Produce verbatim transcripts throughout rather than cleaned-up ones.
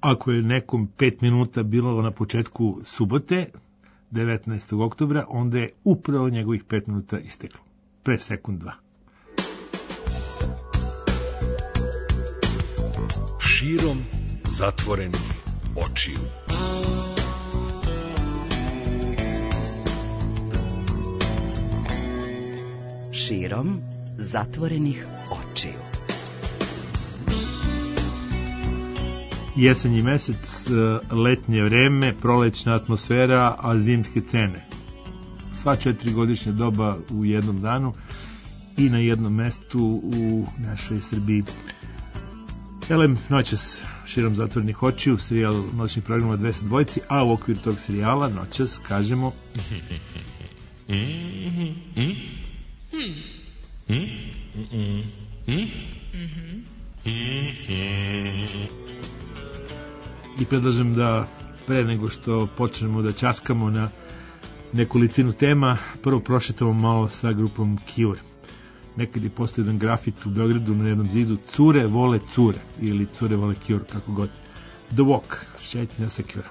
ako je nekom pet minuta bilo na početku subote, devetnaestog oktobra, onda je upravo njegovih pet minuta isteklo. Pre sekund dva. Širom zatvorenih očiju. Širom zatvorenih očiju. Jesenji mesec, letnje vreme, prolećna atmosfera, a zimske cene. Sva četiri godišnja doba u jednom danu i na jednom mestu u našoj Srbiji. Elem, noćas širom zatvorenih očiju, serijal noćnih programa dvesta dvojci, a u okviru tog serijala noćas kažemo i predlažem da pre nego što počnemo da ćaskamo na nekolicinu tema, prvo prošetamo malo sa grupom Cure. Nekad je postoji jedan grafit u Beogradu na jednom zidu: cure vole cure, ili cure vole Cure, kako god. The Walk, šetnja sa Cure.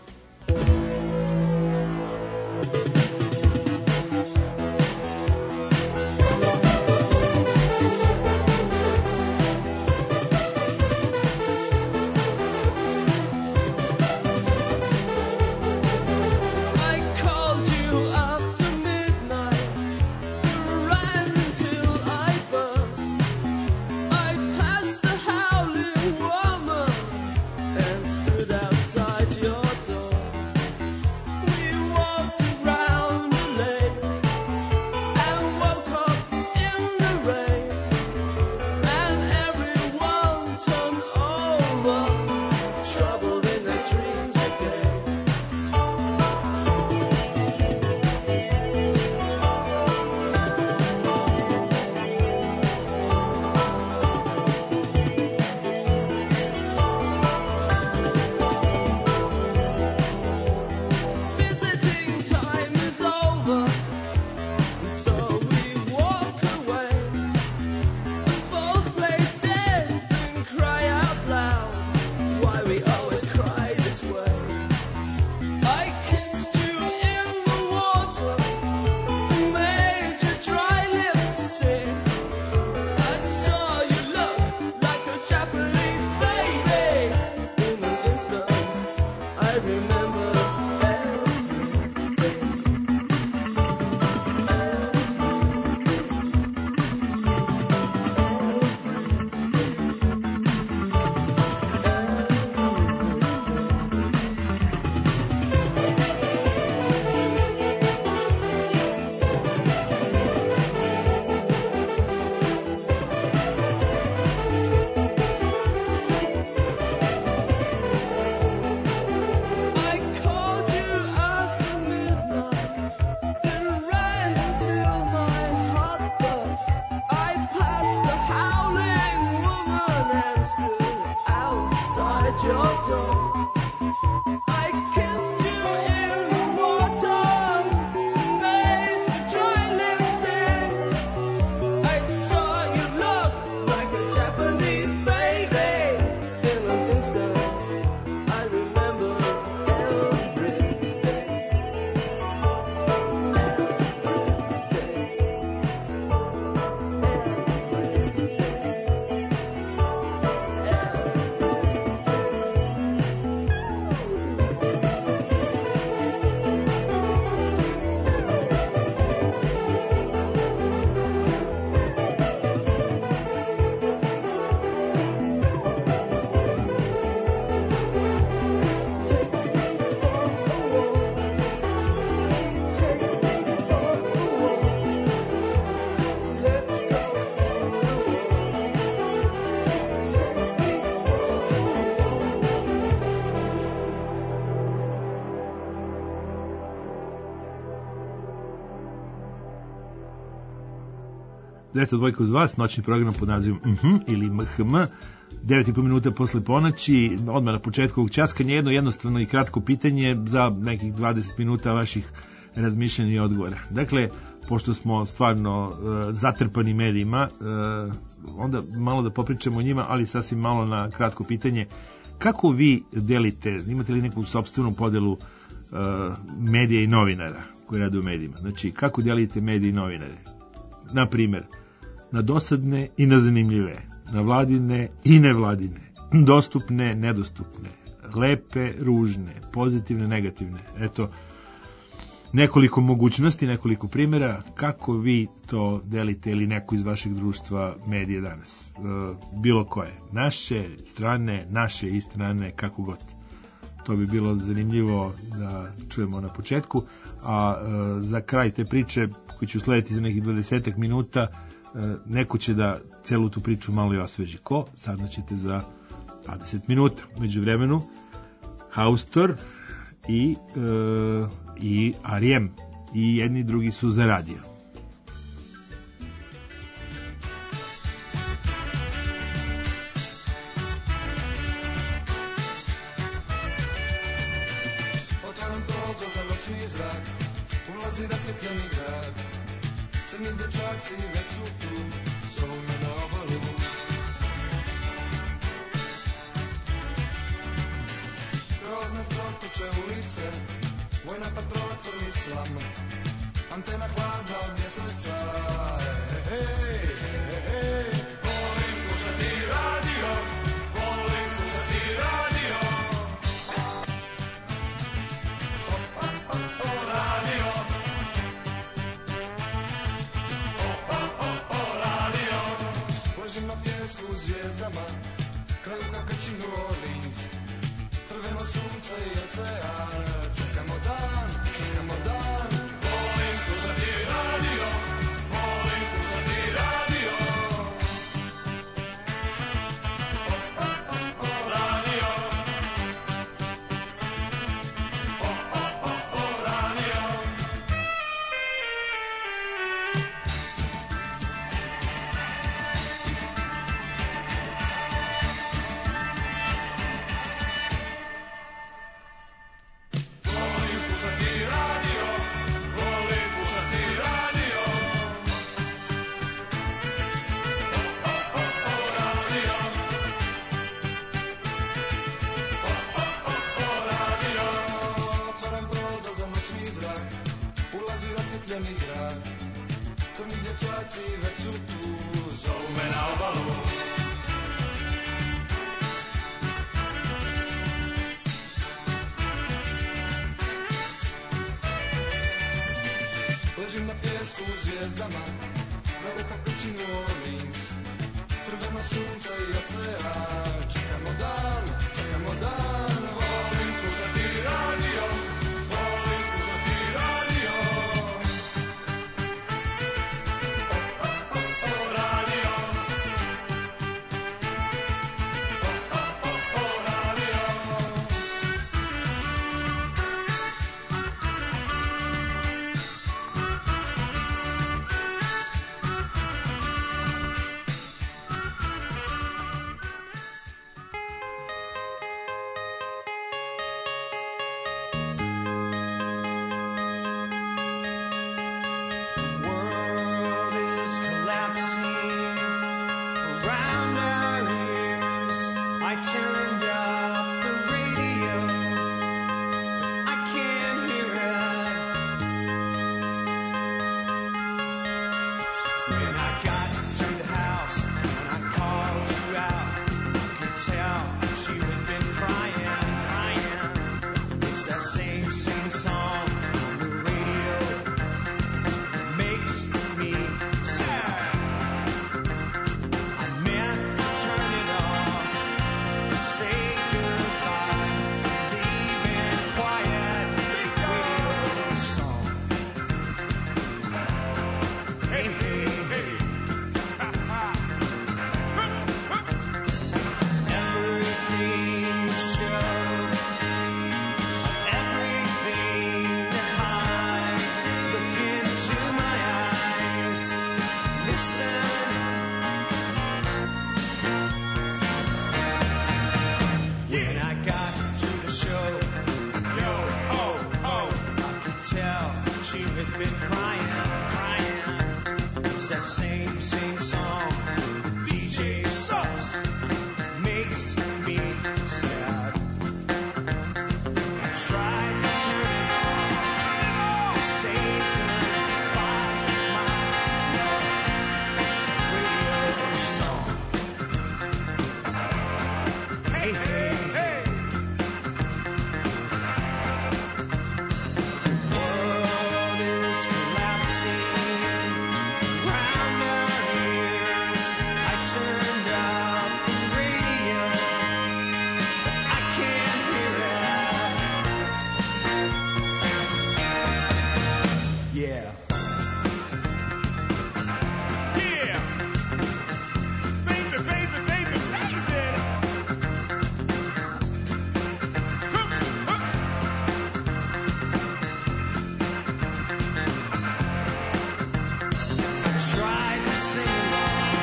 dvesta dvojka uz vas, noćni program pod nazivom Mhm ili M H M, devet i po minuta posle ponoći, odmah na početku ovog ćaskanja, jedno jednostavno i kratko pitanje za nekih dvadeset minuta vaših razmišljanja i odgovora. Dakle, pošto smo stvarno uh, zatrpani medijima, uh, onda malo da popričamo o njima, ali sasvim malo na kratko pitanje. kako vi delite, imate li neku sopstvenu podelu uh, medija i novinara koji rade u medijima? Znači, kako delite medije i novinare? Na primjer, na dosadne i na zanimljive, na vladine i nevladine, dostupne, nedostupne, lepe, ružne, pozitivne, negativne. Eto, nekoliko mogućnosti, nekoliko primjera kako vi to delite ili neko iz vašeg društva medije danas. E, bilo koje. Naše, strane, naše i strane, kako god. To bi bilo zanimljivo da čujemo na početku. A e, za kraj te priče, koji ću slediti za nekih dvadesetak minuta, e, neko će da celu tu priču malo i osveži. Ko? Saznaćete za dvadeset minuta. Među vremenu, Haustor i, e, i R E M i jedni i drugi su za radio. Otvaram prozor za noćni zrak, ulazi rasvjetljeni grad, crni dječaci već su tu, zovu me na obalu. Kroz nas protiče ulice, vojna patrola crni slam, antena hladna od mjeseca. Hej, hej, hej, volim slušati radio, volim slušati radio. O, o, o, o, radio. O, o, o, o, radio. Ležim na pjesku u zvijezdama, kraj luka krči New Orleans, crveno sunce i ocean. Čekamo dan, čekamo dan. Volim slušati radio, volim slušati radio. O, o, o, o, radio. O, o, o, o, radio. Volim slušati radio, volim slušati radio. O, o, o, o, radio. O, o, o, o, radio. Otvaram prozor za noćni zrak, ulazi rasvjetljeni grad, crni dječaci već su tu, zovu me na obalu. Ležim na pjesku u zvijezdama, na ruka krči New Orleans, crveno sunce i ocean. Čekamo dan, čekamo dan. Volim slušati radio, volim slušati radio. O, o, o, o, radio. O, o, o, o, radio. World is collapsing around our ears. I turned up the radio, I can't hear it. When I got to the house and I called you out, could tell she had been crying, crying. It's that same, same song on the radio. Makes me sad. I meant to turn it off to say goodbye, to leave in quiet radio song. Hey, hey, hey. Everything you show, everything that hide, look into my eyes, listen. When I got to the show, yo, oh, oh, I could tell she had been crying, crying. It's that same, same song, D J sucks, makes me sad. tried to turn it off, to say goodbye, my love, radio song. Hey, hey, hey. World is collapsing round our ears. I turned up the radio, but I can't hear it. Yeah. Yeah. Baby, baby, baby, baby. I tried to sing along.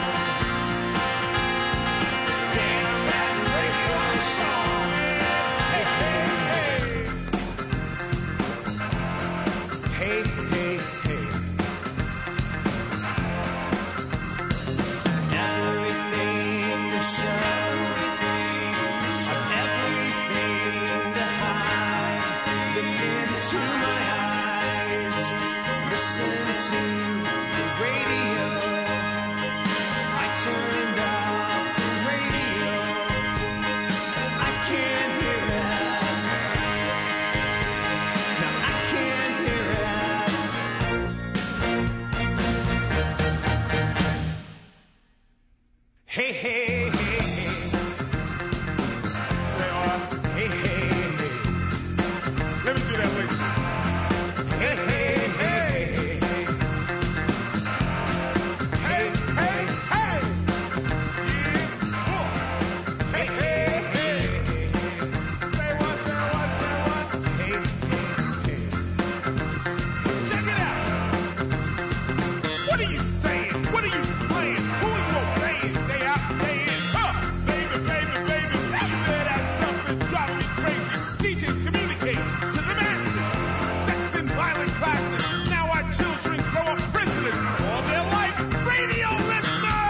Damn that radio song. Hey, hey, hey. Hey, hey, hey. Everything to show, everything to hide. Look into my eyes, listen to the radio. I turned up the radio. I can't hear it. No, I can't hear it. Hey, hey, hey, hey. Say, uh, hey, hey, hey. Let me do that with you. Hey, hey, hey, hey. Hey, hey, hey. Yeah. Oh. Hey, hey, hey. Say what, say what, say what. Hey, hey, hey. Check it out. What are you saying? What are you playing? Who are you obeying? Day out, day in. Huh? Baby, baby, baby, baby. That stuff is driving me crazy. D Js communicate to the masses. Sex and violent classes. Now our children grow up prisoners all their life. Radio listeners!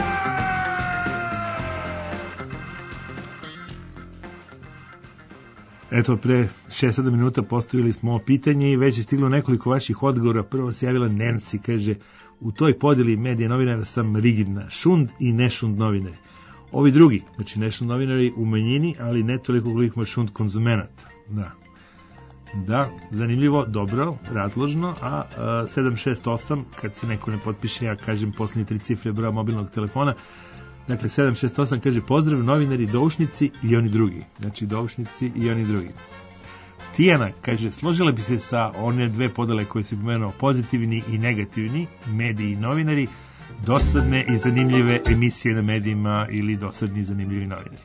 Eto, pre šest sedam minuta postavili smo pitanje i već je stiglo nekoliko vaših odgovora. Prvo se javila Nancy, kaže: u toj podeli medija novinara sam rigidna, šund i nešund novinari. Ovi drugi, znači nešund novinari u manjini, ali ne toliko koliko ima šund konzumenata. Da. Da, zanimljivo, dobro, razložno, a, a sedam šest osam, kad se neko ne potpiše, ja kažem posljednje tri cifre broja mobilnog telefona. Dakle, sedam šest osam kaže: pozdrav novinari, doušnici i oni drugi. Znači, doušnici i oni drugi. Tijana kaže: složila bi se sa one dve podele koje si pomenuo, pozitivni i negativni, mediji i novinari, dosadne i zanimljive emisije na medijima ili dosadni i zanimljivi novinari.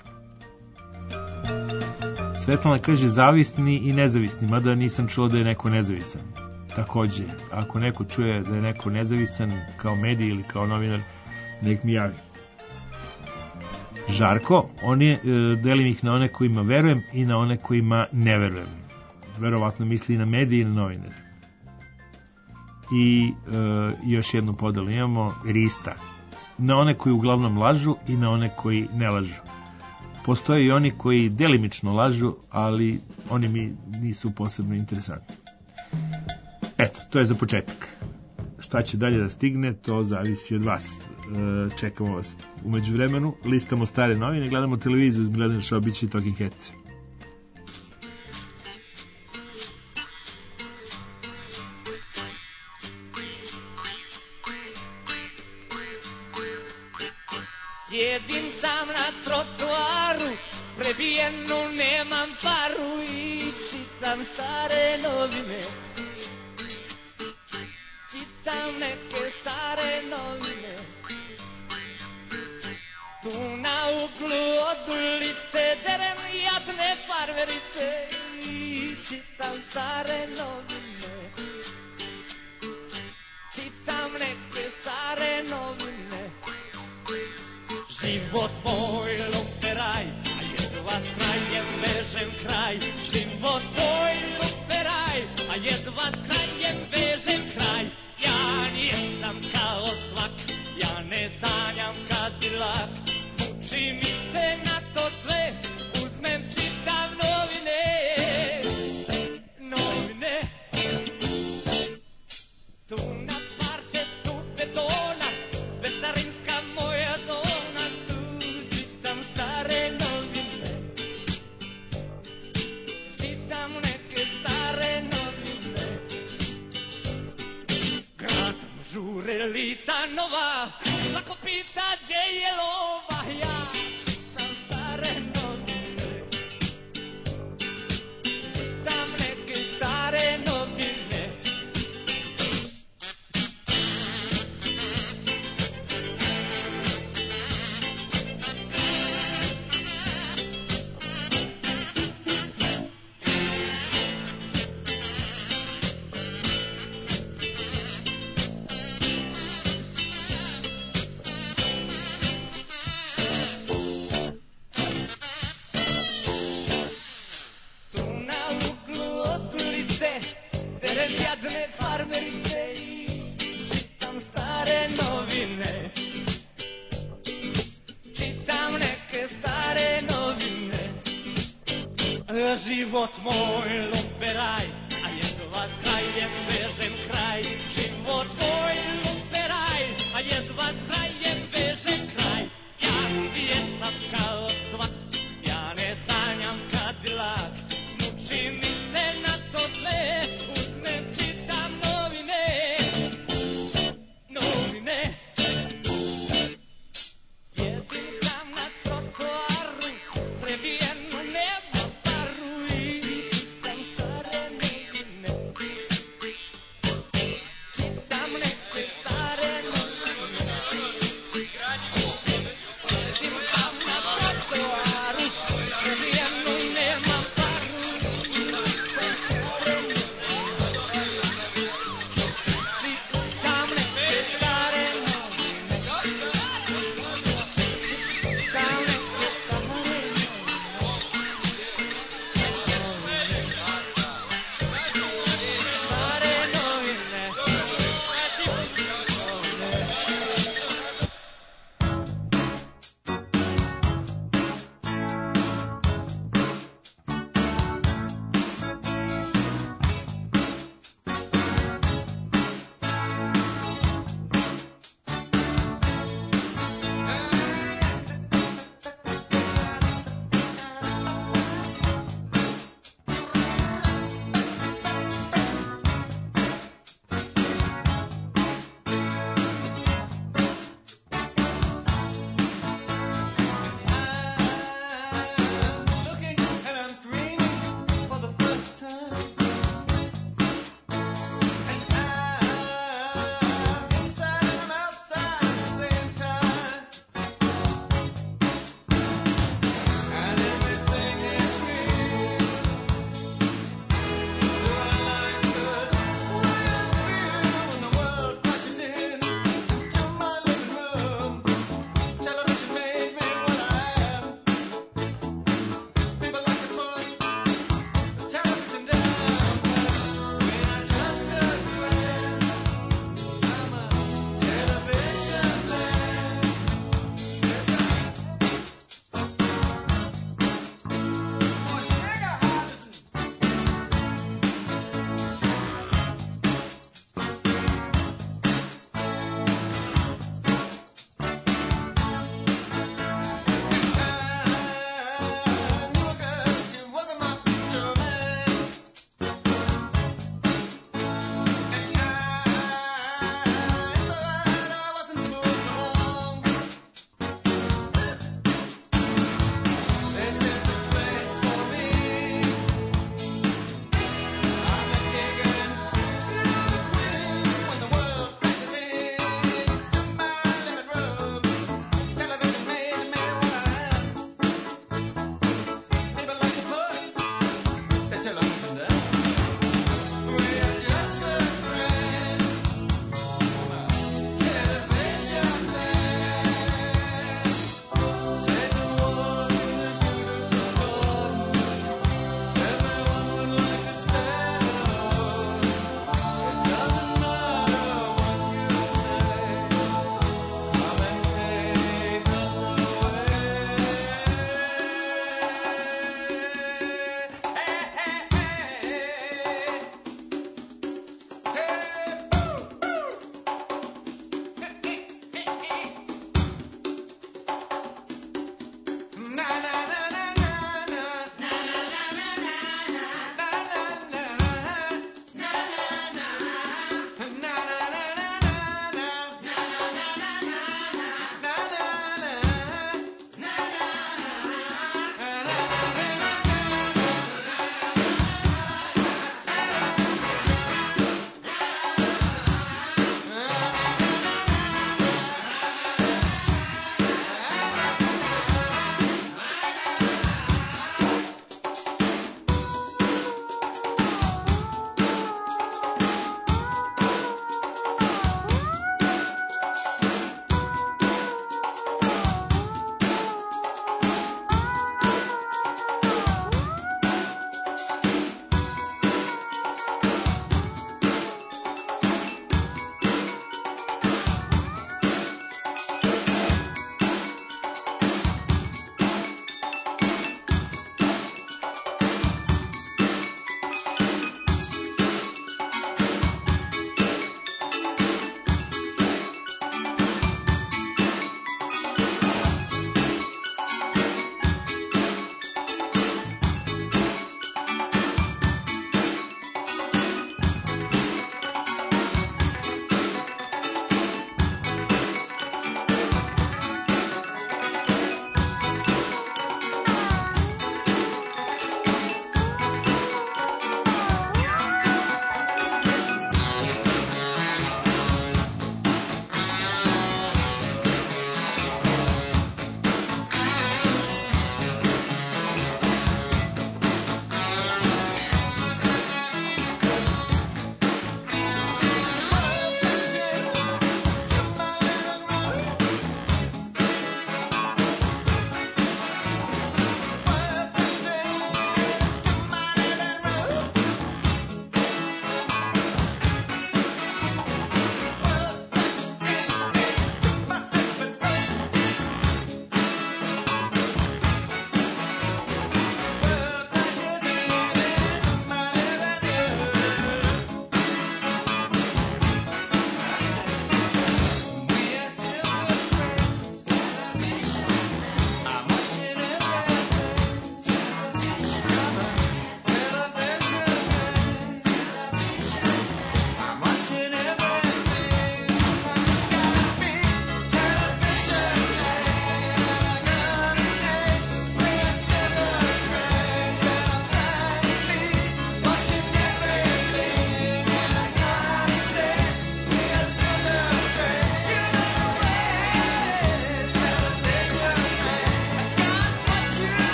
Svetlana kaže: zavisni i nezavisni, mada nisam čuo da je neko nezavisan. Takođe, ako neko čuje da je neko nezavisan kao medij ili kao novinar, nek mi javi. Žarko, on je, delim ih na one kojima verujem i na one kojima ne verujem. Verovatno misli i na medije i na novinare. I e, još jednu podelu imamo, Rista. Na one koji uglavnom lažu i na one koji ne lažu. Postoje i oni koji delimično lažu, ali oni mi nisu posebno interesantni. Eto, to je za početak. Šta će dalje da stigne, to zavisi od vas. E, čekamo vas. U međuvremenu listamo stare novine, gledamo televiziju uz Milena Šobića i Talking Heads. Sjedim sam na trotoaru, prebijenu nemam paru i čitam stare novine. Čitam neke stare novine. Tu na uglu od ulice derem jadne farverice i čitam stare novine. Čitam neke stare novine. Život moj luperaj, a jedva s krajem vežem kraj. Život moj luperaj, a jedva s krajem vežem kraj. Ja nisam kao svak, ja ne sanjam Cadillac. Smuči mi se na to sve, uzmem čitam novine. Kurelica nova, svako pita gdje je lova, ja čitam stare novine, čitam neke stare novine. Jadne farmerice i čitam stare novine, čitam neke stare novine. Život moj luperaj, a jedva s krajem vežem kraj. Život moj luperaj, a jedva s krajem vežem kraj. Ja jesam kao svak, ja ne sanjam Kadilak, smuči mi se na to sve. Čitam novine, novine. Sjedim sam na trotoaru, prebijeno nema paru i čitam stare novine. Čitam neke stare novine. Sjedim sam na trotoaru.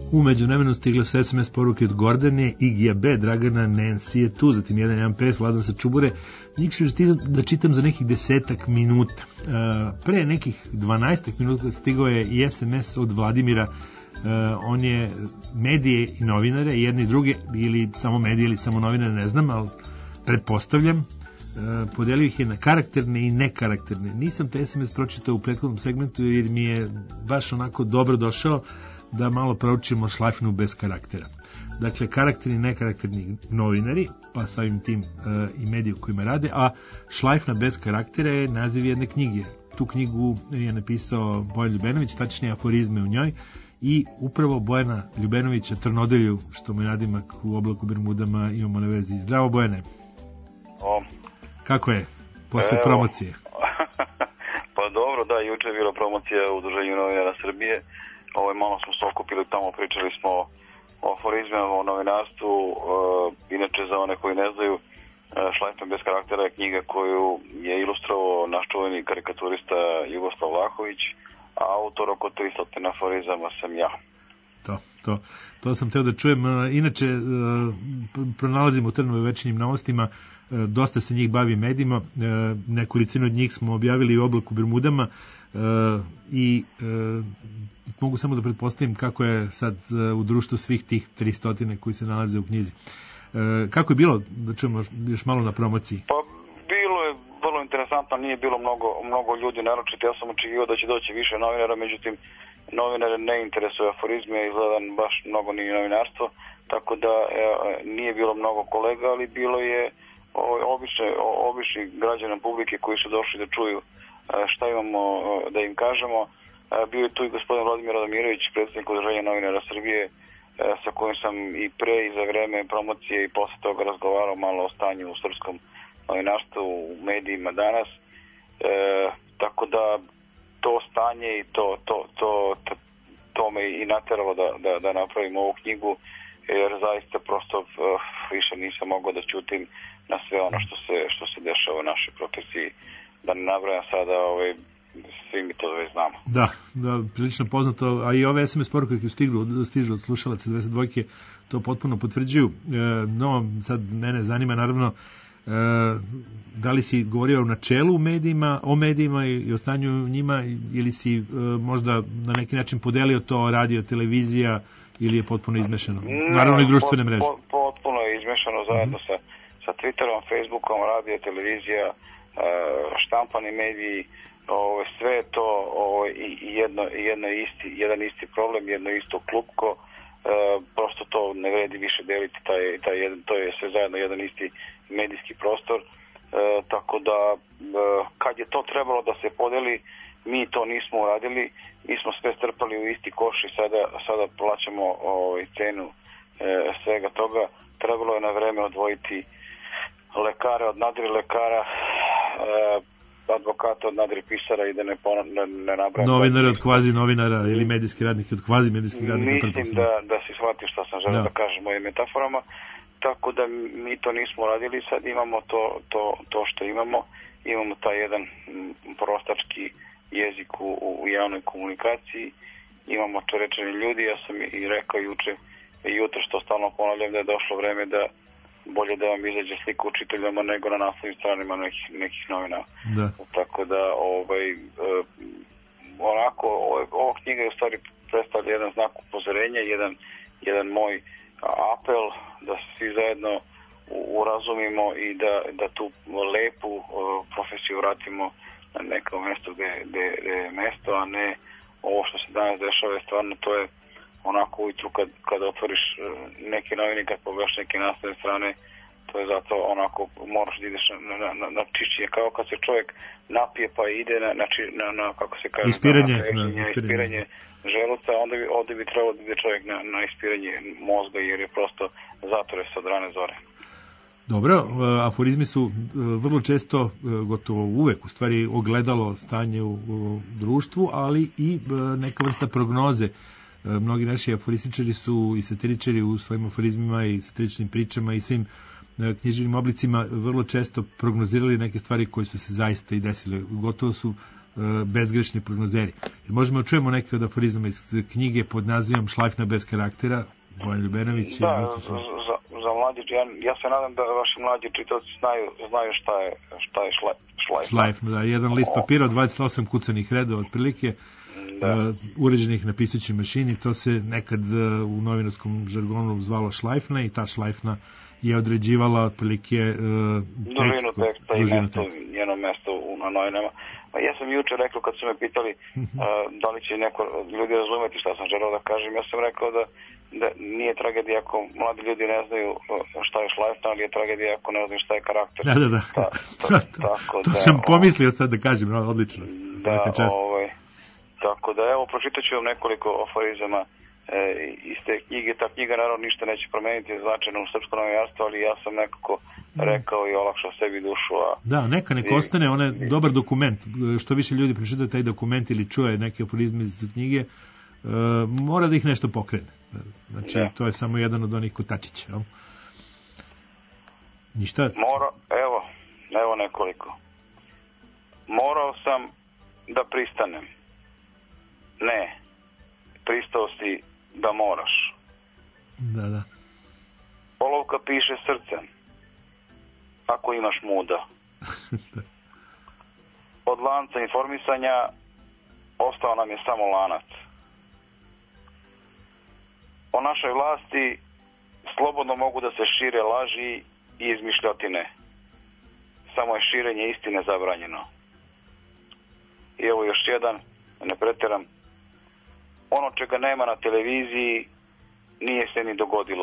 U međuvremenu stigle su es em es poruke od Gordane, Igija B, Dragana, Nancy je tu, zatim jedan jedan pet, Vladan sa Čubure. Njih ću da čitam za nekih desetak minuta. Pre nekih dvanaestak minuta stigao je i es em es od Vladimira. On je medije i novinare, jedne i druge, ili samo medije ili samo novinare, ne znam, ali pretpostavljam. Podelio ih je na karakterne i nekarakterne. Nisam te es em es pročitao u prethodnom segmentu jer mi je baš onako dobro došao da malo proučimo šlajfnu bez karaktera. Dakle, karakterni i nekarakterni novinari, pa samim tim e, i mediji u kojima rade, a šlajfna bez karaktera je naziv jedne knjige. Tu knjigu je napisao Bojan Ljubenović, tačnije aforizme u njoj, i upravo Bojana Ljubenovića, Trnodelju, što mu je nadimak u Oblaku Bermudama, imamo na vezi. Zdravo, Bojane. O. Kako je posle Evo. promocije? Pa dobro, da, juče je bila promocija u Udruženju novinara Srbije. Ovo, malo smo se okupili tamo, pričali smo o aforizmima, o novinarstvu. E, inače, za one koji ne znaju, e, Šlajfna bez karaktera je knjiga koju je ilustrovao naš čuveni karikaturista Jugoslav Vlahović, a autor oko tristo aforizama sam ja. To, to, to sam teo da čujem. Inače, pronalazimo u Trnovoj večernjim novostima, dosta se njih bavi medijima, nekolicinu od njih smo objavili u Oblaku Bermudama i mogu samo da pretpostavim kako je sad u društvu svih tih tristo koji se nalaze u knjizi. Kako je bilo, da čujemo još malo na promociji? Pa bilo je vrlo interesantno, nije bilo mnogo, mnogo ljudi, naročito ja sam očekivao da će doći više novinara, međutim novinare ne interesuje aforizme, izgleda baš mnogo nije novinarstvo, tako da e, nije bilo mnogo kolega, ali bilo je obični, obični građana publike koji su došli da čuju šta imamo da im kažemo. Bio je tu i gospodin Vladimir Radamirović, predsjednik Udruženja novinara Srbije, sa kojim sam i pre i za vreme promocije i posle toga razgovarao malo o stanju u srpskom novinarstvu, u medijima danas. E, tako da to stanje i to, to, to, to, to me i nateralo da, da, da napravim ovu knjigu, jer zaista prosto uh, više nisam mogao da ćutim na sve ono što se, što se dešava u našoj profesiji. Da ne nabrajam sada, ovaj, svi mi to već znamo. Da, da, prilično poznato, a i ove es em es poruke koje stižu, stižu od slušalaca dvadeset dva to potpuno potvrđuju. E, no, sad mene zanima naravno e, da li si govorio o načelu u medijima, o medijima i o stanju njima, ili si e, možda na neki način podelio to radio, televizija, ili je potpuno izmešano? Naravno i društvene mreže. Pot, potpuno je izmešano zajedno mm-hmm. sa, sa Twitterom, Facebookom, radio, televizija, štampani mediji, ovo, sve je to ovo, i jedno, jedno isti, jedan isti problem, jedno isto klupko, e, prosto to ne vredi više deliti, taj, taj jedan, to je sve zajedno jedan isti medijski prostor, e, tako da e, kad je to trebalo da se podeli, mi to nismo uradili, mi smo sve strpali u isti koš i sada, sada plaćamo ovaj, cenu e, svega toga. Trebalo je na vreme odvojiti lekare od nadrilekara, e, advokata od nadripisara i da ne, ne, ne nabrajam. Novinare od kvazi novinara ili medijski radnike od kvazi medijskih radnika. Mislim da, da si shvati što sam želeo da. da kažem mojim metaforama. Tako da mi to nismo radili, sad imamo to, to, to što imamo. Imamo taj jedan prostački jezik u, u javnoj komunikaciji. Imamo čorečeni ljudi, ja sam i rekao juče i jutro što stalno ponavljam da je došlo vreme da bolje da vam izađe slika učiteljama nego na naslovnim stranima nekih, nekih novina. Da. Tako da ovaj, e, onako ova, ova knjiga je u stvari predstavlja jedan znak upozorenja, jedan, jedan moj apel da svi zajedno urazumimo i da, da tu lepu o, profesiju vratimo na neko mesto gde, gde, gde je mesto, a ne ovo što se danas dešava je stvarno to je onako ujutru kad, kad otvoriš neke novine, kad pogledaš neke naslovne strane, to je zato onako moraš da ideš na, na, na, na čišćenje, kao kad se čovjek napije pa ide na, na, na, na kako se kaže, ispiranje, na, na, na, na ispiranje želuca, onda bi, onda bi trebalo da ide čovjek na, na ispiranje mozga jer je prosto zatvore se od rane zore. Dobro, aforizmi su vrlo često, gotovo uvek, u stvari ogledalo stanje u, u društvu, ali i neka vrsta prognoze. Mnogi naši aforističari su i satiričari u svojim aforizmima i satiričnim pričama i svim književnim oblicima vrlo često prognozirali neke stvari koje su se zaista i desile. Gotovo su bezgrešni prognozeri. Možemo čujemo neke od aforizama iz knjige pod nazivom Šlajfna bez karaktera, Bojan Ljubenović. Da, za, za, za mladić, ja, ja se nadam da vaši mlađi čitaoci znaju, znaju šta je, šta je šlaj, šlajfna. Šlajfna, da, jedan list papira od dvadeset osam kucanih redova otprilike, da. Uh, uređenih na pisaćoj mašini, to se nekad uh, u novinarskom žargonu zvalo šlajfna i ta šlajfna je određivala otprilike uh, dužinu teksta i mesto, njeno mesto u, na novinama. Ja sam juče rekao kad su me pitali uh, da li će neko ljudi razumeti šta sam želeo da kažem, ja sam rekao da, da nije tragedija ako mladi ljudi ne znaju šta je šlajfna, ali je tragedija ako ne znaju šta je karakter. Da, da, da. Ta, ta, tako to da, sam pomislio sad da kažem, no, odlično. Da, ovaj, tako da, evo, pročitat ću vam nekoliko aforizama e, iz te knjige. Ta knjiga naravno ništa neće promeniti značajno u srpsko novinarstvo, ali ja sam nekako rekao i olakšao sebi dušu. A... Da, neka nek ostane, on je dobar dokument. Što više ljudi pročita taj dokument ili čuje neke aforizme iz knjige, e, mora da ih nešto pokrene. Znači, ja. To je samo jedan od onih kotačića. No? Ništa? Mora, evo, evo nekoliko. Morao sam da pristanem. Ne, pristao si da moraš. Da, da. Olovka piše srcem, ako imaš muda. Od lanca informisanja ostao nam je samo lanac. O našoj vlasti slobodno mogu da se šire laži i izmišljotine. Samo je širenje istine zabranjeno. I evo još jedan, da ne preteram. Ono čega nema na televiziji nije se ni dogodilo.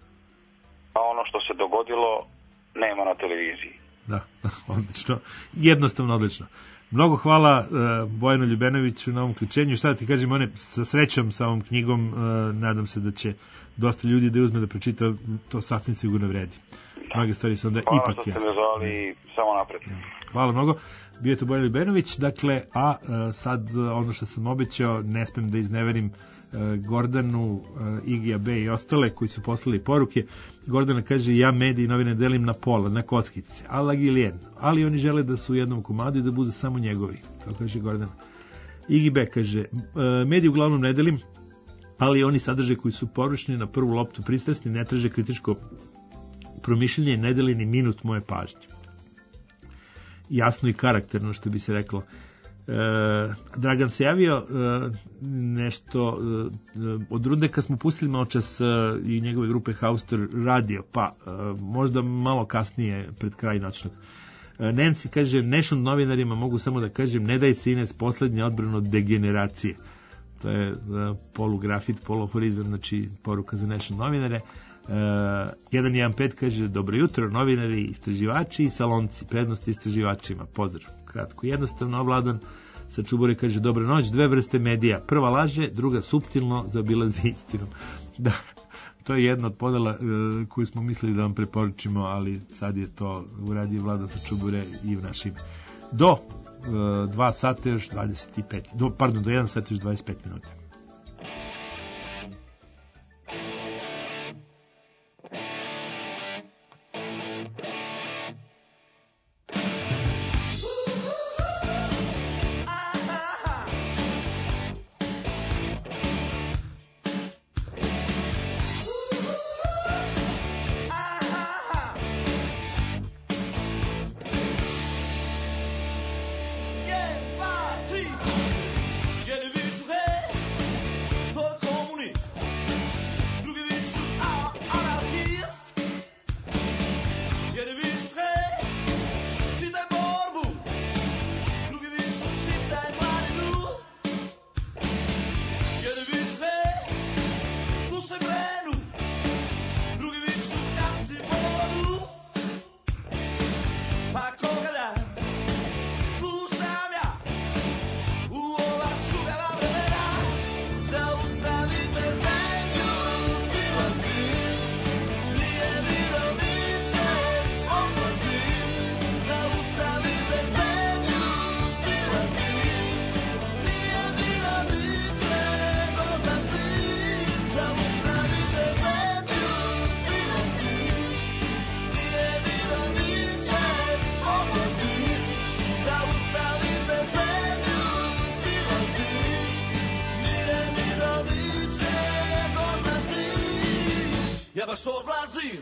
A ono što se dogodilo nema na televiziji. Da, odlično. Jednostavno odlično. Mnogo hvala uh, Bojanu Ljubenoviću na ovom uključenju. Šta da ti kažem, one sa srećom sa ovom knjigom, uh, nadam se da će dosta ljudi da uzme da pročita, to sasvim sigurno vredi. Mnoge stvari su onda hvala ipak jasne. Hvala što ste me zvali i samo napred. Hvala mnogo. Bio je to Bojan Ljubenović, dakle, a uh, sad ono što sam obećao, ne smem da izneverim uh, Gordanu, uh, Igija B i ostale koji su poslali poruke. Gordana kaže, ja mediji i novine delim na pola, na kockice, a Lagilijen, ali oni žele da su u jednom komadu i da budu samo njegovi. To kaže Gordana. Igi B kaže, uh, mediji uglavnom ne delim, ali oni sadržaj koji su površni na prvu loptu pristrasni, ne traže kritičko promišljenje, ne deli ni minut moje pažnje. Jasno i karakterno, što bi se reklo. E, Dragan se javio e, nešto e, od Rudeka smo pustili malo čas e, i njegove grupe Hauster radio, pa e, možda malo kasnije pred kraj noćnog. E, Nancy kaže, Nation novinarima mogu samo da kažem, ne daj se Ines poslednja odbrana od degeneracije. To je e, polugrafit, poluaforizam, znači poruka za Nation novinare. Uh, jedan jedan pet kaže, dobro jutro novinari, istraživači i salonci, prednost istraživačima, pozdrav. Kratko, jednostavno ovladan. Sa Čubure kaže, dobra noć, dve vrste medija, prva laže, druga suptilno zaobilazi istinu. Da, to je jedna od podela uh, koju smo mislili da vam preporučimo, ali sad je to uradio Vladan sa Čubure i u našim do uh, dva sata još dvadeset pet, do, pardon, do jedan sata još dvadeset pet minuta. Quelle vue tu fais ja baš odlazim.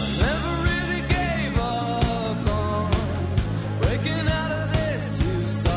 Breaking out of this to start.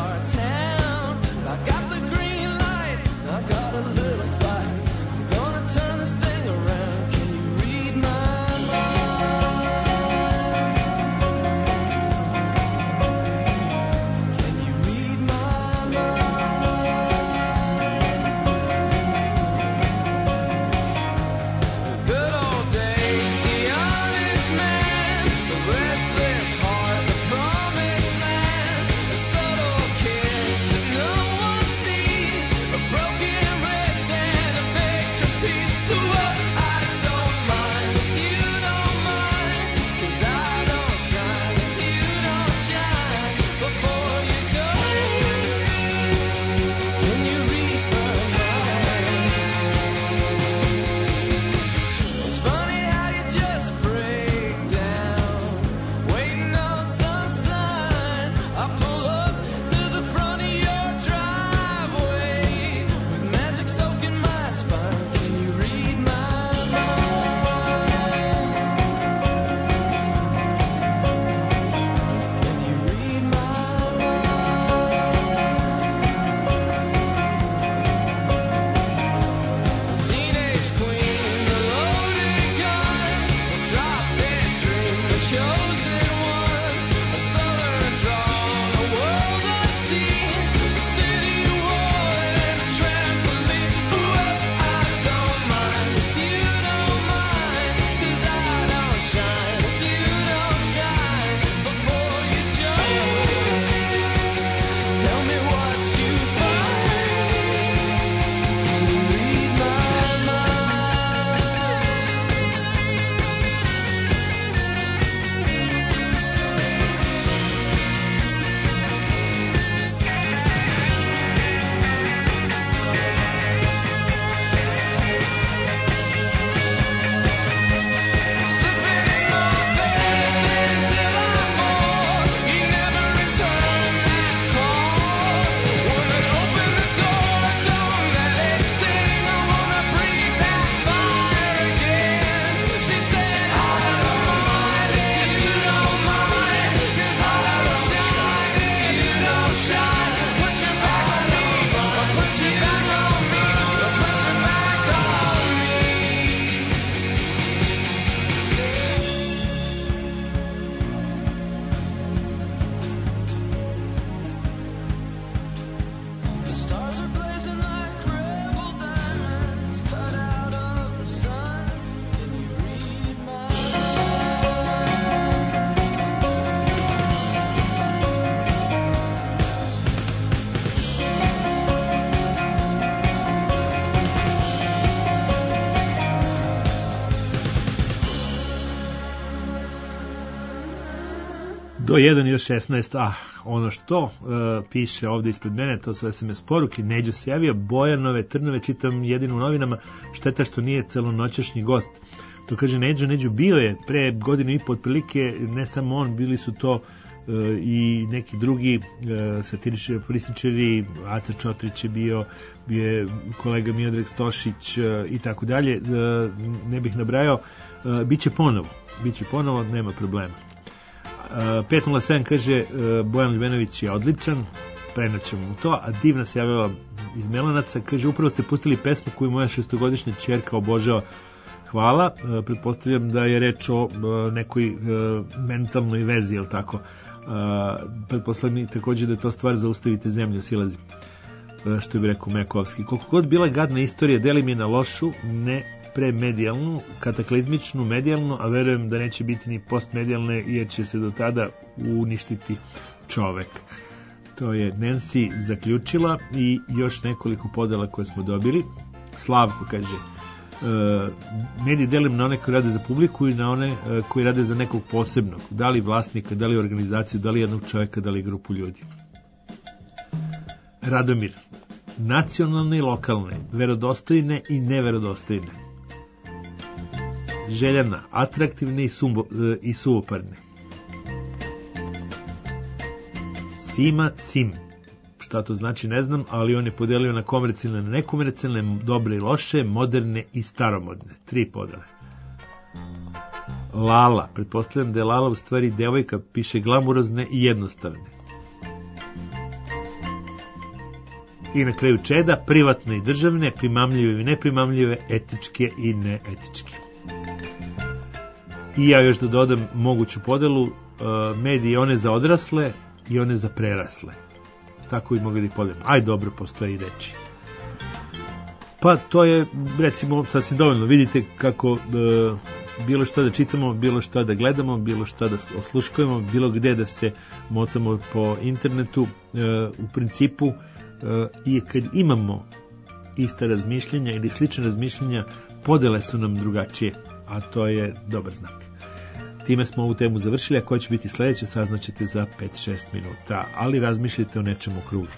Do jedan još šesnaest, ah, ono što uh, piše ovde ispred mene, to su es em es poruke, Neđo se javio, Bojanove Trnove, čitam jedino u novinama, šteta što nije celonoćašnji gost. To kaže Neđo, Neđo bio je pre godinu i po otprilike, ne samo on, bili su to uh, i neki drugi uh, satiričari, aforističari, Aca Čotrić je bio, bio je kolega Miodrag Stošić uh, i tako dalje, uh, ne bih nabrajao, uh, biće ponovo, biće ponovo, nema problema. pet nula sedam kaže Bojan Ljubenović je odličan, prenaćemo mu to, a Divna se javila iz Melanaca, kaže upravo ste pustili pesmu koju moja šestogodišnja ćerka obožava. Hvala, pretpostavljam da je reč o nekoj mentalnoj vezi, je li tako? Pretpostavljam također da je to stvar zaustavite zemlju, silazim, što bi rekao Mekovski. Koliko god bila gadna istorija, delim je na lošu, ne premedijalnu, kataklizmičnu, medijalnu, a verujem da neće biti ni postmedijalne, jer će se do tada uništiti čovek. To je Nancy zaključila i još nekoliko podela koje smo dobili. Slavko kaže, e, mediji delim na one koji rade za publiku i na one e, koji rade za nekog posebnog, da li vlasnika, da li organizaciju, da li jednog čoveka, da li grupu ljudi. Radomir, nacionalne i lokalne, verodostojne i neverodostojne. Željana, atraktivne i, sumbo, i suvoparne. Sima, Sim. Šta to znači ne znam, ali on je podelio na komercijalne, nekomercijalne, dobre i loše, moderne i staromodne. Tri podele. Lala, pretpostavljam da je Lala u stvari devojka, piše glamurozne i jednostavne. I na kraju Čeda, privatne i državne, primamljive i neprimamljive, etičke i neetičke. I ja još da dodam moguću podelu, uh, mediji one za odrasle i one za prerasle. Tako bi mogli da ih podelim. Aj dobro, postoje i reči. Pa to je, recimo, sasvim dovoljno. Vidite kako uh, bilo šta da čitamo, bilo šta da gledamo, bilo šta da osluškujemo, bilo gde da se motamo po internetu. Uh, u principu, uh, i kad imamo ista razmišljenja ili slične razmišljenja, podele su nam drugačije, a to je dobar znak. Time smo ovu temu završili, a koja će biti sledeća saznaćete za pet šest minuta, ali razmišljajte o nečem okruglu.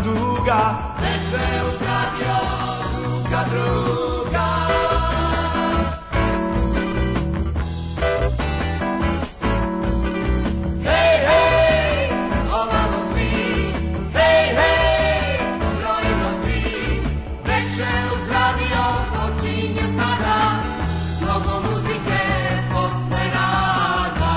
druga, leže uz radio, druga, druga. Hej, hej, ovamo svi, hej, hej, brojimo tri, leže uz radio, počinje sada, mnogo muzike posle rada.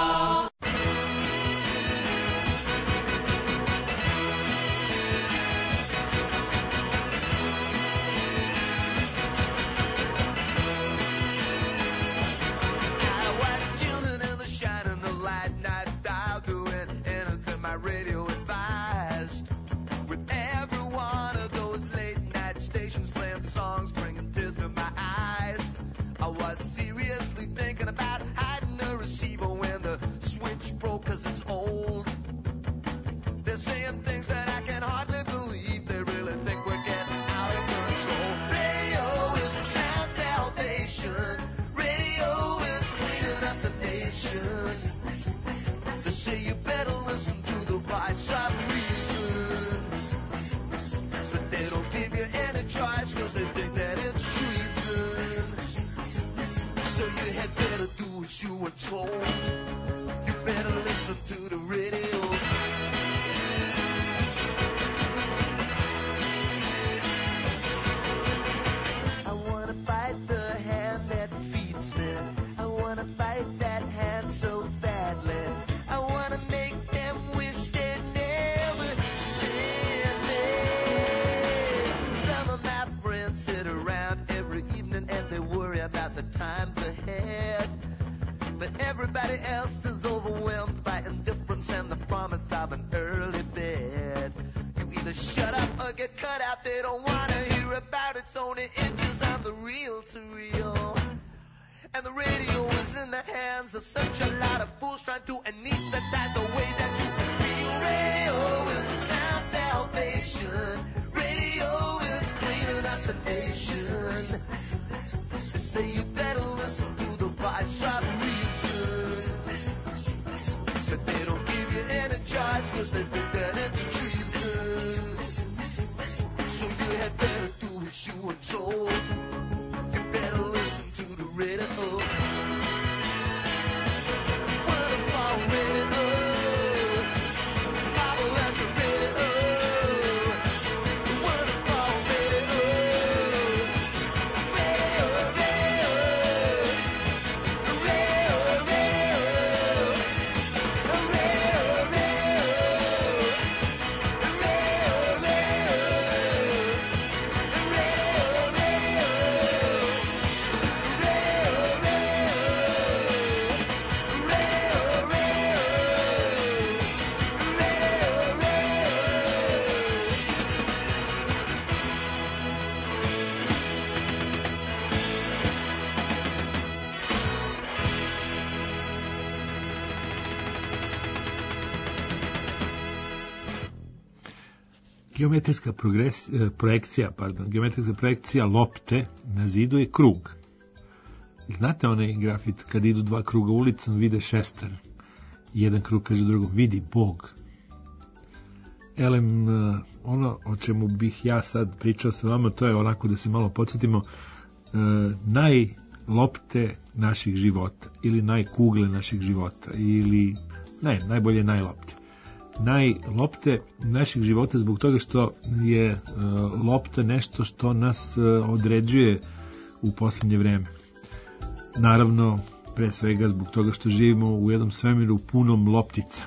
I was tuning in the shining the light night dial, doing anything my radio advised. With every one of those late night stations playing songs, bringing tears to my eyes. I was seriously thinking about hiding the receiver when the switch broke, cause it's old. They're saying things that I can hardly believe. They really think we're getting out of control. Radio is the sound salvation. Radio is cleaning up the nation. They say you better listen to the voice of reason. But they don't give you any choice, cause they think that it's treason. So you had better do as you were told. You better listen to the radio. I wanna fight the hand that feeds me. I wanna fight that hand so badly. I wanna make them wish they'd never seen me. Some of my friends sit around every evening and they worry about the times ahead. But everybody else is overwhelmed by indifference and the promise of an early bed. You either shut up or get cut out. They don't wanna hear about it's only inches on the reel to reel. And the radio is in the hands of such a lot of fools trying to anesthetize the way that you feel. Radio is the sound salvation. Radio is cleaning up the nation. They say you better listen to the voice of reason. But they don't give you any choice, cause they think that it's treason. So you had better do as you were told. You better listen to the radio. Wonderful radio. Marvelous radio. Wonderful radio. Radio, radio. Radio, radio. Radio, Geometrijska progres, projekcija, pardon, geometrijska projekcija lopte na zidu je krug. Znate onaj grafit kad idu dva kruga ulicom, vide šestar. Jedan krug kaže drugom, vidi Bog. Elem, ono o čemu bih ja sad pričao sa vama, to je onako da se malo podsjetimo, najlopte naših života ili najkugle naših života ili, ne, najbolje najlopte. Najlopte naših života zbog toga što je uh, lopta nešto što nas uh, određuje u posljednje vreme. Naravno, pre svega zbog toga što živimo u jednom svemiru punom loptica.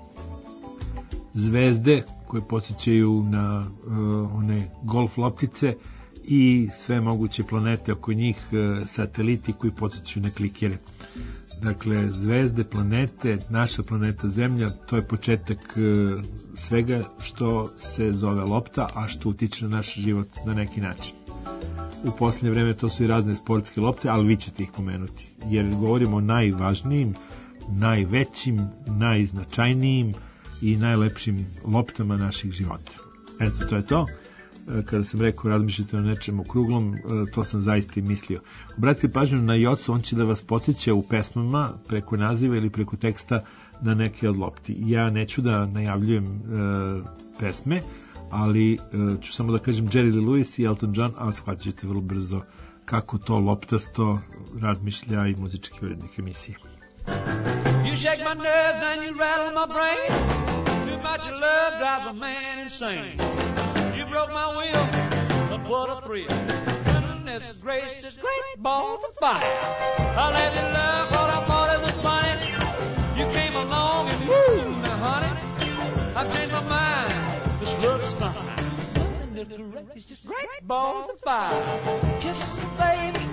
Zvezde koje podsjećaju na uh, one golf loptice i sve moguće planete oko njih, uh, sateliti koji podsjećaju na klikere. Dakle, zvezde, planete, naša planeta Zemlja, to je početak uh, svega što se zove lopta, a što utiče na naš život na neki način. U posljednje vreme to su i razne sportske lopte, ali vi ćete ih pomenuti, jer govorimo o najvažnijim, najvećim, najznačajnijim i najlepšim loptama naših života. Eto, to je to. Kada sam rekao razmišljate o nečem okruglom, to sam zaista i mislio. Obratite pažnju na Jocu, on će da vas podsjeća u pesmama preko naziva ili preko teksta na neke od lopti. Ja neću da najavljujem e, pesme, ali uh, ću samo da kažem Jerry Lee Lewis i Elton John, a shvatit ćete vrlo brzo kako to loptasto razmišlja i muzički urednik emisije. You shake my nerves and you rattle my brain. Too much of love drives a man insane. You broke my will, but what a thrill. Goodness gracious, great balls of fire. I let you love what I thought it was funny. You came along and woo, now honey, I've changed my mind. This love is fine. Goodness gracious, great balls of fire. Kisses, baby.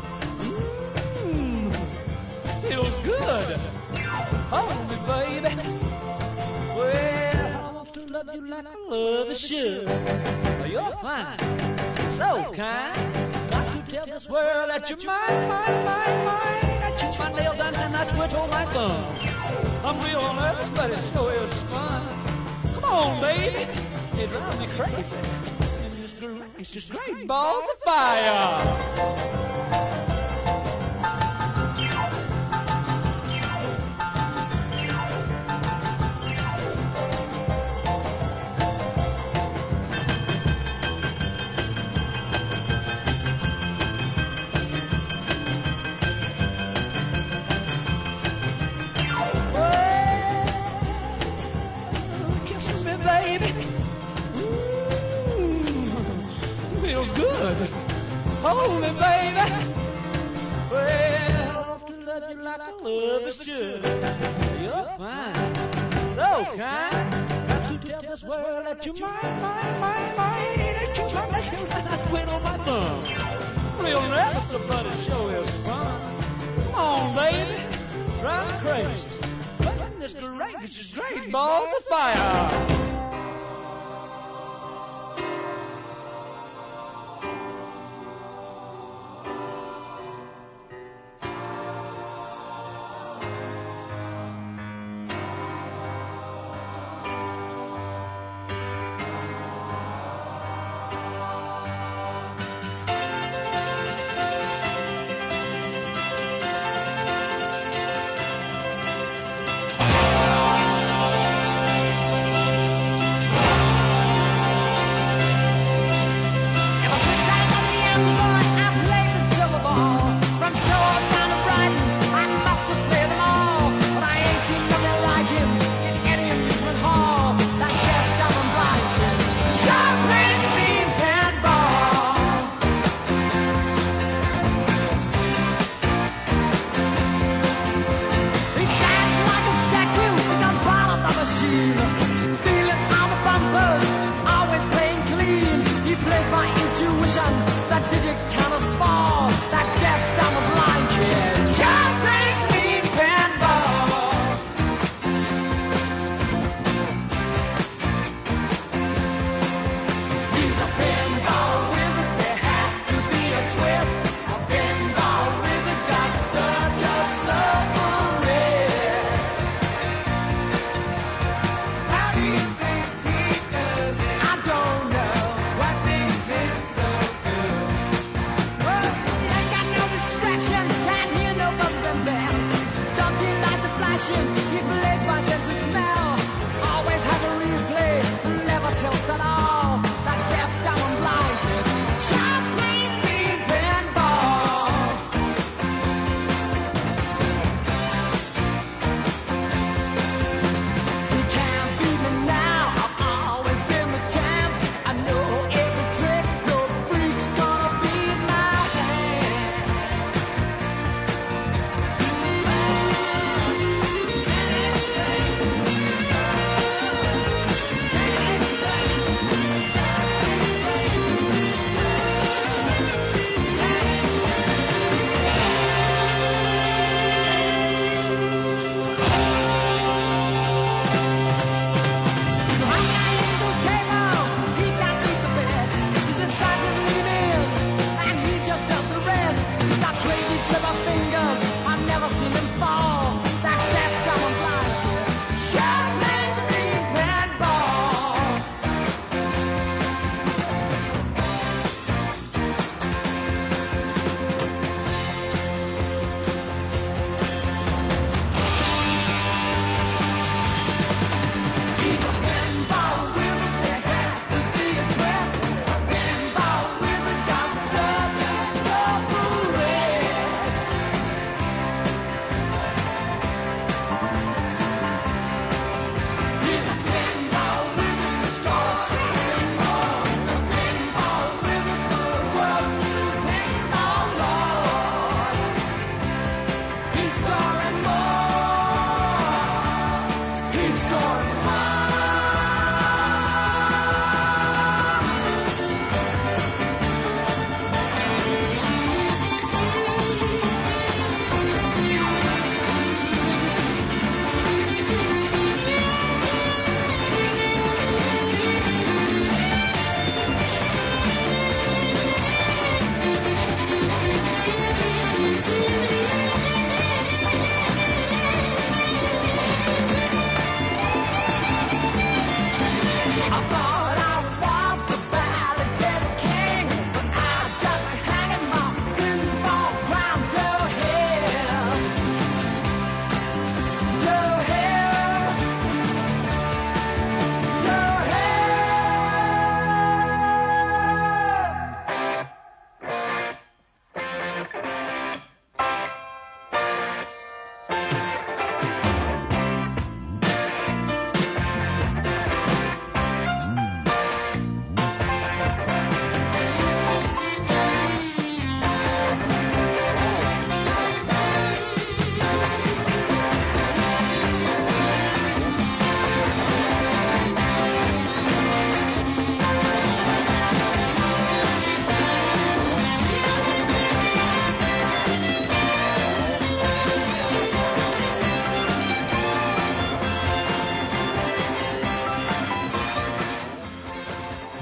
Mmm, feels good. Hold me, baby. Well, I want to love you like I love you should. You're fine, so kind. Got to tell this world that you're mine, mine, mine, mine. I chew my nails down and I twiddle my thumb. I'm real nervous, but it sure is fun. Come on, baby, it drives me crazy. And this great, it's just great balls of fire. Hold me, baby. Well, I want to love you like I love you should. You're fine, so kind. Got to tell this world that you're mine, mine, mine, mine. That you're my nails and I twiddle my thumb. Real nervous, but it sure is fun. Come on, baby, drive me crazy. Goodness gracious, it's great balls of fire.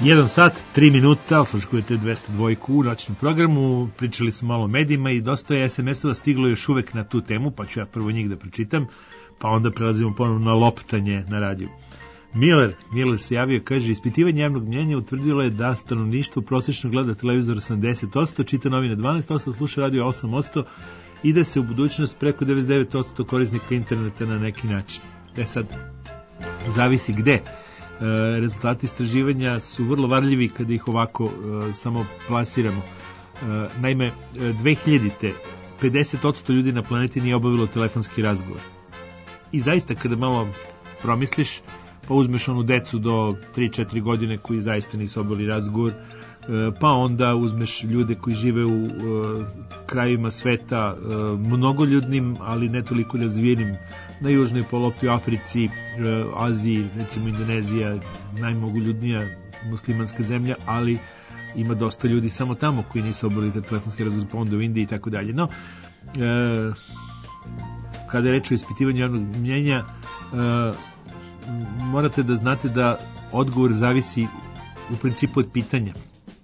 Jedan sat, tri minuta, osluškujete dvesta dva u noćnom programu, pričali smo malo o medijima i dosta je es em es-ova stiglo još uvek na tu temu, pa ću ja prvo njih da pročitam, pa onda prelazimo ponovno na loptanje na radiju. Miller, Miller se javio, kaže, ispitivanje javnog mnjenja utvrdilo je da stanovništvo prosečno gleda televizor osamdeset posto, čita novine dvanaest posto, sluša radio osam posto, ide se u budućnost preko devedeset devet posto korisnika interneta na neki način. E sad, zavisi gde. E, rezultati istraživanja su vrlo varljivi kada ih ovako e, samo plasiramo. E, naime, dve hiljadite pedeset posto ljudi na planeti nije obavilo telefonski razgovor. I zaista kada malo promisliš, pa uzmeš onu decu do tri četiri godine koji zaista nisu obavili razgovor, pa onda uzmeš ljude koji žive u uh, krajevima sveta uh, mnogoljudnim, ali ne toliko razvijenim, na južnoj polopti, u Africi, uh, Aziji, recimo Indonezija, najmogoljudnija muslimanska zemlja, ali ima dosta ljudi samo tamo koji nisu obavili te telefonske razgovor, pa onda u Indiji i tako dalje. No, uh, kada je reč o ispitivanju javnog mnjenja, uh, morate da znate da odgovor zavisi u principu od pitanja.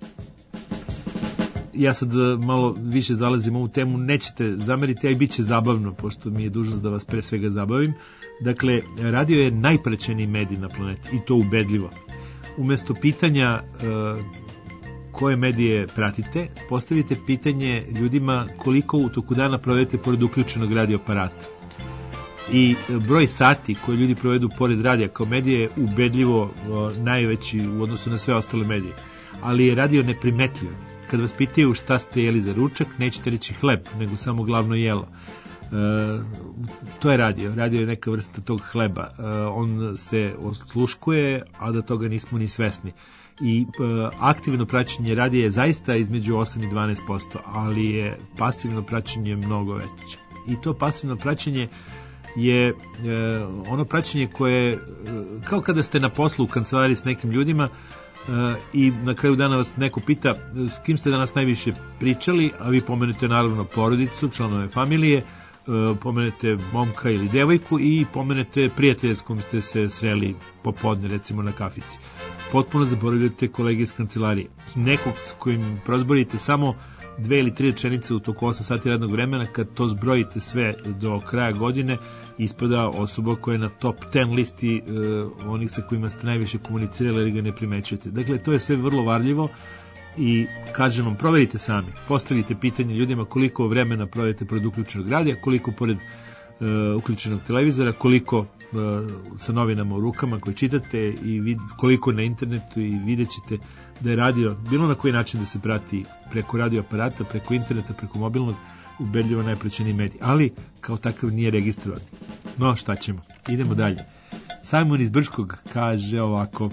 Ja sad malo više zalazim u ovu temu, nećete zameriti, a i bit će zabavno, pošto mi je dužnost da vas pre svega zabavim. Dakle, radio je najpraćeniji medij na planeti i to ubedljivo. Umesto pitanja uh, koje medije pratite, postavite pitanje ljudima koliko u toku dana provedete pored uključenog radio aparata. I broj sati koje ljudi provedu pored radija kao medije je ubedljivo uh, najveći u odnosu na sve ostale medije. Ali je radio neprimetljiv. Kad vas pitaju šta ste jeli za ručak, nećete reći hleb, nego samo glavno jelo. E, to je radio. Radio je neka vrsta tog hleba. E, on se osluškuje, a da toga nismo ni svesni. I e, aktivno praćenje radija je zaista između osam i dvanaest posto, ali je pasivno praćenje mnogo veće. I to pasivno praćenje je e, ono praćenje koje, e, kao kada ste na poslu u kancelariji s nekim ljudima, Uh, i na kraju dana vas neko pita s kim ste danas najviše pričali, a vi pomenete naravno porodicu, članove familije, uh, pomenete momka ili devojku i pomenete prijatelja s kojim ste se sreli popodne, recimo na kafici. Potpuno zaboravljate kolege iz kancelarije. Nekog s kojim prozborite samo dve ili tri rečenice u toku osam sati radnog vremena, kad to zbrojite sve do kraja godine, ispada osoba koja je na top deset listi uh, onih sa kojima ste najviše komunicirali ili ga ne primećujete. Dakle, to je sve vrlo varljivo i kažem vam, proverite sami. Postavite pitanje ljudima koliko vremena provedete pored uključenog radija, koliko pored uh, uključenog televizora, koliko uh, sa novinama u rukama koje čitate i vid, koliko na internetu, i vidjet ćete da je radio bilo na koji način da se prati preko radio aparata, preko interneta, preko mobilnog, ubedljivo najpraćeniji medij, ali kao takav nije registrovan. No, šta ćemo? Idemo dalje. Simon iz Brčkog kaže ovako,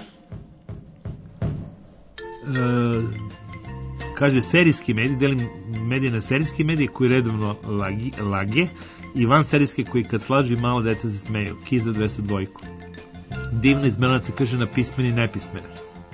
e, kaže, serijski medij, delim medije na serijski medij koji redovno lagi, lage i van serijske koji kad slažu i malo deca se smeju. Kiza dvesta dva. Divna iz Melanaca kaže na pismeni i nepismeni.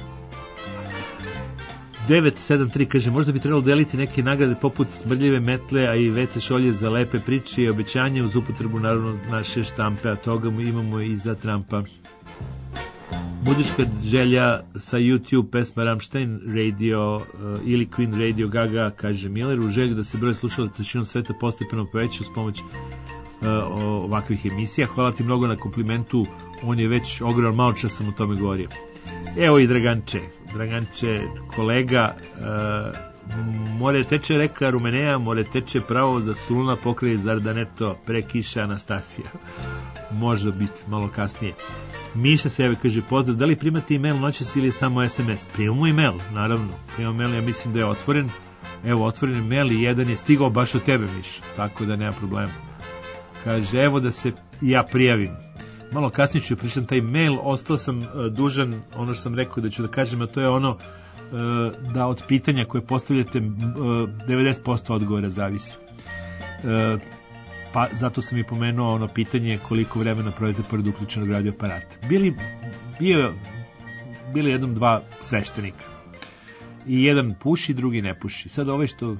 devet sedam tri kaže, možda bi trebalo deliti neke nagrade poput smrdljive metle, a i ve ce šolje za lepe priče i obećanje uz upotrebu naravno naše štampe, a toga imamo i za Trumpa. Muzička želja sa YouTube, pesma Rammstein Radio uh, ili Queen Radio Gaga, kaže Miller, u želju da se broj slušalaca širom sveta postepeno poveća s pomoć uh, ovakvih emisija. Hvala ti mnogo na komplimentu, on je već ogroman, malo čas sam o tome govorio. Evo i Draganče, Draganče, kolega, uh, more teče reka Rumeneja, more teče pravo za Suluna, pokraj Zardaneto, pre kiša Anastasija. Može biti malo kasnije. Miša se evo kaže, pozdrav, da li primate email noćas ili samo es em es? Primamo email, naravno, primamo email, ja mislim da je otvoren. Evo, otvoren email i jedan je stigao baš od tebe, Miša, tako da nema problema. Kaže, evo da se ja prijavim. Malo kasnije ću prištam taj mail, ostao sam uh, dužan, ono što sam rekao da ću da kažem, a to je ono uh, da od pitanja koje postavljate uh, devedeset posto odgovora zavisi. Uh, pa zato sam i pomenuo ono pitanje koliko vremena provedete pored uključenog radio aparata. Bili, bio, bili jednom dva sveštenika. I jedan puši, drugi ne puši. Sad ovaj što uh,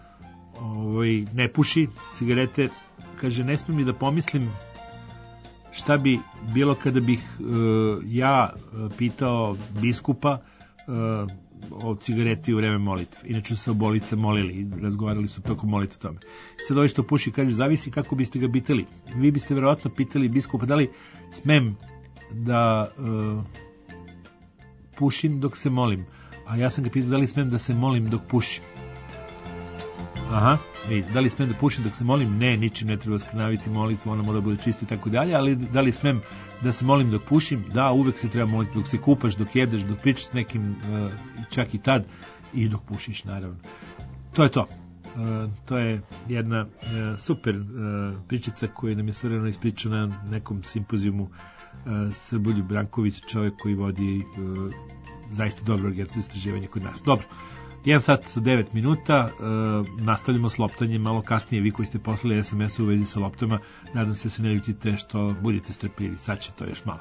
ovaj ne puši cigarete, kaže, ne smijem mi da pomislim šta bi bilo kada bih uh, ja uh, pitao biskupa uh, o cigareti u vreme molitve. Inače se obolice molili i razgovarali su tokom molitve o tome. Sad ovaj što puši kaže, zavisi kako biste ga pitali. Vi biste verovatno pitali biskupa da li smem da uh, pušim dok se molim. A ja sam ga pitao da li smem da se molim dok pušim. Aha, i da li smem da pušim dok se molim? Ne, ničim ne treba skrnaviti molitvu, ona mora da bude čista i tako dalje, ali da li smem da se molim dok pušim? Da, uvek se treba moliti dok se kupaš, dok jedeš, dok pričaš s nekim, uh, čak i tad, i dok pušiš, naravno. To je to. Uh, to je jedna uh, super uh, pričica koja nam je stvarno ispričana na nekom simpozijumu uh, Srbolju Branković, čovjek koji vodi uh, zaista dobro organsko istraživanje kod nas. Dobro. jedan sat sa devet minuta, e, nastavljamo s loptanjem malo kasnije. Vi koji ste poslali es em es u vezi sa loptama, nadam se se ne ljutite što budete strpljivi, sad će to još malo.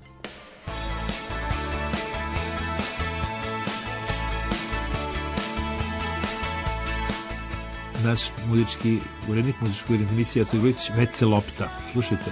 Naš muzički urednik, muzički urednik emisija Tuglić, već se lopta. Slušajte.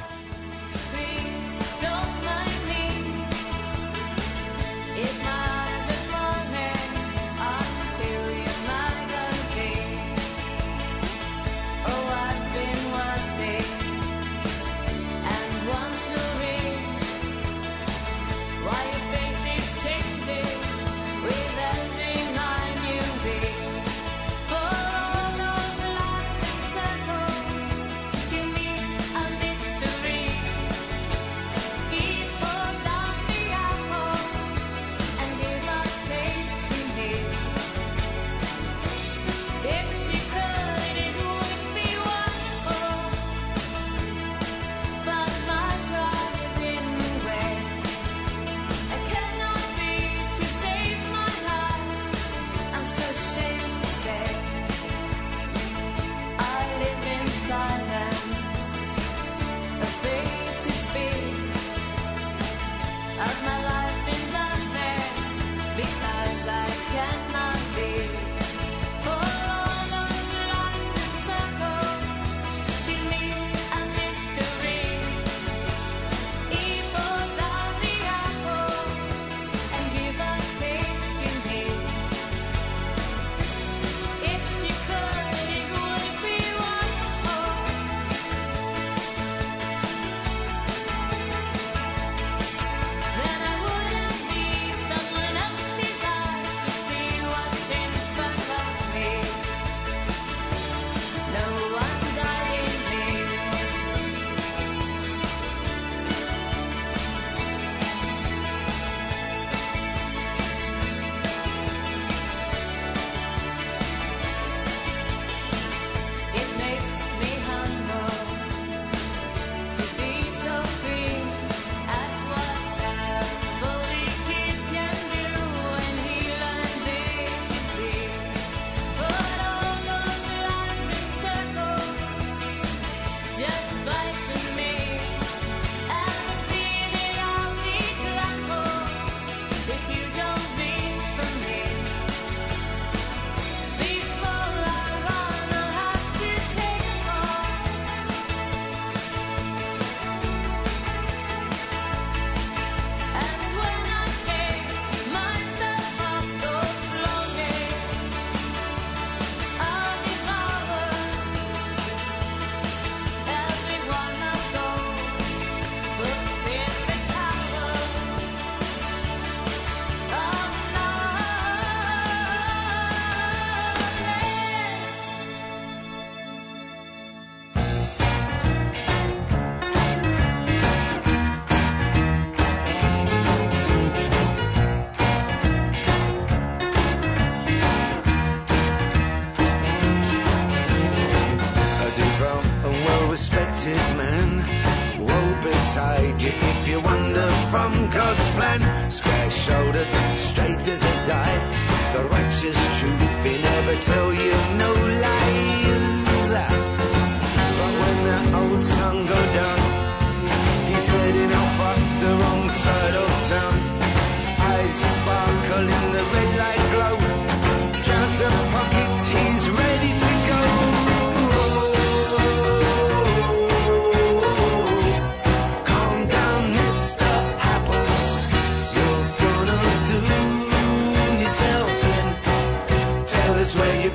Come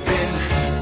been.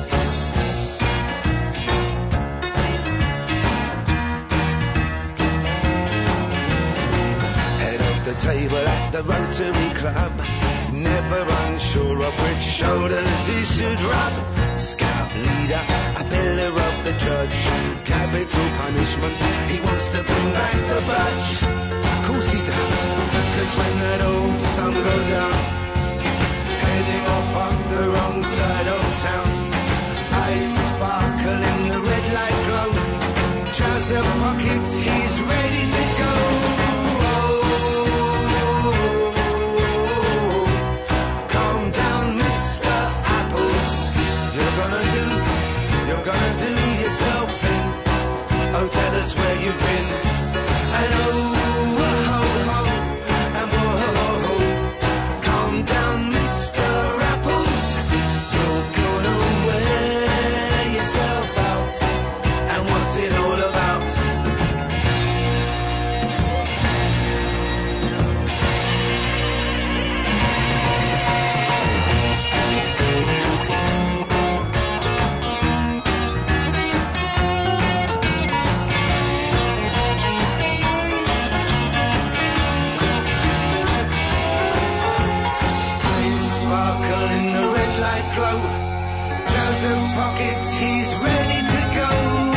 Head of the table at the Rotary Club, never unsure of which shoulders he should rub. Scout leader, a pillar of the judge, capital punishment, he wants to bring back the budge. Of course he does, cause when that old sun goes down, heading off on the wrong side of town, eyes sparkle in the red light glow, trouser pockets, he's ready to go. Calm down, Mister Apples, you're gonna do, you're gonna do yourself in. Oh, tell us where you've been. And oh, oh, oh, and whoa, oh, oh. Calm down, Mister Apples, you're gonna wear yourself out. And what's it all about? Sparkle in the red light glow, trouser pockets, he's ready to go.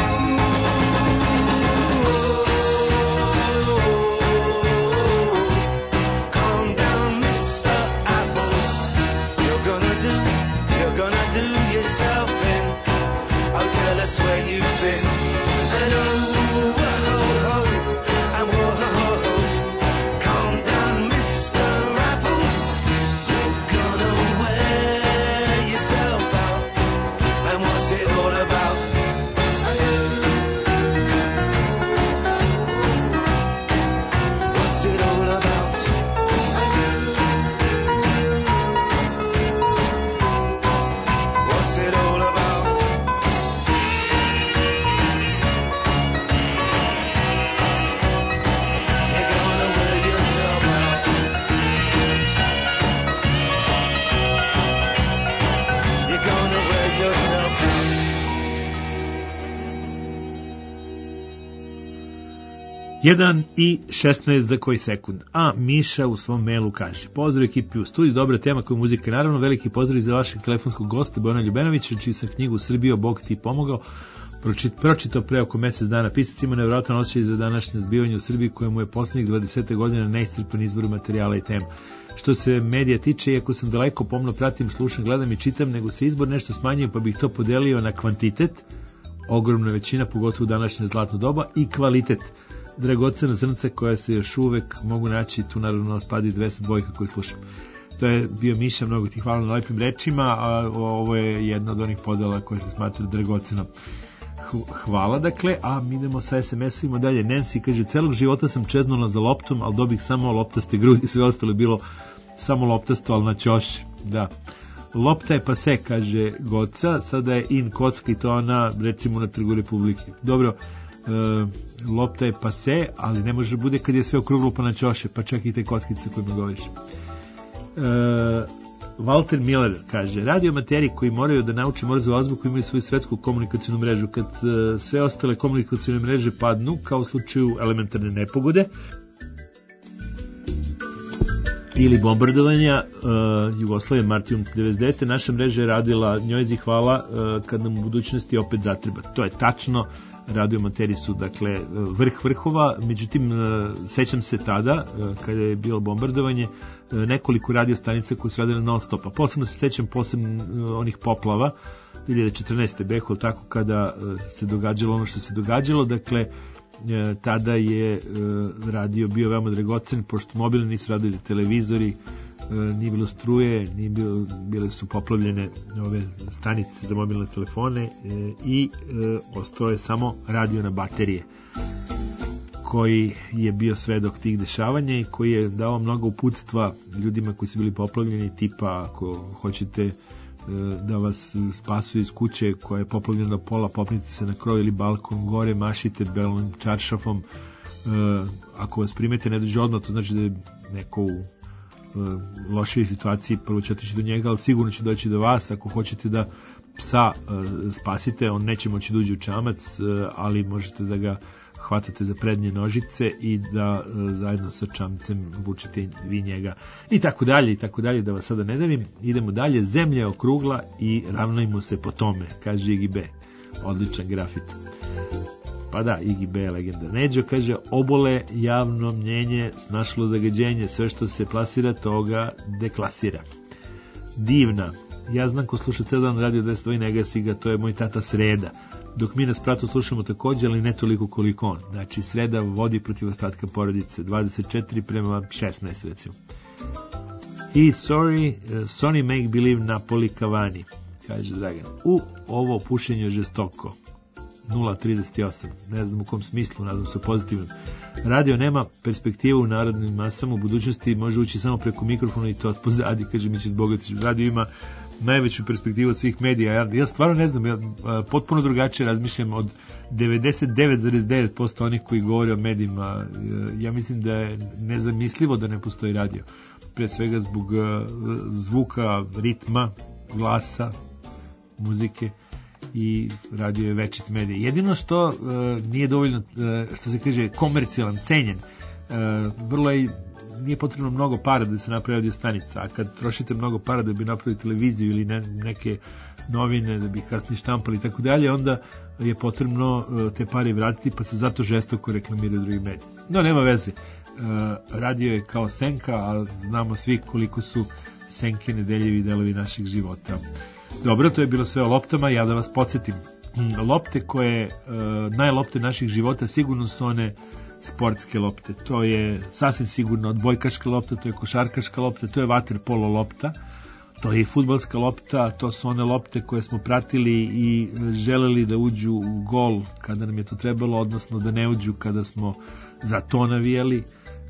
Calm down, Mister Apples, you're gonna do, you're gonna do yourself in. Oh, tell us where you've been. And oh, oh, oh, and whoa, oh, oh. Calm down, Mister Apples, you're gonna wear yourself out. And what's it all about? What's it all about? What's it all about? You're gonna wear yourself out. You're gonna wear yourself out. jedan i šesnaest za koji sekund. A Miša u svom mailu kaže: pozdrav ekipi u studiju, dobra tema koja je muzika, naravno, veliki pozdrav i za vašeg telefonskog gosta Bojana Ljubenovića, čiji sam knjigu Srbijo, Bog ti pomogao pročit, pročitao pre oko mesec dana. Pisac ima nevjerojatan osjećaj za današnje zbivanje u Srbiji, kojemu je poslednjih dvadeset godina neiscrpan izbor materijala i tema. Što se medija tiče, iako sam daleko, pomno pratim, slušam, gledam i čitam, nego se izbor nešto smanjio, pa bih to podelio na kvantitet, ogromna većina, pogotovo u današnje zlatno doba, i kvalitet, dragocena zrnca koja se još uvek mogu naći, tu naravno spadi dvesta dvojka koju slušam. To je bio Miša, mnogo ti hvala na lepim rečima, a ovo je jedna od onih podela koje se smatruju dragocenom. Hvala, dakle, a mi idemo sa es em es-ovima dalje. Nancy kaže: celog života sam čeznula za loptom, ali dobih samo loptaste grudi, sve ostalo je bilo samo loptasto, ali na ćoši. Da. Lopta je pase, kaže Goca, sada je in kocka i to ona, recimo, na Trgu Republike. Dobro, e, lopta je pase, ali ne može bude kad je sve okruglo pa na ćoše, pa čak i te kockice koje mi govoriš. E, Walter Miller kaže: radio amateri koji moraju da nauče Morzevu azbuku imaju svoju svetsku komunikacijnu mrežu. Kad e, sve ostale komunikacijne mreže padnu, kao u slučaju elementarne nepogode ili bombardovanja uh, Jugoslavije martijom devedeset devete. naša mreža je radila, njoj zi hvala, uh, kad nam u budućnosti opet zatreba. To je tačno, radioamateri su, dakle, vrh vrhova, međutim, uh, sećam se tada, uh, kada je bilo bombardovanje, uh, nekoliko radiostanica koje su radile non stopa. Posebno se sećam posebno uh, onih poplava dve hiljade četrnaeste. Behu, tako, kada uh, se događalo ono što se događalo, dakle, tada je radio bio veoma dragocen, pošto mobilni nisu radili televizori, nije bilo struje, nije bilo, bile su poplavljene ove stanice za mobilne telefone i ostao je samo radio na baterije, koji je bio svedok tih dešavanja i koji je dao mnogo uputstva ljudima koji su bili poplavljeni, tipa ako hoćete da vas spasuje iz kuće koja je poplavljena do pola, popnite se na krov ili balkon gore, mašite belom čaršafom, ako vas primete ne dođe odmah, to znači da je neko u lošoj situaciji, prvo će otići do njega, ali sigurno će doći do vas. Ako hoćete da psa spasite, on neće moći da uđe u čamac, ali možete da ga hvatate za prednje nožice i da zajedno sa čamcem vučete vi njega i tako dalje i tako dalje, da vas sada ne davim. Idemo dalje. Zemlja je okrugla i ravnajmo se po tome, kaže Iggy B. Odličan grafit. Pa da, Iggy B je legenda. Neđo kaže, obole javno mnjenje, snašlo zagađenje, sve što se plasira toga deklasira. Divna. Ja znam ko sluša ceo dan radio deset dva i ne gasi ga, to je moj tata Sreda. Dok mi na spratu slušamo takođe, ali ne toliko koliko on. Znači, Sreda vodi protiv ostatka porodice, dvadeset četiri prema šesnaest, recimo. I sorry, Sony Make Believe Napoli Cavani, kaže Dragan. U, ovo pušenje je žestoko. nula trideset osam, ne znam u kom smislu, nadam se pozitivno. Radio nema perspektivu u narodnim masama, u budućnosti može ući samo preko mikrofona i to od pozadi, kaže Mići Zbogatić. Radio ima najveću perspektivu od svih medija. Ja, ja stvarno ne znam, ja a, potpuno drugačije razmišljam od devedeset devet zarez devet posto onih koji govore o medijima. Ja mislim da je nezamislivo da ne postoji radio. Pre svega zbog a, zvuka, ritma, glasa, muzike, i radio je večit medij. Jedino što uh, nije dovoljno, uh, što se kaže, komercijalan, cenjen, uh, vrlo je, nije potrebno mnogo para da se napravi radio stanica, a kad trošite mnogo para da bi napravili televiziju ili ne, neke novine da bi kasnije štampali i tako dalje, onda je potrebno uh, te pare vratiti, pa se zato žestoko reklamiraju drugi mediji. No, nema veze. Uh, radio je kao senka, a znamo svi koliko su senke nedeljevi delovi naših života. Dobro, to je bilo sve o loptama, ja da vas podsjetim. Lopte koje, e, najlopte naših života sigurno su one sportske lopte. To je sasvim sigurno odbojkaška lopta, to je košarkaška lopta, to je vaterpolo lopta, to je i fudbalska lopta, to su one lopte koje smo pratili i želeli da uđu u gol kada nam je to trebalo, odnosno da ne uđu kada smo za to navijali.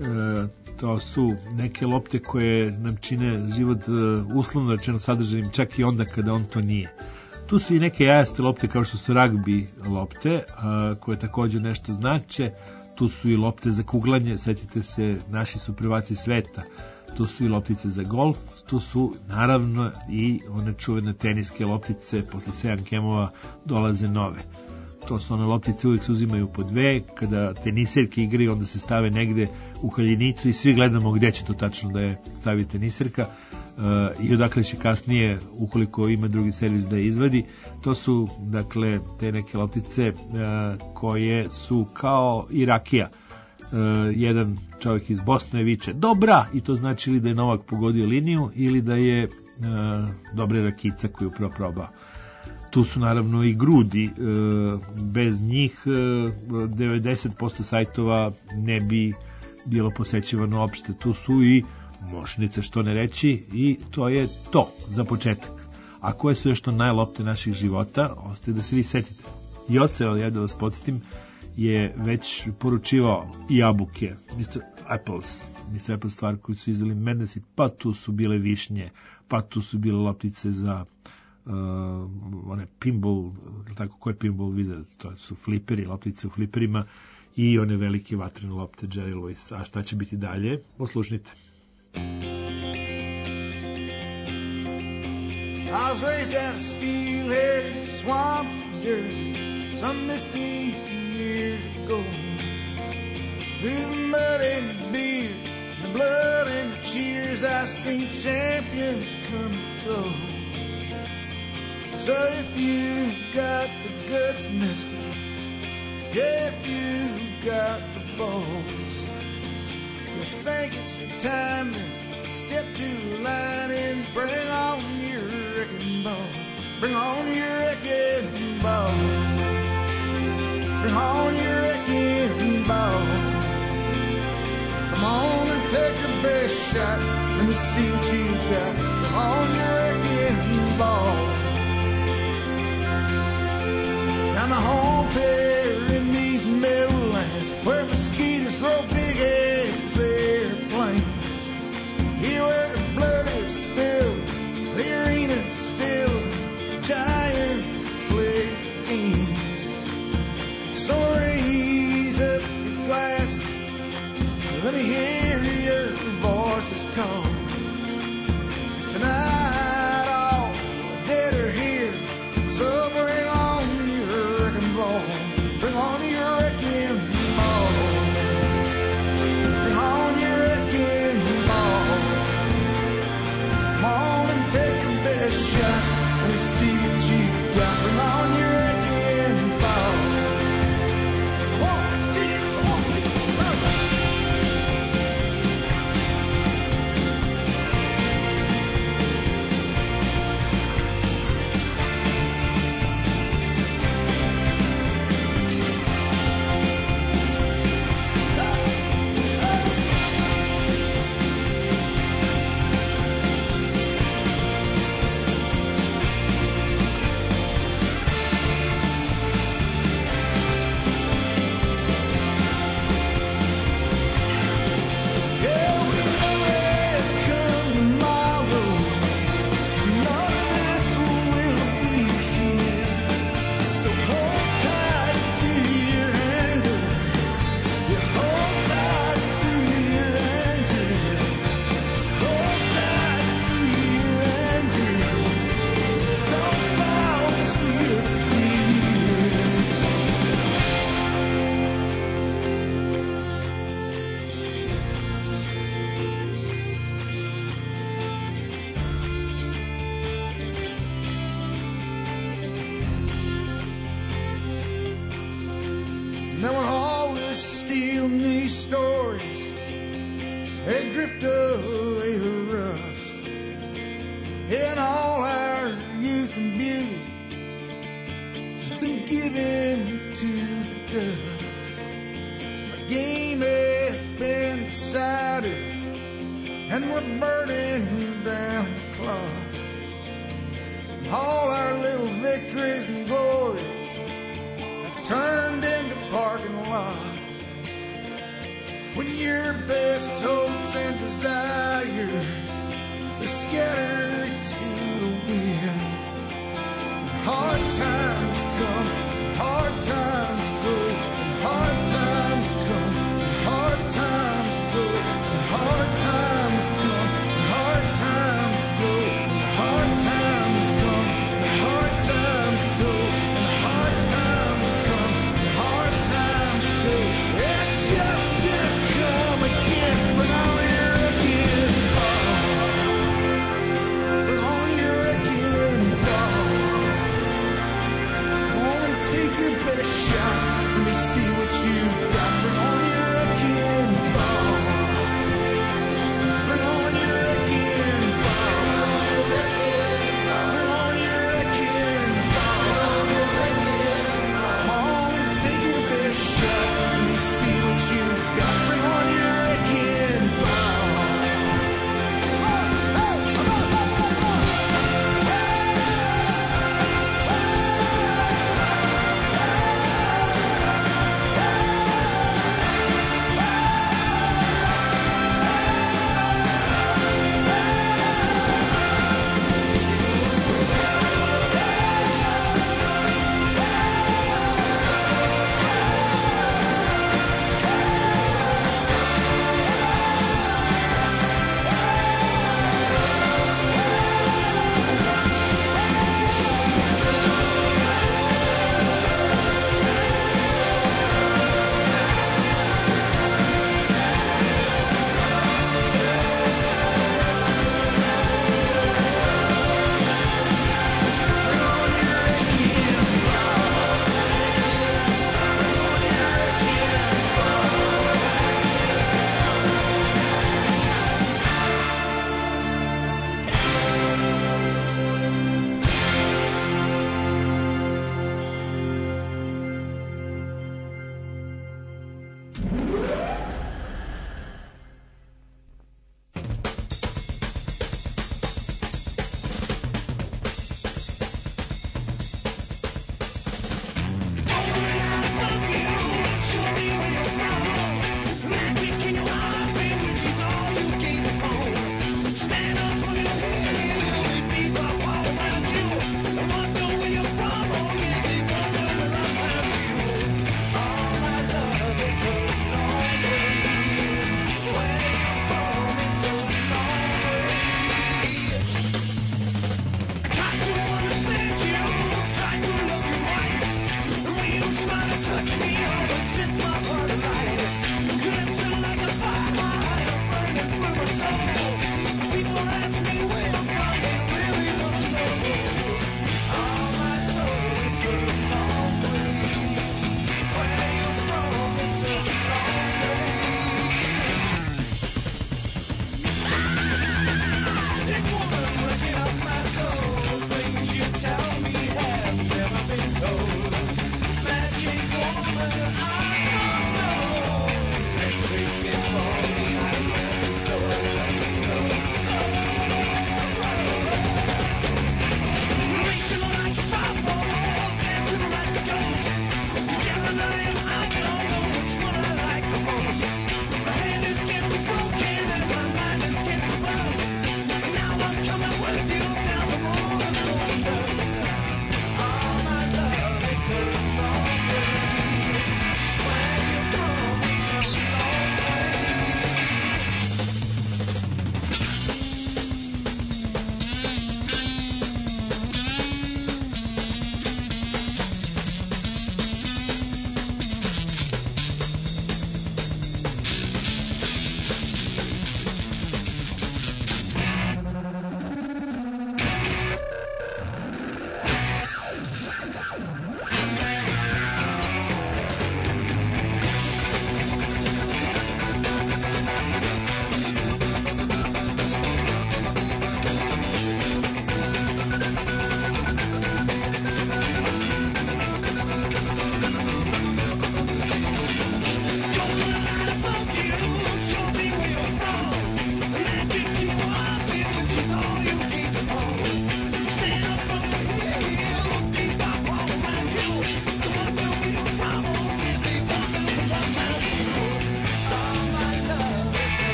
E, to su neke lopte koje nam čine život e, uslovno rečeno sadržajnim čak i onda kada on to nije. Tu su i neke jajaste lopte kao što su ragbi lopte, a, koje također nešto znače. Tu su i lopte za kuglanje, setite se, naši su prvaci sveta. Tu su i loptice za golf, tu su naravno i one čuvene teniske loptice, posle sedam kemova dolaze nove. To su one loptice, uvijek se uzimaju po dve, kada teniserke igraju onda se stave negde u haljinicu i svi gledamo gdje će to tačno da je stavi teniserka uh, i odakle će kasnije, ukoliko ima drugi servis, da je izvadi. To su, dakle, te neke loptice uh, koje su kao i rakija. Uh, jedan čovjek iz Bosne viče dobra, i to znači ili da je Novak pogodio liniju ili da je uh, dobra rakica koju upravo probao. Tu su naravno i grudi, bez njih devedeset posto sajtova ne bi bilo posećivano opšte. Tu su i mošnice, što ne reći, i to je to za početak. A koje su još to najlopte naših života, ostaje da se vi setite. I oceo, ja da vas podsjetim, je već poručivao i jabuke, mister Apples, mister Apples stvar koju su izdali Mendesi, pa tu su bile višnje, pa tu su bile loptice za Uh, one pinball, tako, ko je pinball Wizards, to su fliperi, loptice u fliperima i one velike vatrene lopte Jerry Lewis. A šta će biti dalje? Poslušnite. I was raised down in Steelhead swamps in Jersey some misty years ago. Through the mud and the beer, the blood and the cheers, I seen champions come and go. So if you got the guts, mister, if you got the balls, you think it's time, then step to the line and bring on your wrecking ball. Bring on your wrecking ball. Bring on your wrecking ball. Come on and take your best shot. Let me see what you got. Bring on your wrecking ball. I'm a home fair in these meadowlands where mosquitoes grow big as airplanes. Here where the blood is spilled, the arena's filled, giants play games. So raise up your glasses, let me hear your voices call. 'Cause tonight all the then we'll always steal new stories and drift away to rust. And all our youth and beauty has been given to the dust. The game has been decided, and we're burning down the clock. And all our little victories and glories have turned into parking lots. When your best hopes and desires are scattered to the wind, hard times come, hard times go, hard times come, hard times go, hard times come, hard times go, hard times come, hard times go, hard times come, hard times go, and just to come again, but I'll hear again, but on your again, take your best shot. Let me see what you've got. Bring on your again ball. Bring on your again ball. Bring on your again ball. Come on, take your best shot. Let me see what you've got. Bring on your again ball.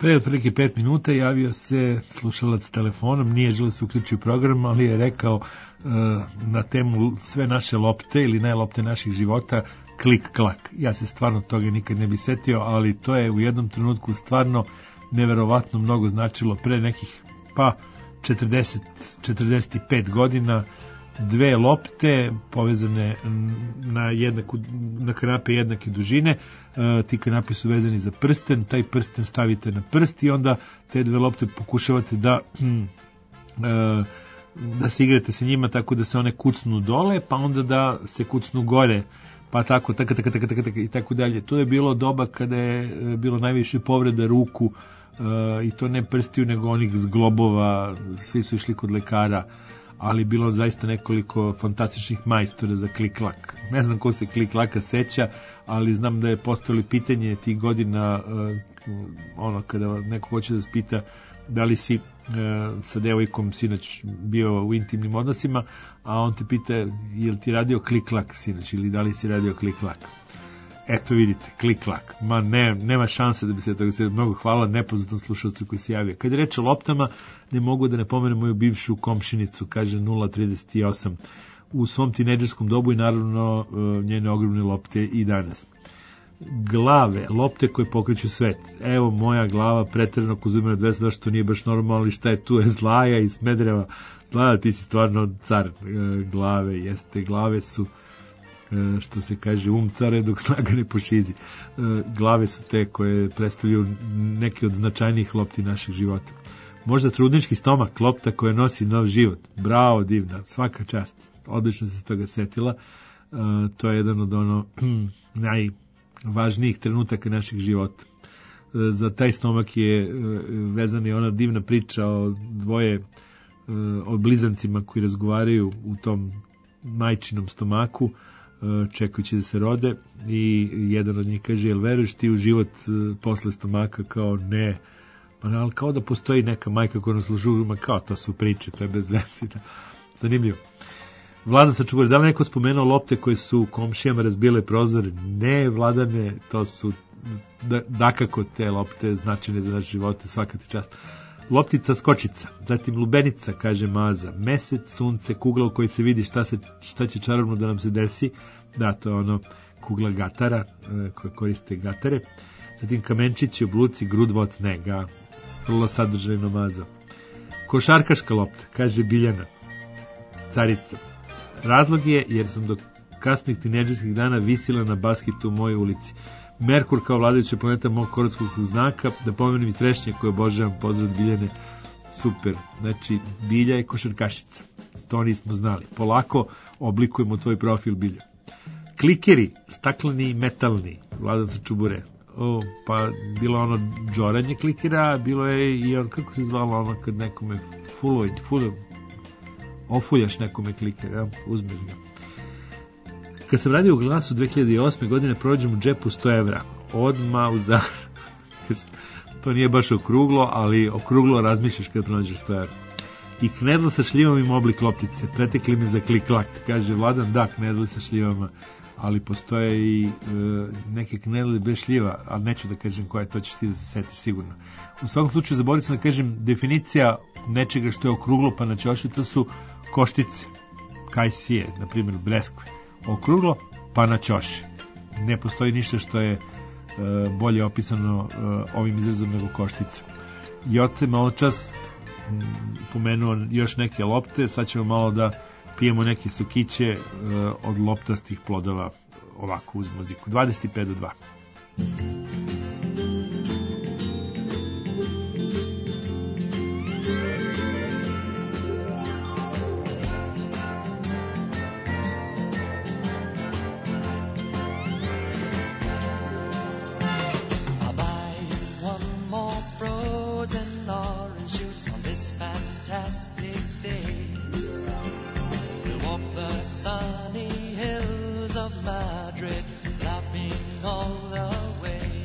Pre otprilike pet minuta javio se slušalac telefonom, nije želeo se uključiti u program, ali je rekao uh, na temu sve naše lopte ili najlopte naših života, klik-klak. Ja se stvarno toga nikad ne bi setio, ali to je u jednom trenutku stvarno neverovatno mnogo značilo. Pre nekih pa četrdeset četrdeset pet godina, dve lopte povezane na jednaku, na kanape jednake dužine, e, ti kanapi su vezani za prsten, taj prsten stavite na prst i onda te dve lopte pokušavate da hm, e, da se igrate sa njima tako da se one kucnu dole, pa onda da se kucnu gore, pa tako, tako, tako, tako, tako, tako i tako dalje. To je bilo doba kada je bilo najviše povreda ruku, e, i to ne prstiju nego onih zglobova, svi su išli kod lekara, ali bilo zaista nekoliko fantastičnih majstora za klik-klak. Ne znam ko se klik-klaka seća, ali znam da je postavili pitanje tih godina, uh, ono, kada neko hoće da se pita da li si uh, sa devojkom sinoć bio u intimnim odnosima, a on te pita je li ti radio klik-klak sinoć ili da li si radio klik-klak. Eto vidite, klik-klak. Ma ne, nema šanse da bi se toga se mnogo hvala nepoznatom slušalcu koji se javio. Kad je reč o loptama, ne mogu da ne pomenem moju bivšu komšinicu, kaže nula trideset osam, u svom tinejdžerskom dobu i naravno njene ogromne lopte i danas. Glave, lopte koje pokreću svet. Evo moja glava preterano kozumira dvesta, što nije baš normalno, ali šta je tu je Zlaja iz Smedereva. Zlaja, ti si stvarno car glave, jeste, glave su, što se kaže, um care dok snaga ne pošizi. Glave su te koje predstavljaju neke od značajnijih lopti naših života. Možda trudnički stomak, lopta koja nosi nov život. Bravo, divna, svaka čast. Odlično se toga setila. To je jedan od ono najvažnijih trenutaka naših života. Za taj stomak je vezana i ona divna priča o dvoje, o blizancima koji razgovaraju u tom majčinom stomaku, čekajući da se rode, i jedan od njih kaže, jel veruješ ti u život posle stomaka? Kao ne, pa ali kao da postoji neka majka koja nas sluša, ma kao to su priče, to je bez vesina. Zanimljivo. Vladan sa Čubure, da li neko spomenuo lopte koje su komšijama razbile prozore? Ne, Vladane, to su da, dakako te lopte značajne za naše živote, svaka ti čast. Loptica skočica, zatim lubenica, kaže Maza, mesec, sunce, kugla u kojoj se vidi šta, se, šta će čarobno da nam se desi, da, to je ono kugla gatara, koja koriste gatare, zatim kamenčići, obluci, grudva od snega, vrlo sadržajno Maza. Košarkaška lopta, kaže Biljana, carica. Razlog je jer sam do kasnih tinejdžerskih dana visila na basketu u mojoj ulici. Merkur kao vladajuća planeta mog horoskopskog znaka, da pomenem i trešnje koje obožavam, pozdrav od Biljane, super. Znači, Bilja je košarkašica, to nismo znali. Polako oblikujemo tvoj profil, Bilja. Klikeri, stakleni i metalni, Vladan sa Čubure. O, pa bilo ono džoranje klikera, bilo je i on, kako se zvalo ono kad nekome fulloj, fulloj, ofuljaš nekome kliker, ja, uzmeš ga. Kad sam radio u Glasu dve hiljade osme godine, prođem u džepu sto evra. Odma u zar... to nije baš okruglo, ali okruglo razmišljaš kad pronađeš sto evra. I knedla sa šljivom ima oblik loptice. Pretekli mi za klik-klak. Kaže Vladan, da, knedla sa šljivama, ali postoje i e, neke knedle bez šljiva, ali neću da kažem koja je, to ćeš ti da se setiš sigurno. U svakom slučaju, zaboravim sam da kažem, definicija nečega što je okruglo pa na ćoši, to su koštice, kajsije, na primjer breskve. Okruglo pa na ćoši. Ne postoji ništa što je e, bolje opisano e, ovim izrazom nego koštica. Joce malo čas m, pomenuo još neke lopte, sad ćemo malo da pijemo neke sokiće e, od loptastih plodova, ovako uz muziku. dvadeset pet do dva. Sunny hills of Madrid, laughing all the way.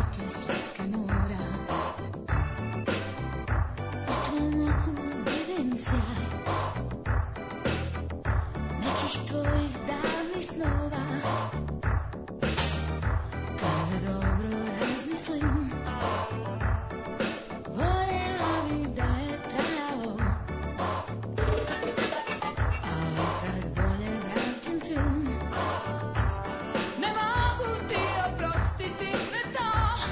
slatke, slatke mora. U tvom oku vidim sjaj nekih tvojih davnih snova. Kada dobro razmislim, voljela bi da je trajalo, ali kad bolje vratim film, ne mogu ti oprostiti sve to.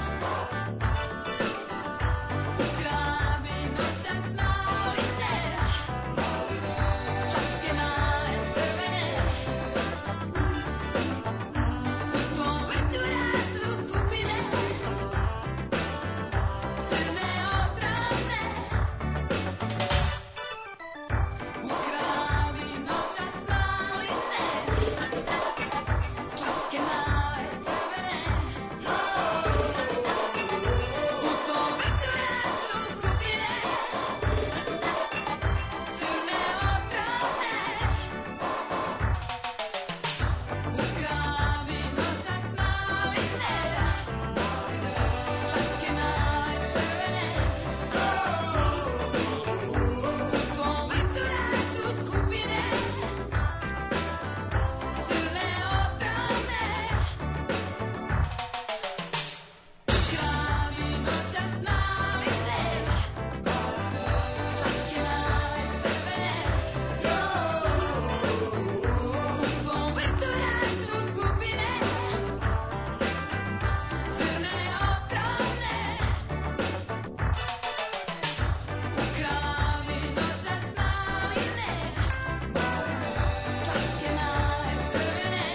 Ukrala bi noćas maline, slatke male crvene. U tvom vrtu rastu kupine, crne otrovne. Ukrala bi noćas maline, slatke male crvene. U tvom vrtu rastu kupine, crne otrovne. Ukrala bi noćas maline, slatke male crvene. U tvom vrtu rastu kupine, crne otrovne. Ukrala bi noćas maline, slatke male crvene. U tvom vrtu rastu kupine, crne otrovne. Ukrala bi noćas maline, slatke male crvene.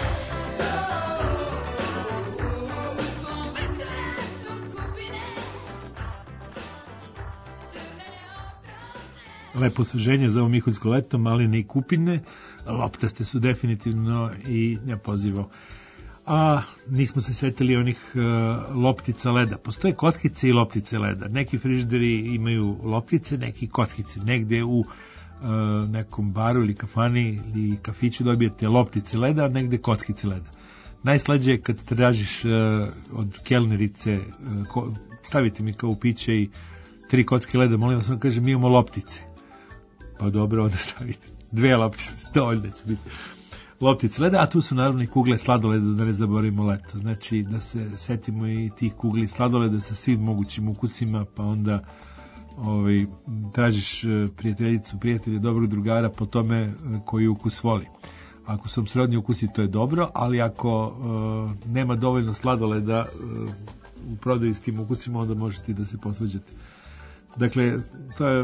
U tvom vrtu rastu kupine, crne otrovne. Lepo osveženje za ovo miholjsko leto, maline i kupine, loptaste su definitivno i nepozivao. A nismo se setili onih uh, loptica leda. Postoje kockice i loptice leda. Neki frižideri imaju loptice, neki kockice. Negde u uh, nekom baru ili kafani ili kafiću dobijete loptice leda, a negde kockice leda. Najslađe je kad tražiš uh, od kelnerice, uh, ko, stavite mi kao u piće i tri kocke leda, molim vas, on kaže mi imamo loptice. Pa dobro, onda stavite dve loptice, dovoljno će biti loptice leda, a tu su naravno i kugle sladoleda, da ne zaboravimo leto. Znači da se setimo i tih kugli sladoleda sa svim mogućim ukusima, pa onda ovaj, tražiš prijateljicu, prijatelja, dobrog drugara po tome koji ukus voli. Ako su srodni ukusi, to je dobro, ali ako uh, nema dovoljno sladoleda uh, u prodaju s tim ukusima, onda možete da se posvađate. Dakle, to je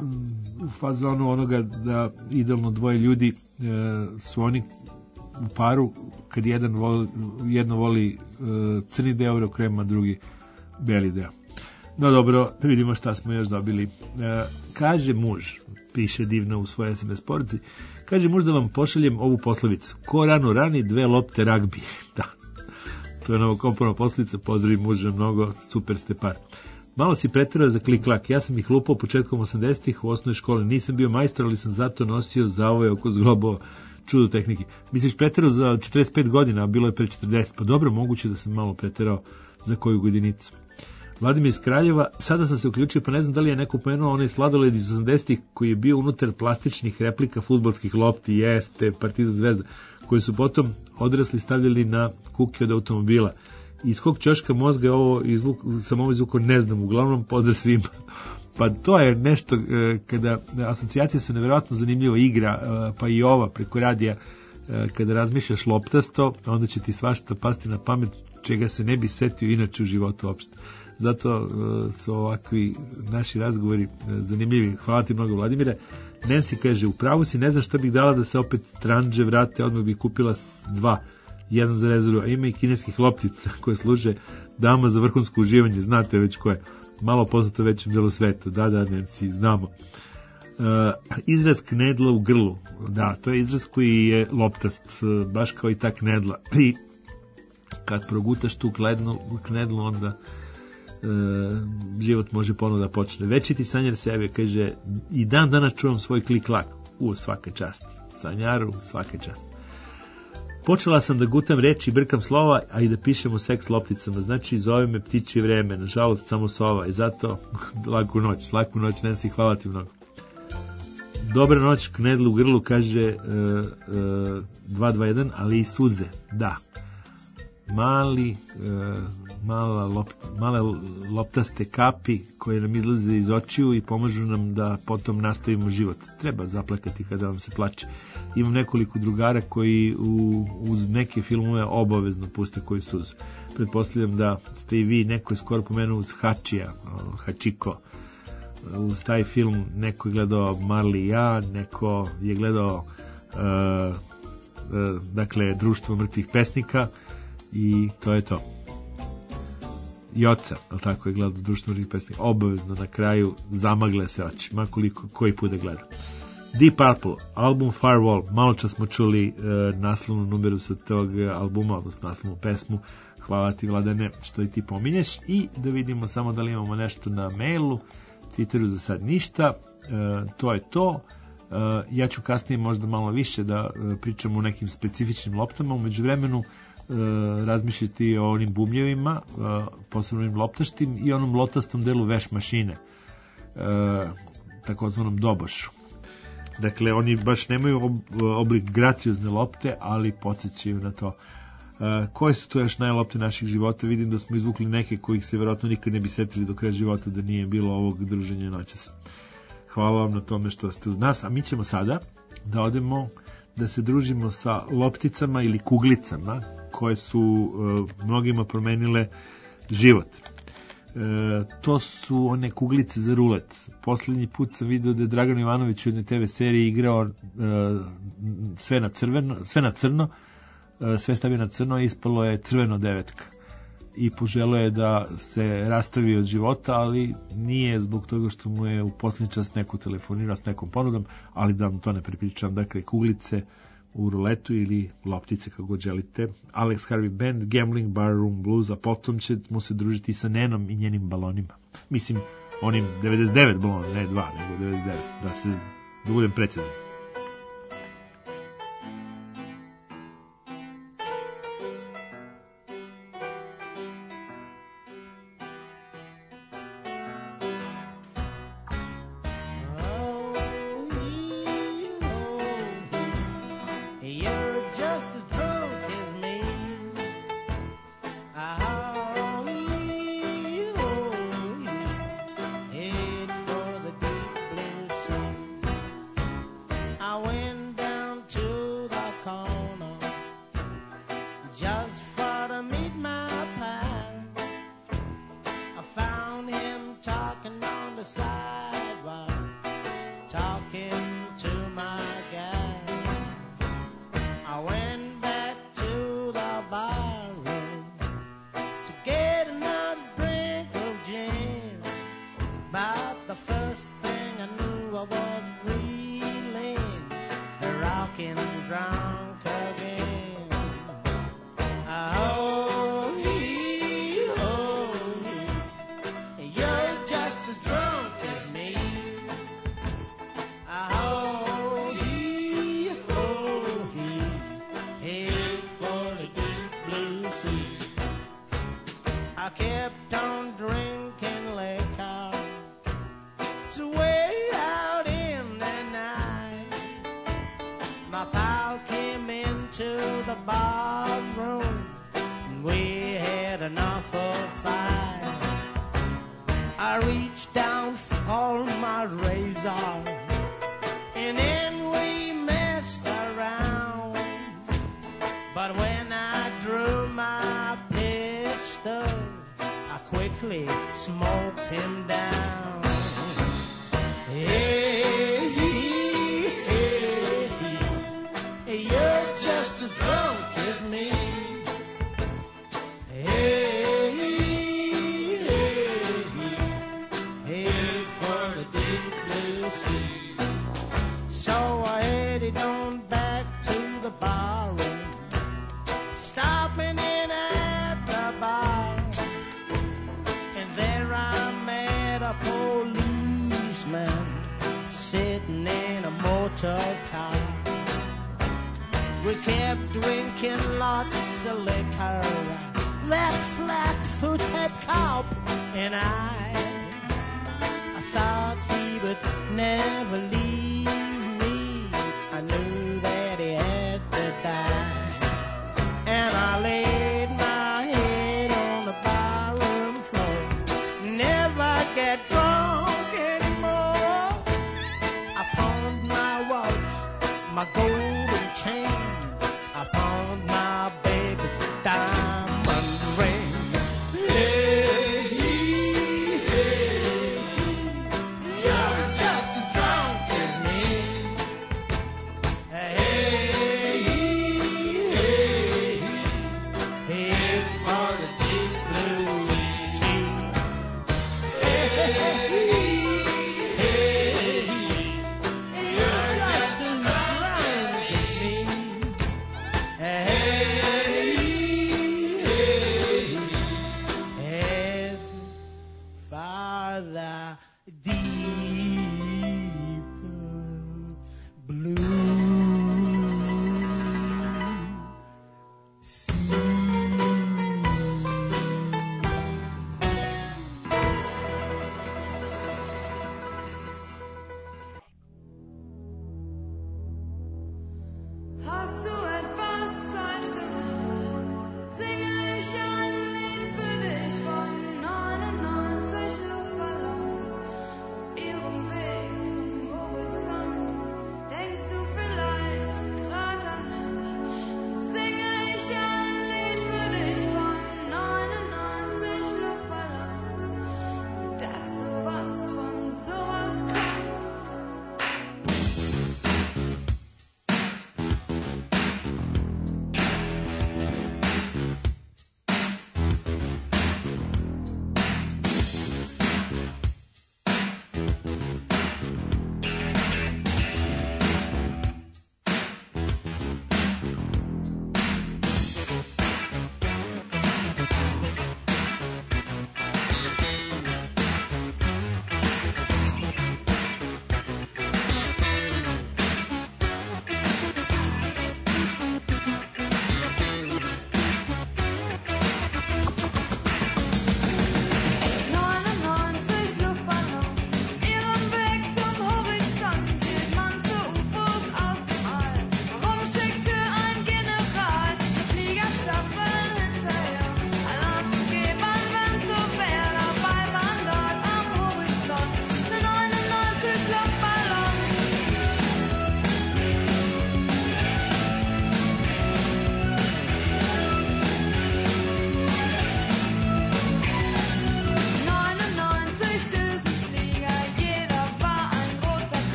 u fazonu onoga da idealno dvoje ljudi e, su oni u paru kad jedan voli, jedno voli e, crni deo Eurokrema, drugi beli deo. No dobro, da vidimo šta smo još dobili. E, kaže muž, piše divno u svojoj es em es poruci, kaže muž da vam pošaljem ovu poslovicu. Ko rano rani, dve lopte ragbi. Da, to je novokomponovana poslovica, pozdravim muža, mnogo, super ste par. Malo si preterao za klik-klak. Ja sam ih lupao početkom osamdesetih u osnovnoj školi. Nisam bio majstor, ali sam zato nosio zavoj oko zglobova, čudo tehnike. Misliš preterao za četrdeset pet godina, a bilo je pre četrdeset. Pa dobro, moguće da sam malo preterao za koju godinicu. Vladimir iz Kraljeva, sada sam se uključio, pa ne znam da li je neko pomenuo onaj sladoled iz osamdesetih koji je bio unutar plastičnih replika fudbalskih lopti, jeste, Partizan Zvezda, koji su potom odrasli stavljali na kuke od automobila. Iz kog ćoška mozga je ovo izvuk, sam ovo izvukao, ne znam, uglavnom pozdrav svima. Pa to je nešto e, kada asocijacije su nevjerojatno zanimljiva igra, e, pa i ova preko radija, e, kada razmišljaš loptasto, onda će ti svašta pasti na pamet čega se ne bi setio inače u životu uopšte. Zato e, su ovakvi naši razgovori e, zanimljivi. Hvala ti mnogo, Vladimire. Nancy kaže, u pravu si, ne znam šta bih dala da se opet tranđe vrate, odmah bih kupila dva, jedan za rezervu, a ima i kineskih loptica koje služe dama za vrhunsko uživanje, znate već koje, malo poznato većem delu sveta, da, da, Nancy, znamo. Uh, izraz knedla u grlu, da, to je izraz koji je loptast, baš kao i ta knedla. I kad progutaš tu knedlu, knedlu onda uh, život može ponovno da počne. Večiti sanjar sebe, kaže, i dan dana čuvam svoj klik-lak, u svaka čast, sanjaru, svaka čast. Počela sam da gutam reči, brkam slova, a i da pišem u seks lopticama. Znači, zove me ptičje vreme, nažalost samo sova. I zato, laku noć, laku noć, Nancy, hvala ti mnogo. Dobra noć, knedlu u grlu, kaže uh, uh, dva dva jedan, ali i suze, da. Mali, uh, mala lop, male loptaste kapi koje nam izlaze iz očiju i pomažu nam da potom nastavimo život. Treba zaplakati kada vam se plače. Imam nekoliko drugara koji u, uz neke filmove obavezno puste koji suzu. Pretpostavljam da ste i vi, neko je skoro pomenuo uz Hačija, Hačiko. Uz taj film neko je gledao Marley i ja, neko je gledao uh, uh, dakle Društvo mrtvih pesnika i to je to. Joca, ali tako je gledao Društvo mrtvih pesnika, obavezno na kraju zamagle se oči, makoliko koji put da gleda. Deep Purple, album Firewall, malo čas smo čuli uh, naslovnu numeru sa tog albuma, odnosno naslovnu pesmu. Hvala ti, Vladane, što i ti pominješ. I da vidimo samo da li imamo nešto na mailu, Twitteru za sad ništa, e, to je to. E, ja ću kasnije možda malo više da e, pričam o nekim specifičnim loptama, u međuvremenu e, razmišljati o onim bumljevima, e, posebno onim loptaštim i onom lotastom delu veš mašine, e, takozvanom dobošu. Dakle, oni baš nemaju ob, oblik graciozne lopte, ali podsjećaju na to. Uh, koje su to još najlopte naših života? Vidim da smo izvukli neke kojih se vjerojatno nikad ne bi setili do kraja života da nije bilo ovog druženja noćas. Hvala vam na tome što ste uz nas, a mi ćemo sada da odemo da se družimo sa lopticama ili kuglicama koje su uh, mnogima promenile život. Uh, to su one kuglice za rulet. Poslednji put sam vidio da je Dragan Jovanović u jednoj te ve seriji igrao uh, sve na crveno, sve na crno, sve stavio na crno i ispalo je crveno devetka i poželeo je da se rastavi od života, ali nije zbog toga što mu je u posljednji čas neko telefonirao s nekom ponudom, ali da vam to ne prepričam. Dakle, kuglice u ruletu ili loptice, kako god želite. Alex Harvey Band, Gambling Barroom Blues, a potom će mu se družiti sa Nenom i njenim balonima. Mislim, onim devedeset devet balona, ne dva, nego devedeset devet, da se da budem precizan. policeman We kept drinking lots of liquor. That flat-footed cop and I, I thought he would never leave me. I knew that he had to die. And I laid my head on the barroom floor. Never get drunk anymore. I found my watch, my golden chain. I found my baby diamond ring. Hey, hey, you're just as drunk as me. Hey, hey, head for the deep blue sea. Hey, hey, you're just as drunk as me. Hey,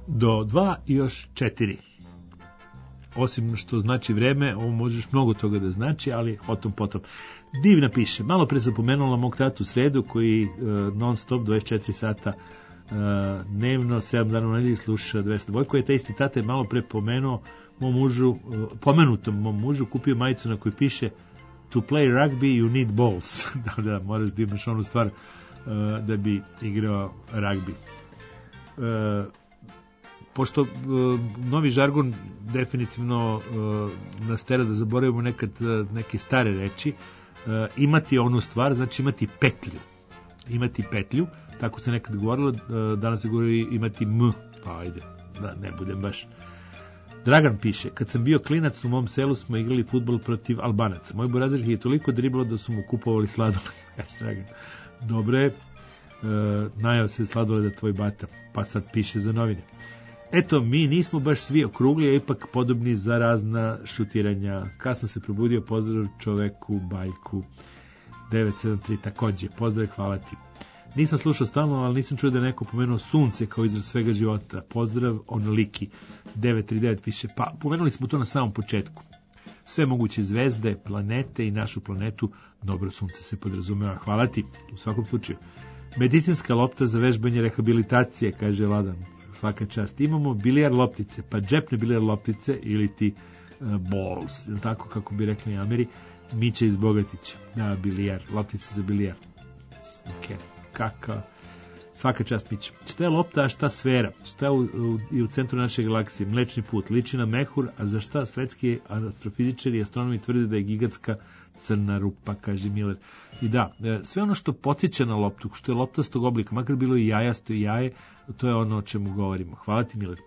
do dva i još četiri. Osim što znači vreme, ovo možeš mnogo toga da znači, ali o tom potom. Divna piše, malo pre sam pomenula mog tatu Sredu, koji uh, non stop dvadeset četiri sata uh, dnevno, sedam dana u nedelji sluša dvesta Vojko je taj isti tata je malo pre pomenuo mom mužu, uh, pomenutom mom mužu, kupio majicu na kojoj piše to play rugby you need balls. da, da, moraš da imaš onu stvar uh, da bi igrao rugby. Uh, pošto uh, novi žargon definitivno uh, nas tera da zaboravimo nekad uh, neke stare reči, uh, imati onu stvar, znači imati petlju. Imati petlju, tako se nekad govorilo, uh, danas se govori imati m, pa ajde, da ne budem baš. Dragan piše, kad sam bio klinac u mom selu smo igrali fudbal protiv Albanaca. Moj burazir je toliko driblao da su mu kupovali sladoled. Dragan, dobro je, uh, najao se sladoleda tvoj bata, pa sad piše za novine. Eto, mi nismo baš svi okrugli, a ipak podobni za razna šutiranja. Kasno se probudio, pozdrav čoveku, bajku. devet sedam tri takođe, pozdrav, hvala ti. Nisam slušao stalno, ali nisam čuo da je neko pomenuo sunce kao izraz svega života. Pozdrav, onoliki. devet tri devet piše, pa pomenuli smo to na samom početku. Sve moguće zvezde, planete i našu planetu, dobro sunce se podrazumeva. Hvala ti, u svakom slučaju. Medicinska lopta za vežbanje rehabilitacije, kaže Vladan. Svaka čast. Imamo bilijar loptice, pa džepne bilijar loptice ili ti uh, balls, ili tako kako bi rekli Ameri, Mića iz Bogatića. Da, bilijar, loptice za bilijar. Okay. Kaka. Svaka čast, Mića. Šta je lopta, a šta sfera? Šta u, u, i u centru naše galaksije? Mlečni put, liči na mehur, a za šta svetski astrofizičari i astronomi tvrde da je gigantska crna rupa, kaže Miller. I da, sve ono što podsjeća na loptu, što je loptastog oblika, makar bilo i jajasto i jaje, to je ono o čemu govorimo. Hvala ti, Miller.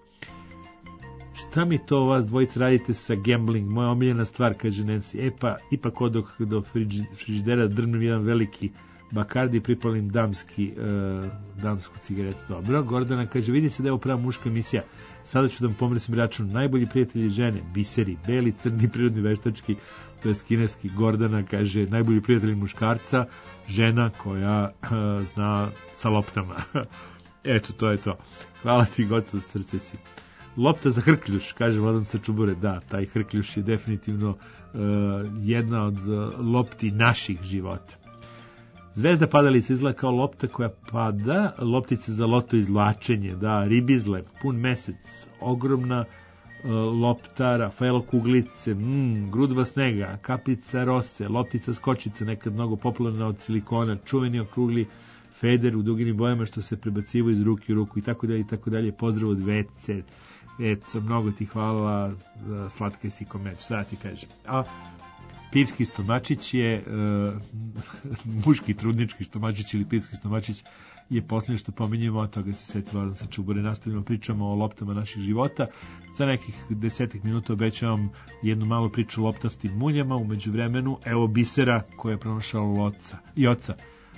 Šta mi to vas dvojice radite sa gambling? Moja omiljena stvar, kaže Nancy. E pa, ipak odok do frižidera drmnem jedan veliki Bacardi, pripalim damski, uh, damsku cigaretu. Dobro, Gordana kaže, vidi se da je ovo prava muška emisija. Sada ću da vam pomresim račun. Najbolji prijatelji žene, biseri, beli, crni, prirodni, veštački, to jest kineski. Gordana kaže, najbolji prijatelji muškarca, žena koja uh, zna sa loptama. Eto, to je to. Hvala ti, gotovo, srce si. Lopta za hrkljuš, kaže Vladan sa Čubure. Da, taj hrkljuš je definitivno uh, jedna od uh, lopti naših života. Zvezda padalica izgleda kao lopta koja pada, loptice za loto izvlačenje, da, ribizle, pun mesec, ogromna uh, lopta, Rafael kuglice, mm, grudva snega, kapica rose, loptica skočica, nekad mnogo popularna od silikona, čuveni okrugli feder u duginim bojama što se prebacivo iz ruke u ruku i tako dalje i tako dalje. Pozdrav od Vece. Veco, mnogo ti hvala, slatka si koment, šta ti kažem. A pivski stomačić je uh, muški trudnički stomačić ili pivski stomačić je posljednje što pominjemo, od toga se setilo sa Čubure. Nastavljamo, pričamo o loptama naših života. Za nekih desetak minuta obećavam jednu malu priču o loptastim muljama. Umeđu vremenu, evo bisera koja je pronašao loca i oca.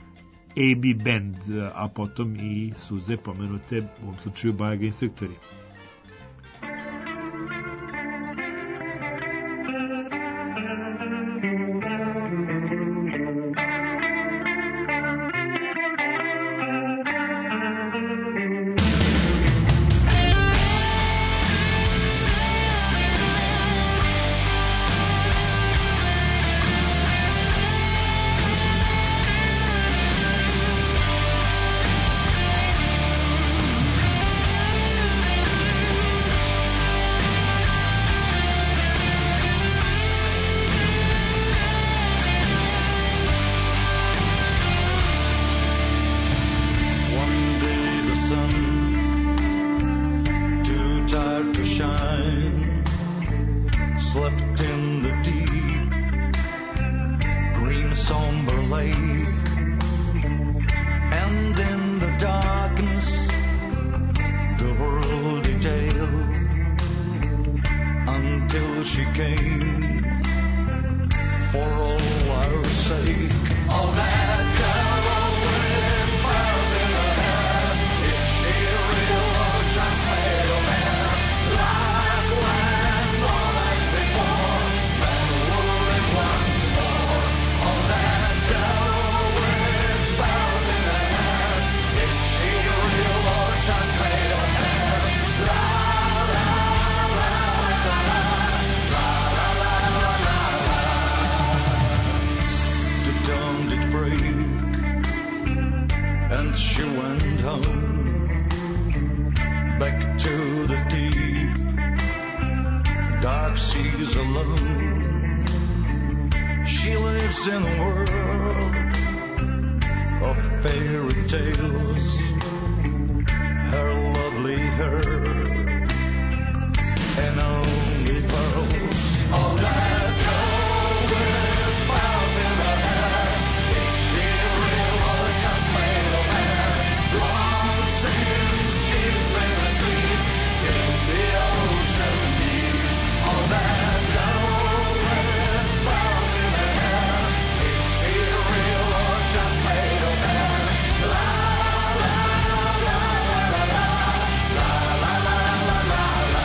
A B Band, a potom i suze pomenute, u ovom slučaju Bajaga instruktori. Like And she went home, back to the deep, dark seas alone. She lives in a world of fairy tales, her lovely hair and only pearls. All that gold with pearls in her hair, is she real or just made of air? Long since she's been asleep in the ocean deep. All that gold with pearls in her hair, is she real or just made of air? La la la la la la la la la la la.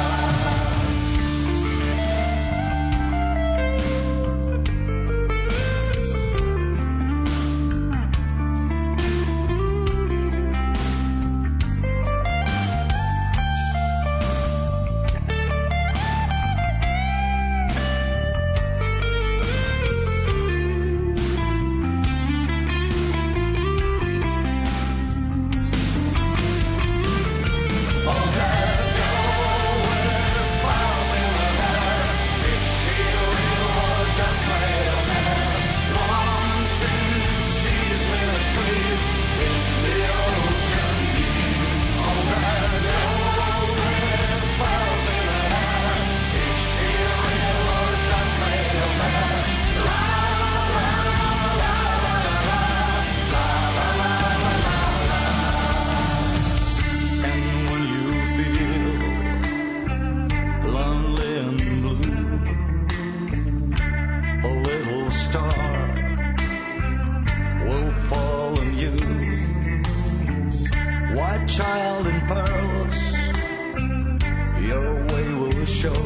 Child in pearls, your way will show,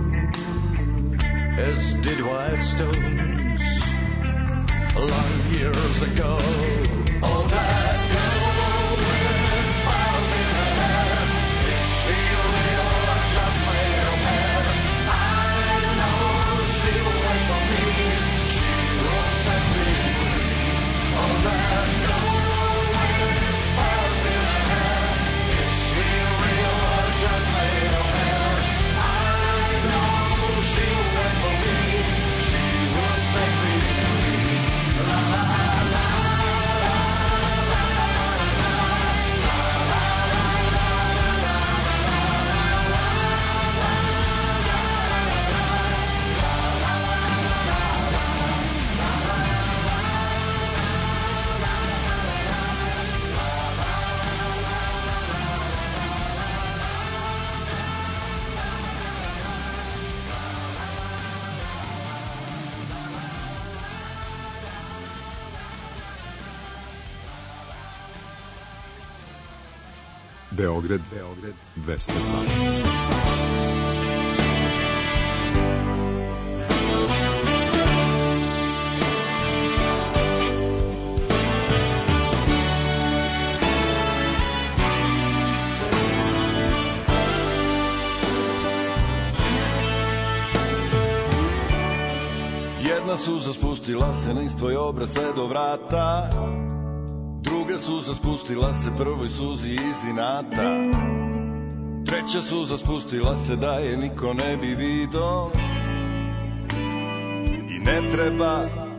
as did white stones long years ago. All that gold with pearls in her hair, is she real or just made of hair? I know she will wait for me, she will set me free. All that gold with pearls in her hair, is she real or just made of hair? I know she will wait for me, she will set me free. La la la la la Beograd, Beograd, dvesta dva. Jedna suza spustila se niz tvoj obraz sve do vrata, druga suza spustila se prvoj suzi iz inata, treća suza spustila se da je niko ne bi vidio. I ne treba,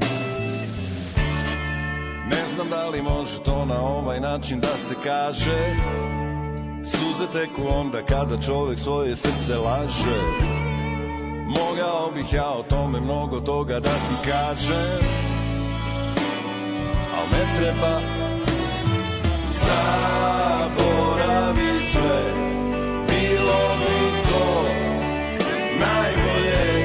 ne znam da li može to na ovaj način da se kaže, suze teku onda kada čovjek svoje srce laže. Mogao bih ja o tome mnogo toga da ti kažem, al ne treba. Zaboravi sve, bilo mi to najbolje.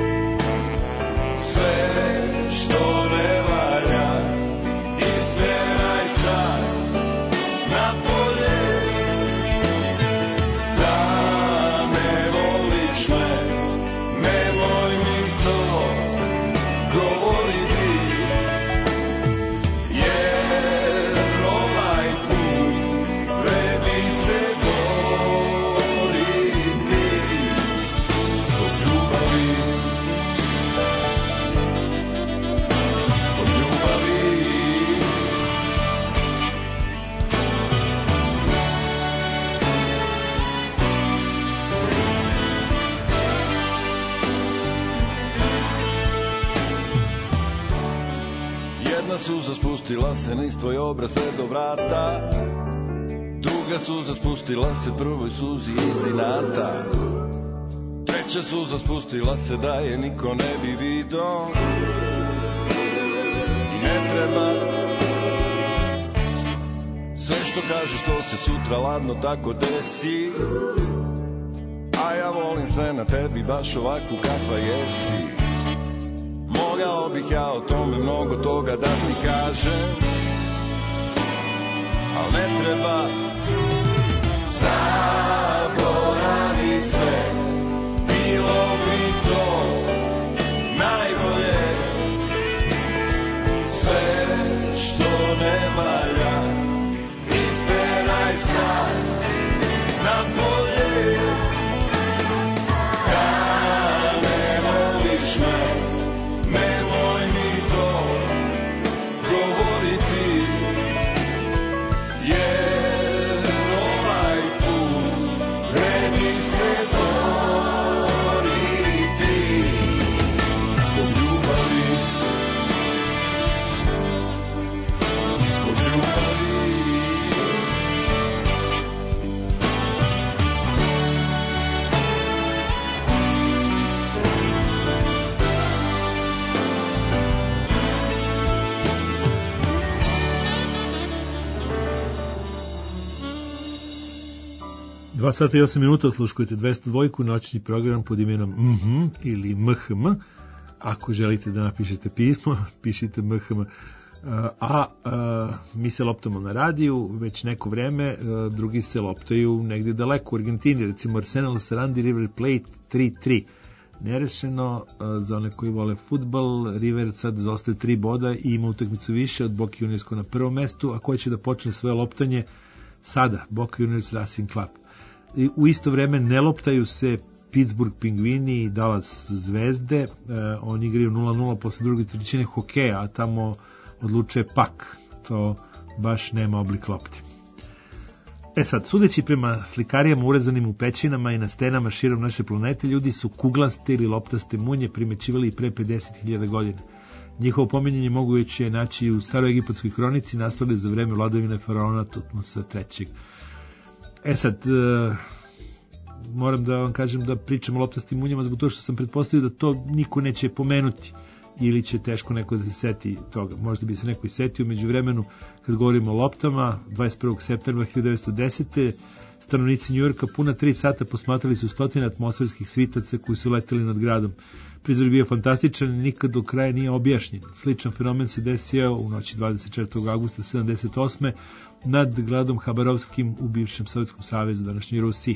Sve što ne valja, istjeraj sad napolje. Da ne voliš me, nemoj mi to govoriti, jer ovaj put Jedna suza spustila se niz tvoj obraz sve do vrata, druga suza spustila se prvoj suzi iz inata, treća suza spustila se da je niko ne bi vidio. I ne treba sve što kažeš to se sutra ladno tako desi, a ja volim sve na tebi baš ovakvu kakva jesi. Mogao bih ja o tome mnogo toga da ti kažem, al ne treba. Zaboravi sve, bilo bi to najbolje. Sve što ne valja isteraj sad na polje. Kad ne voliš me, nemoj mi to govoriti, jer ovaj put vredi se boriti zbog ljubavi, zbog ljubavi. Dva sata i osam minuta osluškujete dvesta dva noćni program pod imenom Mhm ili M H M. Ako želite da napišete pismo, pišite M H M. A, a mi se loptamo na radiju već neko vreme, a, drugi se loptaju negdje daleko u Argentini, recimo Arsenal Sarandi River Plate tri tri. Nerešeno, a, za one koji vole fudbal, River sad zaostaje tri boda i ima utakmicu više od Boca Juniorsko na prvom mestu, a koji će da počne svoje loptanje sada, Boca Juniors Racing Club. I u isto vreme ne loptaju se Pittsburgh Pingvini i Dallas Zvezde, e, oni igraju nula nula posle druge trećine hokeja, a tamo odlučuje pak, to baš nema oblik lopte. E sad, sudeći prema slikarijama urezanim u pećinama i na stenama širom naše planete, ljudi su kuglaste ili loptaste munje primećivali i pre pedeset hiljada godina. Njihovo pominjanje moguće je naći u staroj egipatskoj kronici nastale za vreme vladavine faraona Tutmosa trećeg. E sad, e, moram da vam kažem da pričam o loptastim munjama zbog toga što sam pretpostavio da to niko neće pomenuti ili će teško neko da se seti toga. Možda bi se neko i setio. Među vremenu, kad govorimo o loptama, dvadeset prvog septembra hiljadu devetsto desete. stanovnici Njujorka puna tri sata posmatrali su stotine atmosferskih svitaca koji su leteli nad gradom. Prizor je bio fantastičan i nikad do kraja nije objašnjen. Sličan fenomen se desio u noći dvadeset četvrtog avgusta sedamdeset osme nad gradom Habarovskim u bivšem Sovjetskom savezu, današnjoj Rusiji.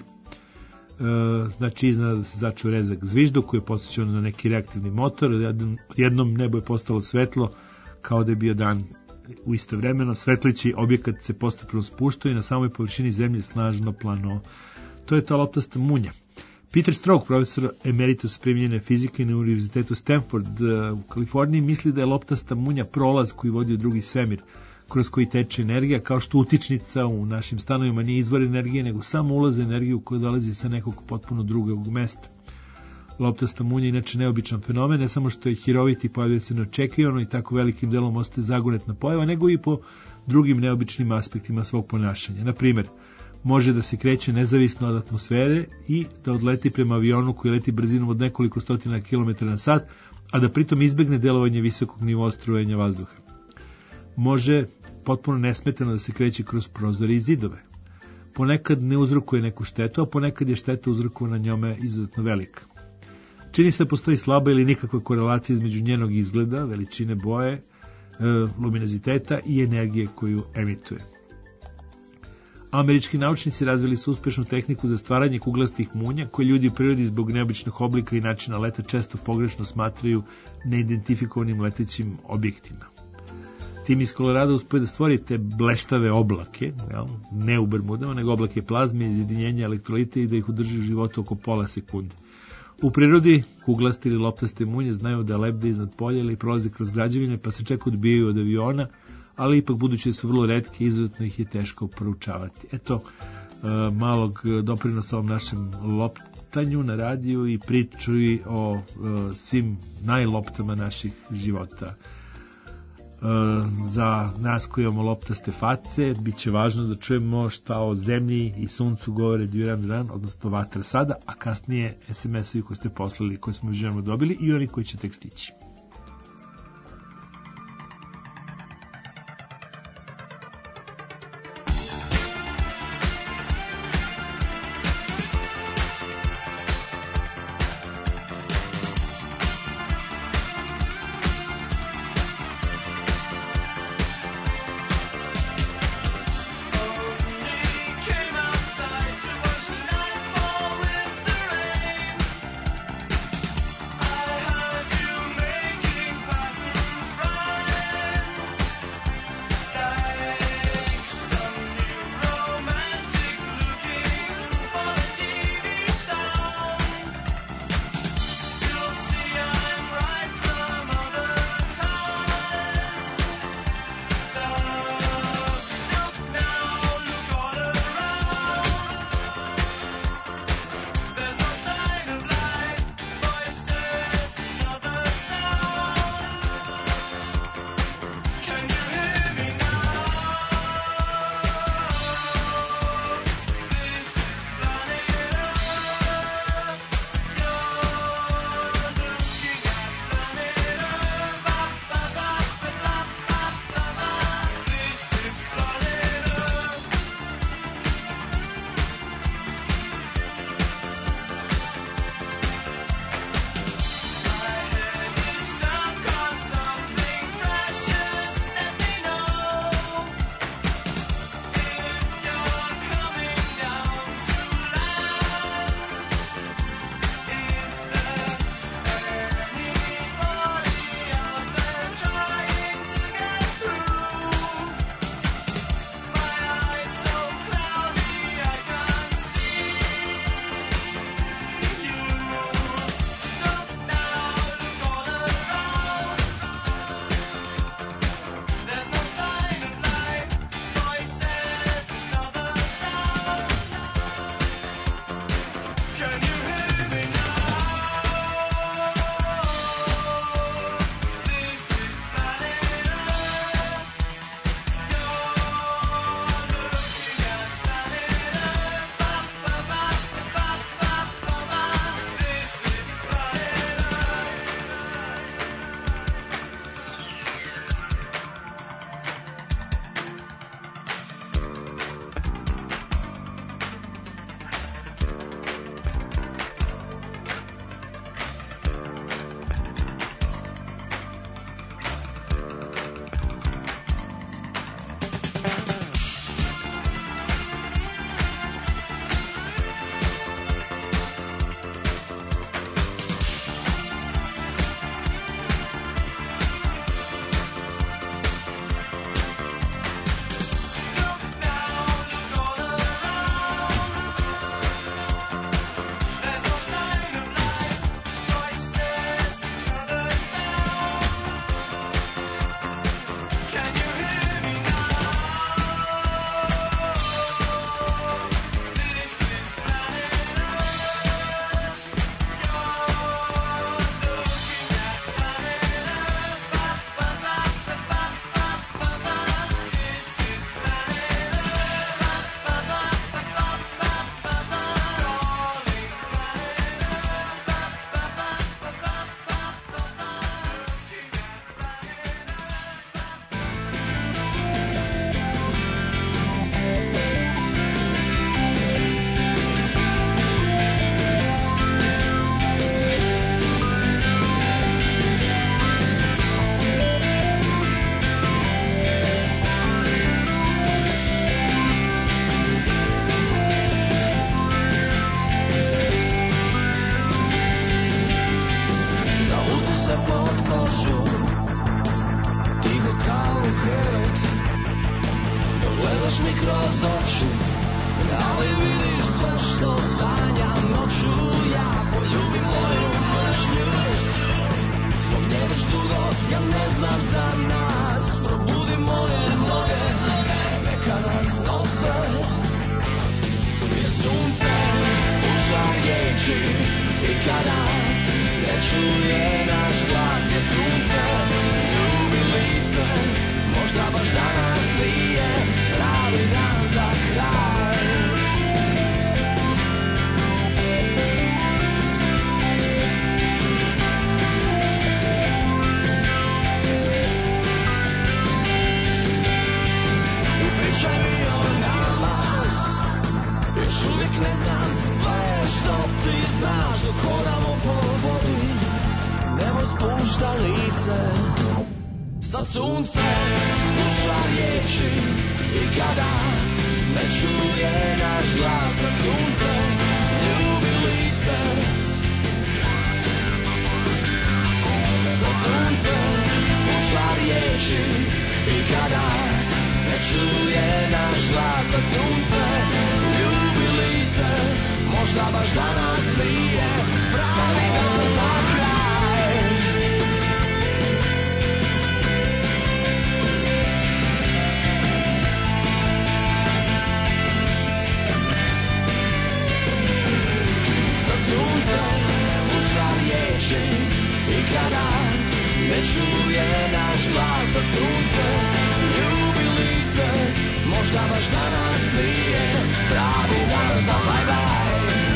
E, znači iznad se začuo rezak zvižduk koji je posjećao na neki reaktivni motor. Jednom nebo je postalo svetlo kao da je bio dan. U istovremeno svetlići objekat se postepeno spuštao i na samoj površini zemlje snažno plano. To je ta loptasta munja. Peter Stroke, profesor emeritus primijenjene fizike na univerzitetu Stanford u Kaliforniji, misli da je loptasta munja prolaz koji vodi u drugi svemir, kroz koji teče energija, kao što utičnica u našim stanovima nije izvor energije, nego samo ulaz energiju koja dolazi sa nekog potpuno drugog mesta. Loptasta munja je inače neobičan fenomen, ne samo što je hirovit i pojavio se neočekivano i tako velikim delom ostaje zagonetna pojava, nego i po drugim neobičnim aspektima svog ponašanja. Na primjer, može da se kreće nezavisno od atmosfere i da odleti prema avionu koji leti brzinom od nekoliko stotina kilometara na sat, a da pritom izbegne delovanje visokog nivoa strujenja vazduha. Može potpuno nesmetano da se kreće kroz prozore i zidove. Ponekad ne uzrokuje neku štetu, a ponekad je šteta uzrokovana njome izuzetno velika. Čini se da postoji slaba ili nikakva korelacija između njenog izgleda, veličine boje, e, luminoziteta i energije koju emituje. Američki naučnici razvili su uspešnu tehniku za stvaranje kuglastih munja koje ljudi u prirodi zbog neobičnih oblika i načina leta često pogrešno smatraju neidentifikovanim letećim objektima. Tim iz Kolorada uspio da stvorite bleštave oblake, jel, ne u Bermudama, nego oblake plazme, izjedinjenja elektrolita i da ih udrži u životu oko pola sekunde. U prirodi kuglaste ili loptaste munje znaju da lebde iznad polja ili prolaze kroz građevine, pa se čak odbijaju od aviona, ali ipak budući da su vrlo retke, izuzetno ih je teško proučavati. Eto, e, malog doprinosa ovom našem loptanju na radiju i priču i o e, svim najloptama naših života. za nas koji imamo loptaste face, bit će važno da čujemo šta o zemlji i suncu govore Duran Duran, odnosno Vatra sada, a kasnije es em es-ovi koji ste poslali, koji smo želimo dobili i oni koji će tek stići. nikada ne čuje naš glas, gdje sunce ljubi lice. sa suncem sluša riječi i kada ne čuje naš glas sa suncem ljubi lice sa suncem sluša riječi i kada ne čuje naš glas sa suncem ljubi lice možda baš danas nije pravi dan za kraj. Sa suncem sluša riječi i kada ne čuje naš glas sa suncem ljubi lice možda baš danas nije pravi dan za bye bye.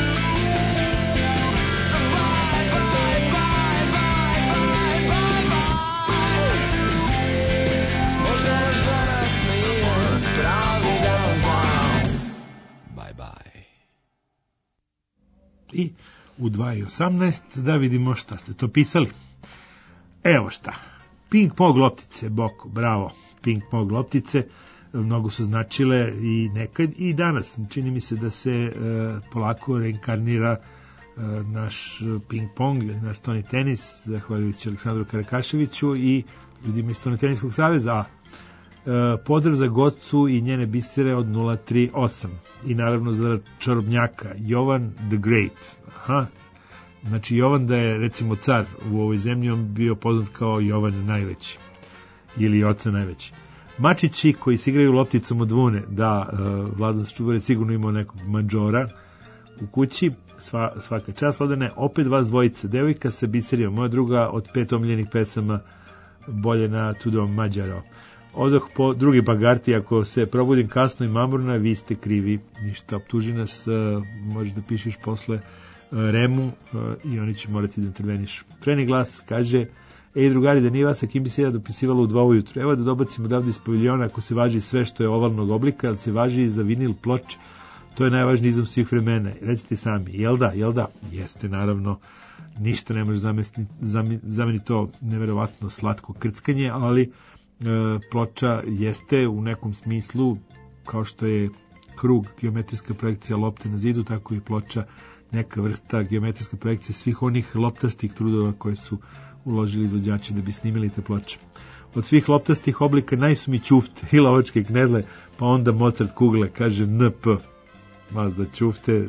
I u dva i osamnaest da vidimo šta ste to pisali. Evo šta. Ping pong loptice, Boko, bravo. Ping pong loptice mnogo su značile i nekad i danas. Čini mi se da se e, polako reinkarnira e, naš ping pong, naš stoni tenis, zahvaljujući Aleksandru Karakaševiću i ljudima iz Stoni teniskog saveza. E, pozdrav za Gocu i njene bisere od nula tri osam. I naravno za čarobnjaka Jovan the Great. Aha. Znači Jovan da je recimo car u ovoj zemlji, on bio poznat kao Jovan najveći ili oca najveći. Mačići koji se igraju lopticom od vune, da, uh, Vladan Čuvar je sigurno imao nekog mađora u kući, sva, svaka čast Vladane, opet vas dvojice, devojka sa biserijom, moja druga od pet omiljenih pesama bolje na Tudom Mađaro. Odoh po drugi bagarti, ako se probudim kasno i mamurna, vi ste krivi, ništa, optuži nas, uh, možeš da pišeš posle uh, Remu uh, i oni će morati da interveniš. Treni glas kaže: ej drugari, da nije vas, a kim bi se ja dopisivalo u dva ujutru. Evo da dobacimo odavde iz paviljona ako se važi sve što je ovalnog oblika, ali se važi i za vinil ploče. To je najvažniji izum svih vremena. Recite sami, jel da, jel da? Jeste, naravno, ništa ne može zameniti, zameniti to neverovatno slatko krckanje, ali e, ploča jeste u nekom smislu, kao što je krug geometrijska projekcija lopte na zidu, tako i ploča neka vrsta geometrijske projekcije svih onih loptastih trudova koje su uložili izvođači da bi snimili te ploče. Od svih loptastih oblika najsu mi ćufte i lovačke knedle, pa onda Mozart kugle, kaže N P. Ma za ćufte.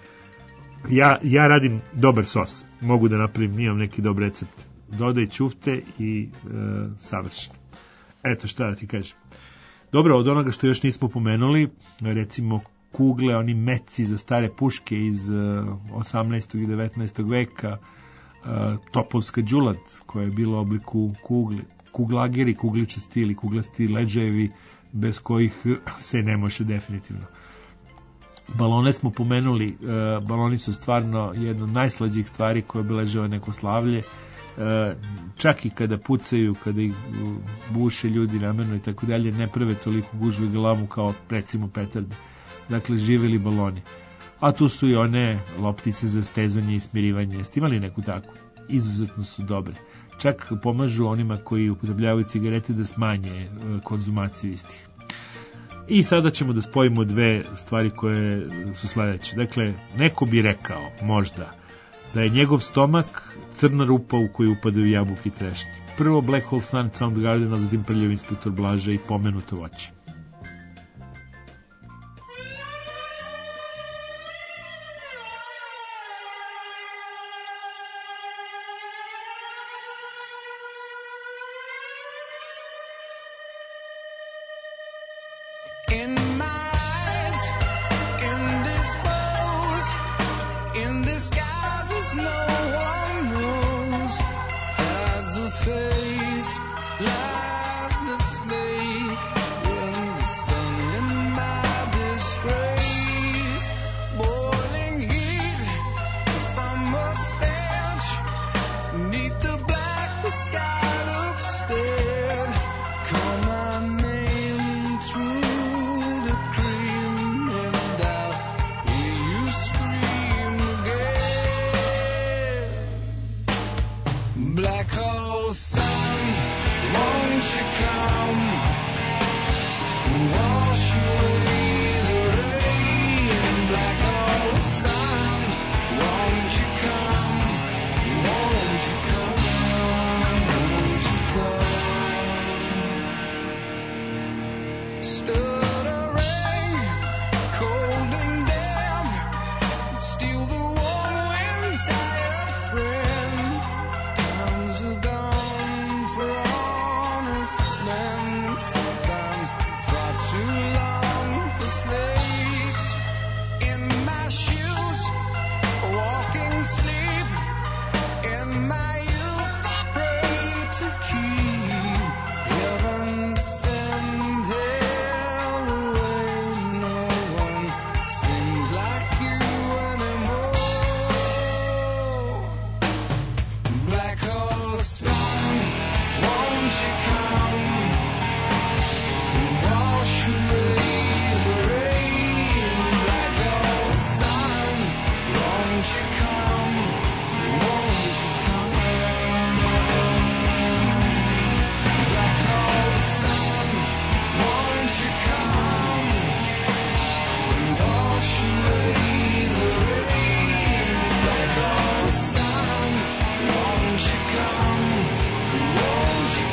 Ja, ja radim dobar sos. Mogu da napravim, nimam neki dobar recept. Dodaj ćufte i e, savršen. Eto šta da ti kažem. Dobro, od onoga što još nismo pomenuli, recimo kugle, oni meci za stare puške iz osamnaestog i devetnaestog veka, topovska đulat koja je bila u obliku kugle, kuglageri, kugličasti ili kuglasti leđevi bez kojih se ne može definitivno. Balone smo pomenuli, baloni su stvarno jedna od najslađih stvari koje obeležava neko slavlje, čak i kada pucaju, kada ih buše ljudi namerno i tako dalje, ne prave toliko gužve galamu kao recimo petarde. Dakle, živeli baloni. A tu su i one loptice za stezanje i smirivanje. Jeste imali neku takvu? Izuzetno su dobre. Čak pomažu onima koji upotrebljavaju cigarete da smanje konzumaciju istih. I sada ćemo da spojimo dve stvari koje su sledeće. Dakle, neko bi rekao, možda, da je njegov stomak crna rupa u koju upadaju jabuke i trešnje. Prvo Black Hole Sun, Soundgarden, a zatim Prljav inspektor Blaža i Pomenuto voće. Call my name through come? Wash away the rain, black or sun. Won't you come? Won't you come? Won't you come? Stuttering, cold and damp, still the warm wind, tired friend. Times are gone for honest men, and sometimes far too long for snakes. In my shoes, walking sleep. In my youth, I pray to keep heaven send hell away. No one seems like you anymore. Black hole sun, won't you come? Wash away the rain. Black hole sun, won't you come? Won't you come? Black hole sun, won't you come? Wash away the rain. Black hole sun, won't you come? Won't you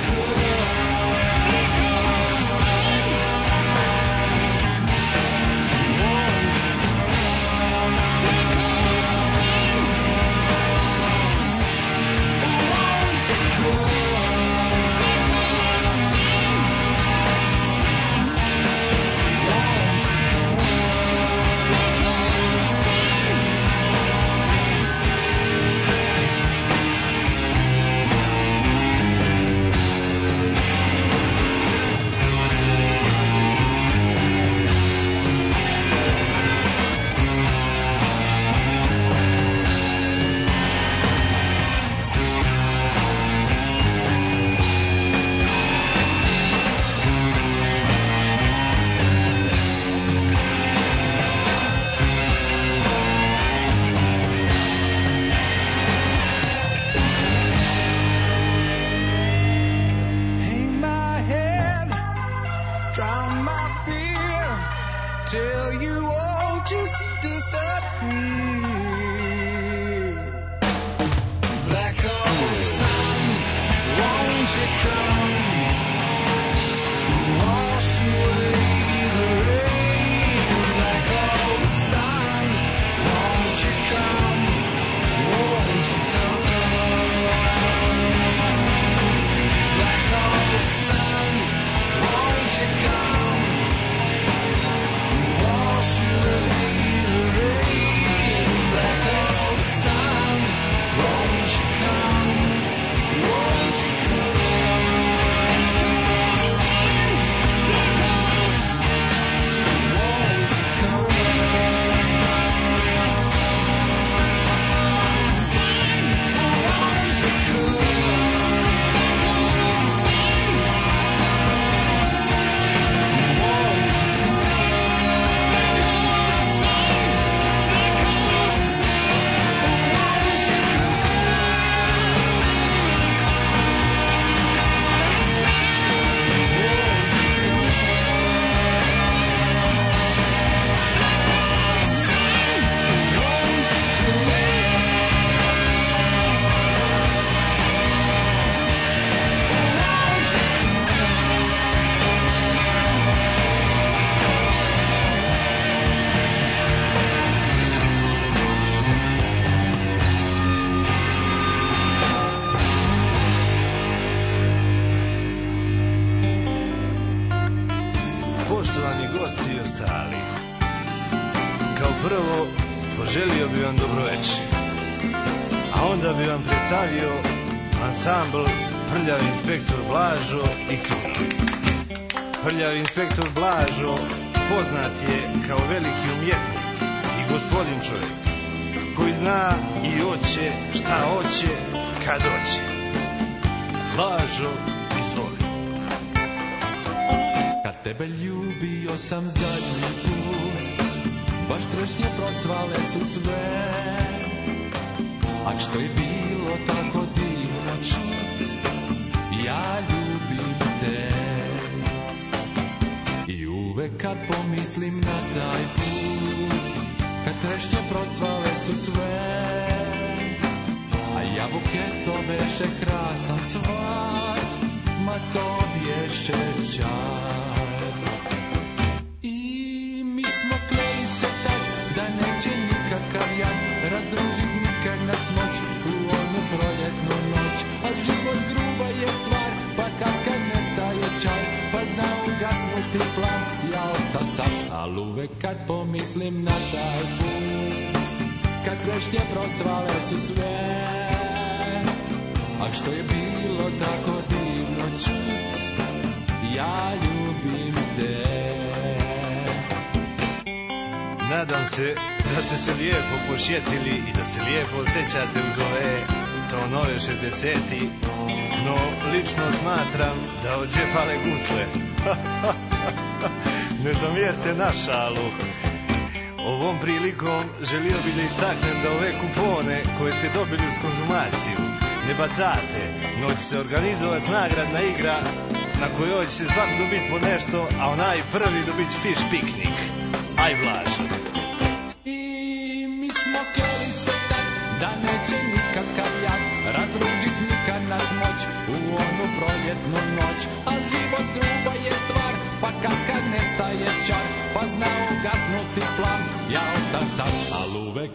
hang my head, drown my fear, till you all just disappear. Black hole sun, won't you come? Wash away the rain. Black hole sun, won't you come? Won't you come? Black hole sun, won't you come? Wash away the rain. Black hole sun, won't you come? Won't you come? Won't you come? Won't you Poštovani gosti i ostali, kao prvo poželio bi vam dobro večer, a onda bi vam predstavio ansambl Prljavi inspektor Blažo i Klunovi. Prljavi inspektor Blažo poznat je kao veliki umjetnik i gospodin čovjek, koji zna i hoće šta hoće kad hoće. Blažo, izvoli. Kad tebe ljubio sam zadnji put, baš trešnje procvale su sve, a što je bilo tako divno čut, ja ljubim te. kad pomislim na taj put, kad trešnje procvale su sve, a jabuke to beše krasan cvat, ma to bješe čar. I mi smo kleli se tak da neće nikakav jad razdružit nikak nas moć u onu proljetnu noć, a život gruba je stvar, pa kad kad nestaje čar, pa zna ugasnuti plan, ja osta sam, al uvek kad pomislim na taj put, kad trešnje procvale su sve, a što je bilo tako divno čut, ja ljubim te. Nadam se da ste se lijepo posjetili i da se lijepo osjećate uz ove tonove šezdeseti, no lično smatram da od dže fale gusle. Ne zamjerite na šalu. Ovom prilikom želio bih da istaknem da ove kupone koje ste dobili uz konzumaciju ne bacate, no će se organizovati nagradna igra na kojoj će se svak dobiti po nešto, a onaj prvi dobit će fiš piknik. Aj Blažo. I mi smo kleli se tak da neće nikakav jad razdružit nikad nas moć u onu proljetnu noć, a život gruba je stvar, pa kad kad nestaje čar, pa zna ugasnuti plan, ja osta sad, al uvek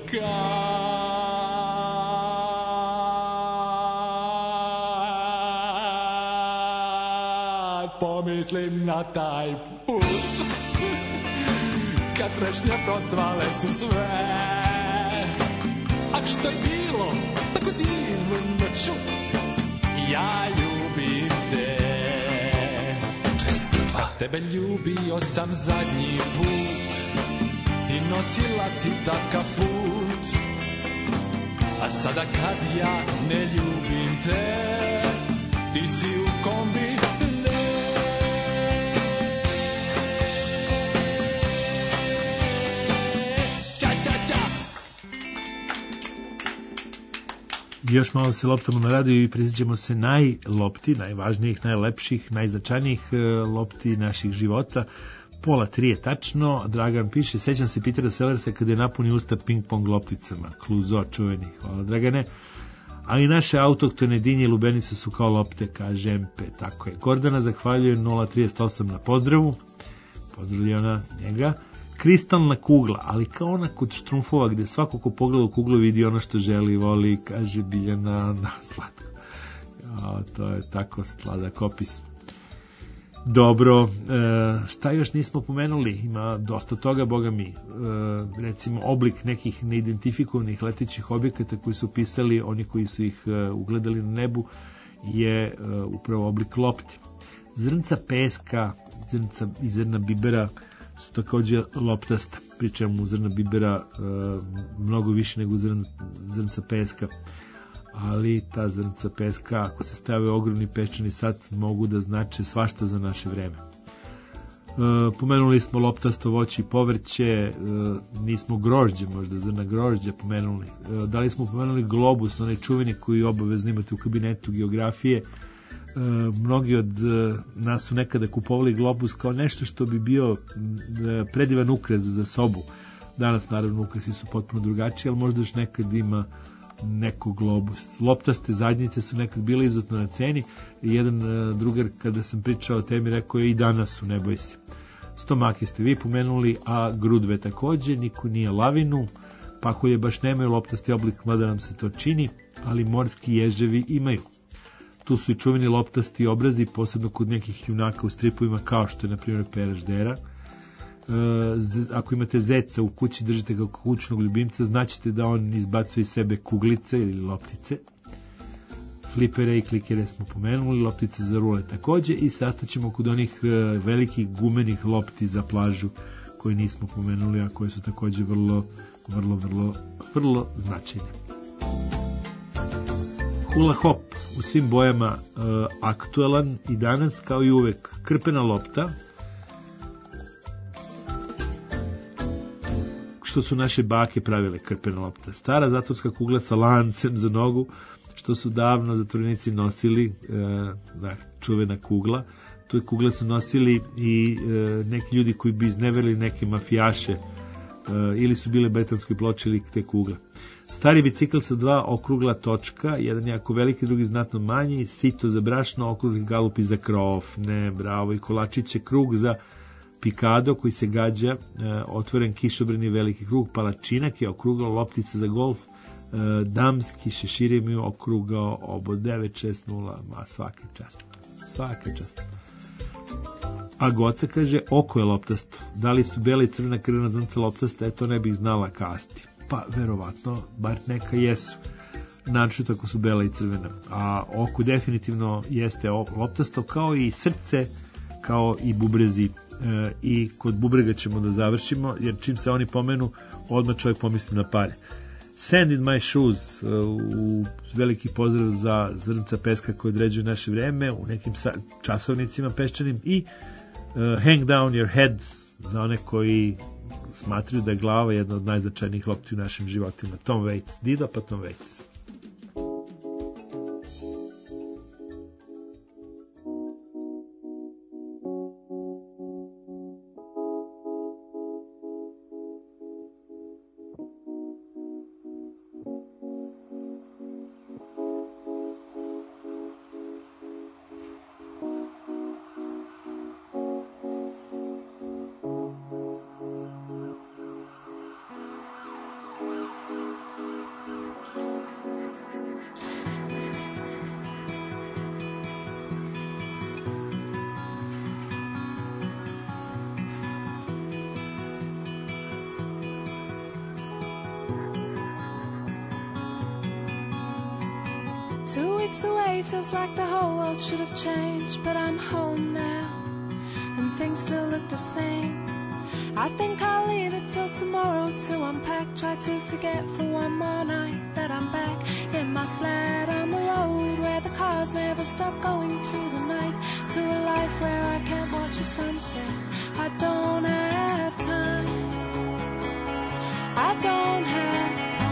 kad pomislim na taj put, kad trešnje procvale su sve, a što je bilo tako divno čut, ja ljubim te. Kad tebe ljubio sam zadnji put, ti nosila si takav put, a sada kad ja ne ljubim te, ti si u kombi ne. Još malo se loptamo na radiju i prisjećamo se najlopti, najvažnijih, najlepših, najznačajnijih lopti naših života. Pola tri je tačno, Dragan piše, sećam se Petera Sellersa kada je napunio usta ping-pong lopticama, Kluzo čuveni, hvala Dragane. Ali naše autoktone dinje i lubenice su kao lopte, kaže M P, tako je. Gordana zahvaljuje nula trideset osam na pozdravu, pozdravlja ona njega. Kristalna kugla, ali kao ona kod štrumfova gde svako ko pogleda u kuglu vidi ono što želi i voli, kaže Biljana, na slatko. Ja, to je tako sladak opis. Dobro, e, šta još nismo pomenuli? Ima dosta toga, boga mi. E, recimo, oblik nekih neidentifikovanih letećih objekata koji su pisali, oni koji su ih e, ugledali na nebu, je e, upravo oblik lopti. Zrnca peska, zrnca i zrna bibera su također loptasta, pri čemu zrna bibera e, mnogo više nego zrn, zrnca peska, ali ta zrnca peska, ako se stave ogromni peščani sat, mogu da znače svašta za naše vreme. E, pomenuli smo loptasto voće i povrće, e, nismo grožđe, možda zrna grožđa pomenuli. E, da li smo pomenuli globus, onaj čuveni koji obavezno imate u kabinetu geografije. E, mnogi od e, nas su nekada kupovali globus kao nešto što bi bio e, predivan ukras za sobu. Danas naravno ukrasi su potpuno drugačiji, ali možda još nekad ima neko globus. Loptaste zadnjice su nekad bile izuzetno na ceni. Jedan e, drugar kada sam pričao o temi rekao je i danas su, ne boj se. Stomake ste vi pomenuli, a grudve takođe, niko nije lavinu, pakolje baš nemaju loptasti oblik, mada nam se to čini, ali morski ježevi imaju. Tu su i čuveni loptasti obrazi, posebno kod nekih junaka u stripovima, kao što je, na primjer, Pera Ždera. E, ako imate zeca u kući, držite ga kao kućnog ljubimca, znaćete da on izbacuje iz sebe kuglice ili loptice. Flipere i klikere smo pomenuli, loptice za rule takođe, i sastaćemo kod onih e, velikih gumenih lopti za plažu koje nismo pomenuli, a koje su takođe vrlo, vrlo, vrlo, vrlo značajne. Hula hop u svim bojama e, aktuelan i danas kao i uvek. Krpena lopta, što su naše bake pravile, krpena lopta. Stara zatvorska kugla sa lancem za nogu, što su davno zatvorenici nosili, e, da, čuvena kugla. Tu kugle su nosili i e, neki ljudi koji bi izneverili neke mafijaše, e, ili su bile betonske ploče ili te kugle. Stari bicikl sa dva okrugla točka, jedan jako veliki, drugi znatno manji, sito za brašno, okrugli galupi za krofne, bravo, i kolačiće, krug za pikado koji se gađa, e, otvoren kišobrani veliki krug, palačinak je okrugao, loptica za golf, e, damski šešir mi okrugao, obo devet šest nula, ma svaka čast, svaka čast. A Goca kaže, oko je loptasto, da li su bela i crvena krvna zrnca loptasta, e, to ne bih znala kasti. Pa, verovatno, bar neka jesu, način ako su bela i crvena. A oko definitivno jeste loptasto, kao i srce, kao i bubrezi. E, I kod bubrega ćemo da završimo, jer čim se oni pomenu, odmah čovjek pomisli na pare. Sand in my shoes, u veliki pozdrav za zrnca peska koje određuju naše vreme, u nekim časovnicima peščanim, i uh, hang down your head, za one koji smatraju da je glava jedna od najznačajnijih lopti u našim životima. Tom Waits, Dida pa Tom Waits. Two weeks away feels like the whole world should have changed, but I'm home now and things still look the same. I think I'll leave it till tomorrow to unpack, try to forget for one more night that I'm back in my flat on the road where the cars never stop going through the night, to a life where I can't watch the sunset. I don't have time, I don't have time.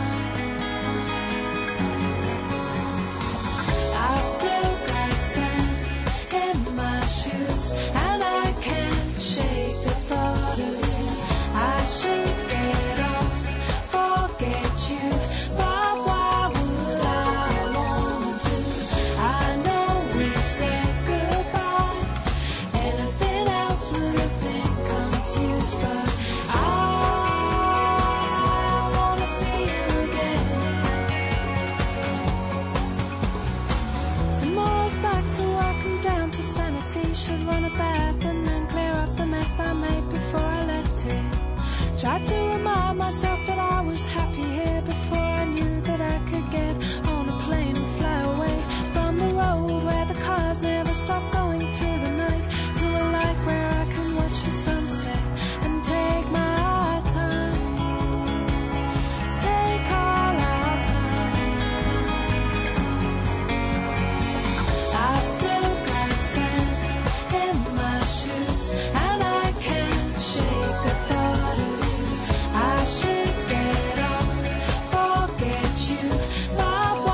I've still got sand in my shoes, and I can't shake the thought of you. I should get off, forget you, but why would I want to? I know we said goodbye, anything else would have been confused, but I wanna see you again. Tomorrow's back to work and down to sanity. Should run a bath and then clear up the mess I made before I left here. Try to remind myself that I was happy here before I knew that I could get on a plane and fly away from the road where the cars never stop going through the night, to a life where I can watch the sunset and take my time, take all our time. I've still got sand in my shoes, and I can't shake the thought of you. I should get off, forget you, but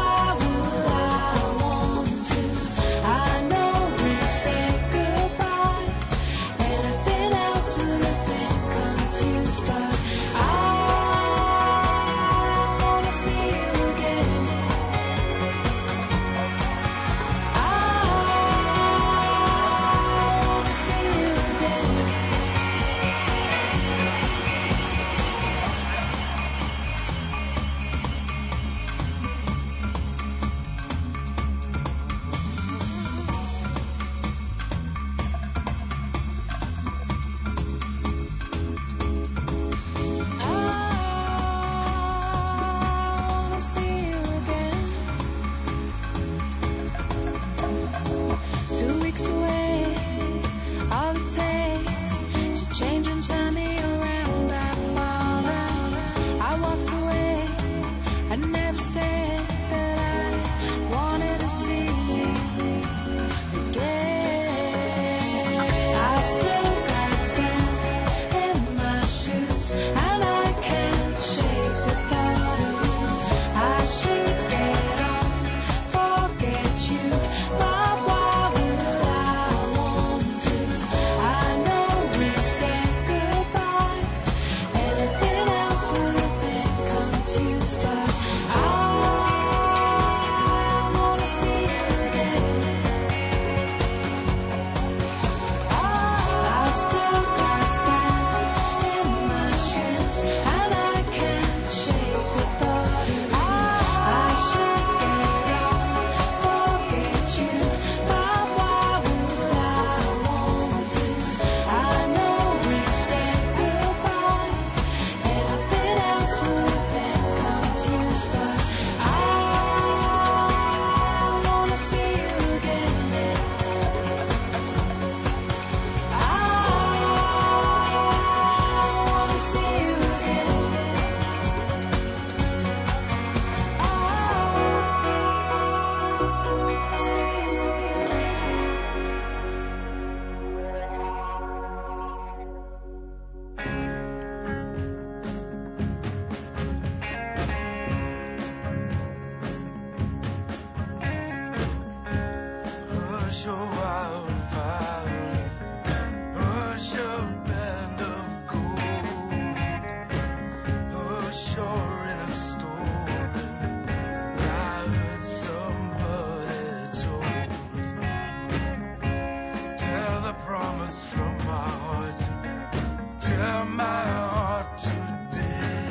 kisses from my heart tear my heart today.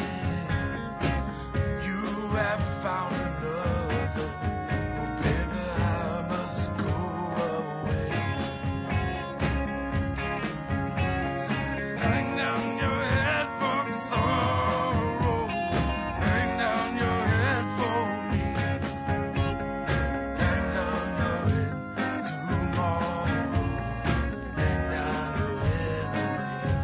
You have found another, oh baby, I must go away. Hang down your head for sorrow, hang down your head for me, hang down your head tomorrow, hang down your head for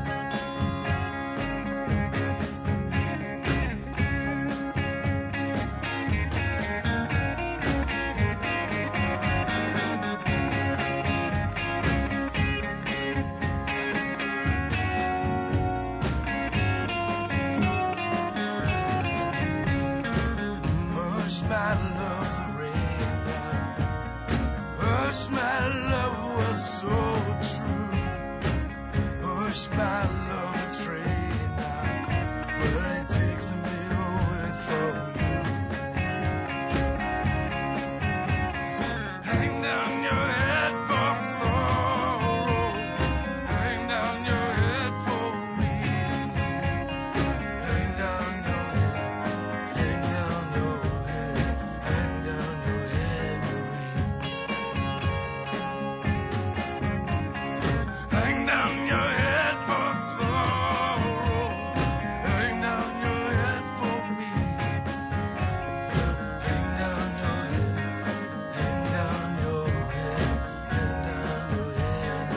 Hush, my love, the rain now. Hush, my love was so true. Hush, my love, the train now, but it takes me away from you. Hang down your head for sorrow, hang down your head for me, hang down your head, hang down your head, hang down your head, so hang down your head for sorrow, hang down your head for me, hang down your head, hang down your head, hang down your head,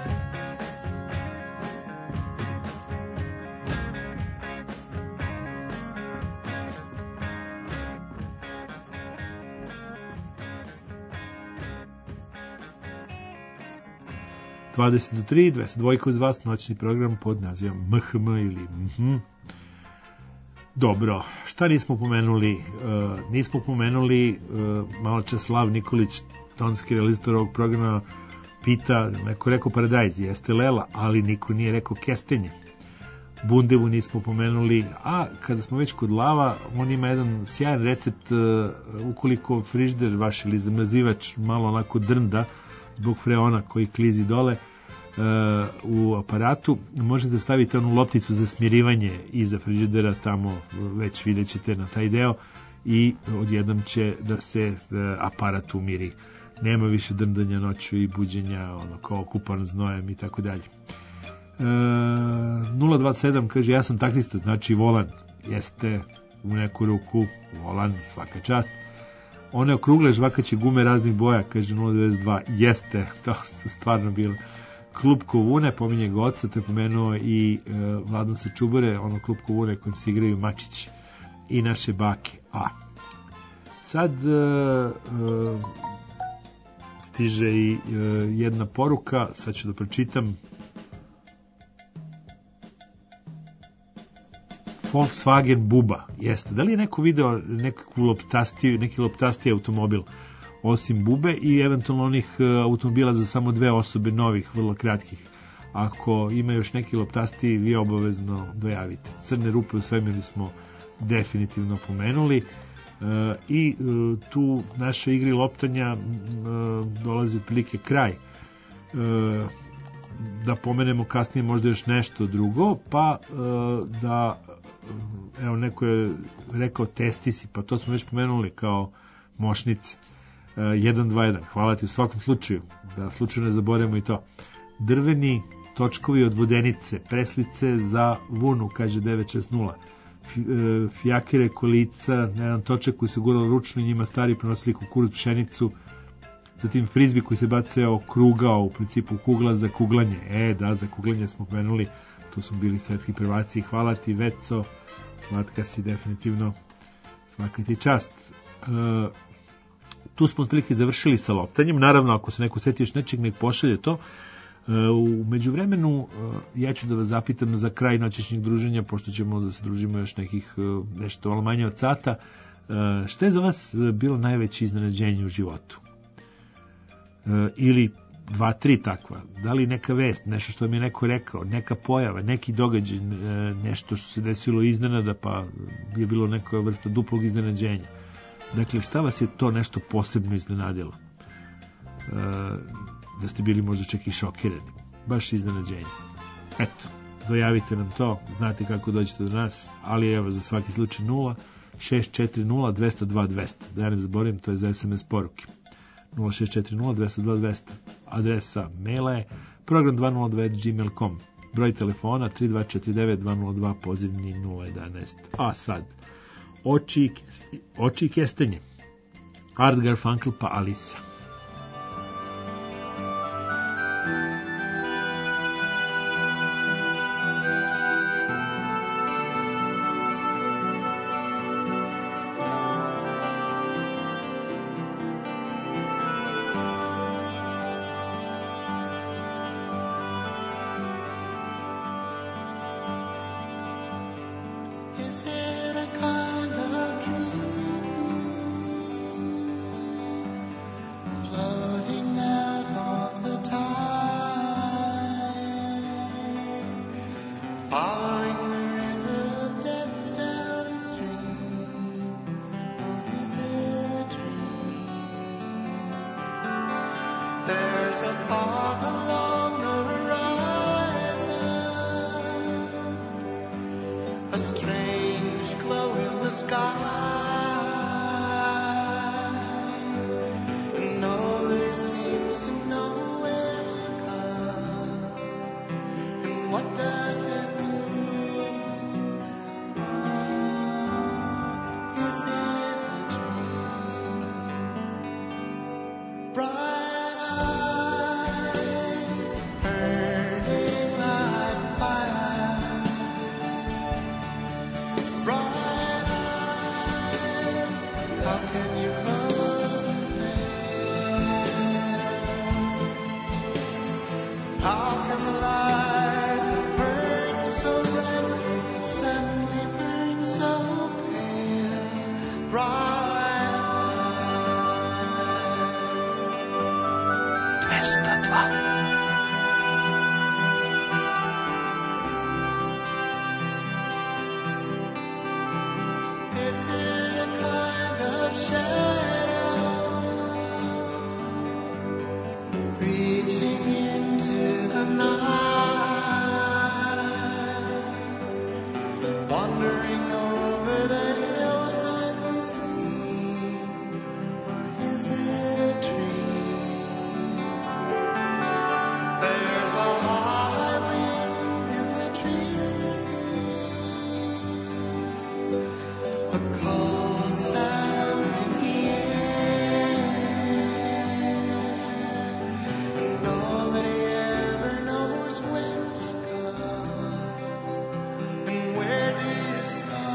dvadeset do tri, dvesta dva uz vas, noćni program pod nazivom M H M ili Mhm. Dobro, šta nismo pomenuli? Uh, nismo pomenuli, uh, malo čas Slav Nikolić, tonski realizator ovog programa, pita, neko je rekao paradajz, jeste lela, ali niko nije rekao kestenje. Bundevu nismo pomenuli, a kada smo već kod Lava, on ima jedan sjajan recept, uh, ukoliko frižider vaš ili zamrzivač malo onako drnda, zbog freona koji klizi dole uh, u aparatu, možete staviti onu lopticu za smirivanje iza frižidera, tamo već vidjet ćete na taj deo i odjednom će da se uh, aparat umiri. Nema više drndanja noću i buđenja ono, kao okupan znojem i tako dalje. nula dvadeset sedam kaže ja sam taksista, znači volan. Jeste u neku ruku volan, svaka čast. One okrugle žvakaće gume raznih boja, kaže nula devedeset dva. Jeste, to su stvarno bilo. Klub Kovune, pominje ga oca, to je pomenuo i e, Vladan sa Čubore, ono klub Kovune kojim se igraju Mačić i naše bake. A sad e, e, stiže i e, jedna poruka, sad ću da pročitam. Volkswagen Buba, jeste. Da li je neko video neku loptastiju, neki loptasti automobil osim Bube i eventualno onih automobila za samo dve osobe, novih, vrlo kratkih? Ako ima još neki loptasti, vi obavezno dojavite. Crne rupe u svemiru smo definitivno pomenuli e, i e, tu naše igri loptanja e, dolazi otprilike kraj. E, da pomenemo kasnije možda još nešto drugo, pa e, da evo neko je rekao testisi, pa to smo već pomenuli kao mošnice. E, jedan dva jedan, hvala ti u svakom slučaju, da slučajno ne zaboravimo i to. Drveni točkovi od vodenice, preslice za vunu, kaže devet šest nula. Fijakere, kolica, jedan točak koji se gurao ručno i njima stari prenosili kukuruz, pšenicu, zatim frizbi koji se bacao krugao, u principu kugla za kuglanje. E, da, za kuglanje smo pomenuli, tu su bili svetski prvaci. Hvala ti, Veco, slatka si definitivno, svaka ti čast. E, tu smo otprilike završili sa loptanjem. Naravno, ako se neko seti još nečeg, nek pošalje to. E, u međuvremenu, e, ja ću da vas zapitam za kraj noćešnjeg druženja, pošto ćemo da se družimo još nekih e, nešto malo manje od sata. E, šta je za vas bilo najveće iznenađenje u životu? E, ili dva, tri takva. Da li neka vest, nešto što mi je neko rekao, neka pojava, neki događaj, nešto što se desilo iznenada, pa je bilo neka vrsta duplog iznenađenja. Dakle, šta vas je to nešto posebno iznenadilo? E, da ste bili možda čak i šokirani. baš iznenađenje. Eto, dojavite nam to, znate kako dođete do nas, ali evo za svaki slučaj nula šest četiri nula dva zero dva dva zero. Da ja ne zaboravim, to je za es em es poruke. nula šest četiri nula dva zero dva dva zero. Adresa maila je program dvesta dva at gmail dot com. Broj telefona tri dva četiri devet dva nula dva, pozivni nula jedanaest. A sad, oči, oči kestenje. Art Garfunkel pa Alisa. Is it a kind of dream floating out on the tide, following the river of death downstream? Or is it a dream? There's a fog along the horizon, a strange glow in the sky, and nobody seems to know where you come, and what does it mean? Is it a dream? Bright eyes burning like fire, bright eyes, how can you close them there? How can the light that burns so brightly suddenly burn so pale? Bright eyes. двести два. Is it a kind of shadow reaching into the night, wandering over the hills unseen? Or is it a dream? There's a high wind in the trees, a cold sound in the air, and nobody ever knows when you come, and where do you start?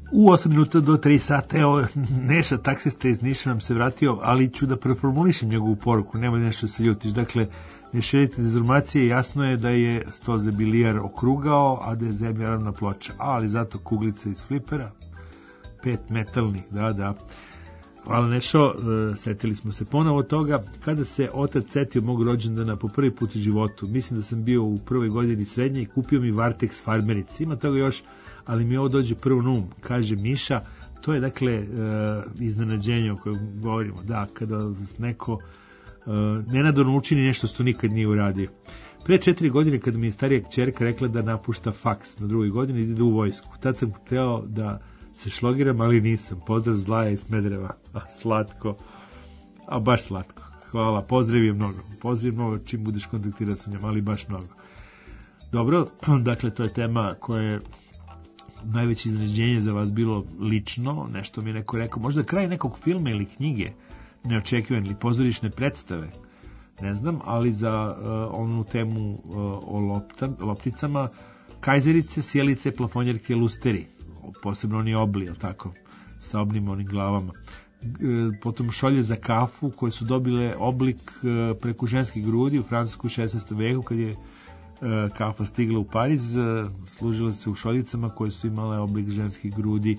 U osam minuta do tri sata, evo, Neša, taksista iz Niša nam se vratio, ali ću da preformulišem njegovu poruku, nema nešto da se ljutiš. Dakle, ne širite dezinformacije, jasno je da je stoze bilijar okrugao, a da je zemlja ravna ploča, ali zato kuglica iz flipera, pet metalnih, da, da. Hvala Nešo, e, setili smo se ponovo toga. Kada se otac setio mog rođendana po prvi put u životu, mislim da sam bio u prvoj godini srednje i kupio mi Vartex farmeric. Ima toga još, ali mi ovo dođe prvo na um, kaže Miša. To je dakle e, iznenađenje o kojem govorimo. Da, kada neko e, nenadorno učini nešto što nikad nije uradio. Pre četiri godine kada mi je starija kćerka rekla da napušta faks na drugoj godini i ide u vojsku. Tad sam hteo da se šlogiram, ali nisam. Pozdrav Zlaja iz Smedereva. A, slatko. A baš slatko. Hvala. Pozdrav je mnogo. Pozdrav mnogo čim budeš kontaktirao sa njom, ali baš mnogo. Dobro, dakle, to je tema koja je najveće iznenađenje za vas bilo lično. Nešto mi je neko rekao. Možda kraj nekog filma ili knjige neočekivan ili pozorišne predstave. Ne znam, ali za uh, onu temu uh, o lopta, lopticama kajzerice, sjelice, plafonjerke, lusteri. Posebno oni obli, jel tako, sa obnim onim glavama. Potom šolje za kafu koje su dobile oblik preko ženskih grudi u Francusku u šesnaestom veku kad je kafa stigla u Pariz, služila se u šoljicama koje su imale oblik ženskih grudi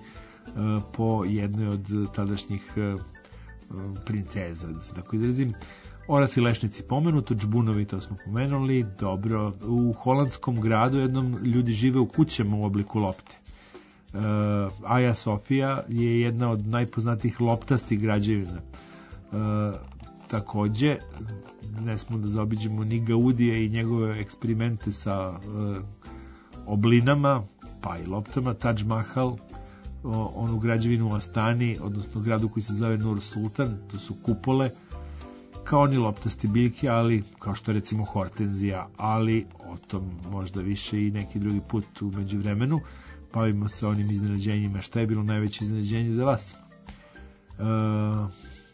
po jednoj od tadašnjih princeza, da se tako izrazim. Orac i lešnici pomenuto, džbunovi, to smo pomenuli, dobro. U holandskom gradu jednom ljudi žive u kućama u obliku lopte. Uh, Aja Sofija je jedna od najpoznatijih loptastih građevina. Uh, takođe, ne smo da zaobiđemo ni Gaudija i njegove eksperimente sa uh, oblinama, pa i loptama. Taj Mahal, uh, onu građevinu u Astani, odnosno gradu koji se zove Nur Sultan, to su kupole, kao oni loptasti biljke, ali kao što je recimo hortenzija, ali o tom možda više i neki drugi put u međuvremenu. Bavimo se onim iznenađenjima. Šta je bilo najveće iznenađenje za vas? Uh,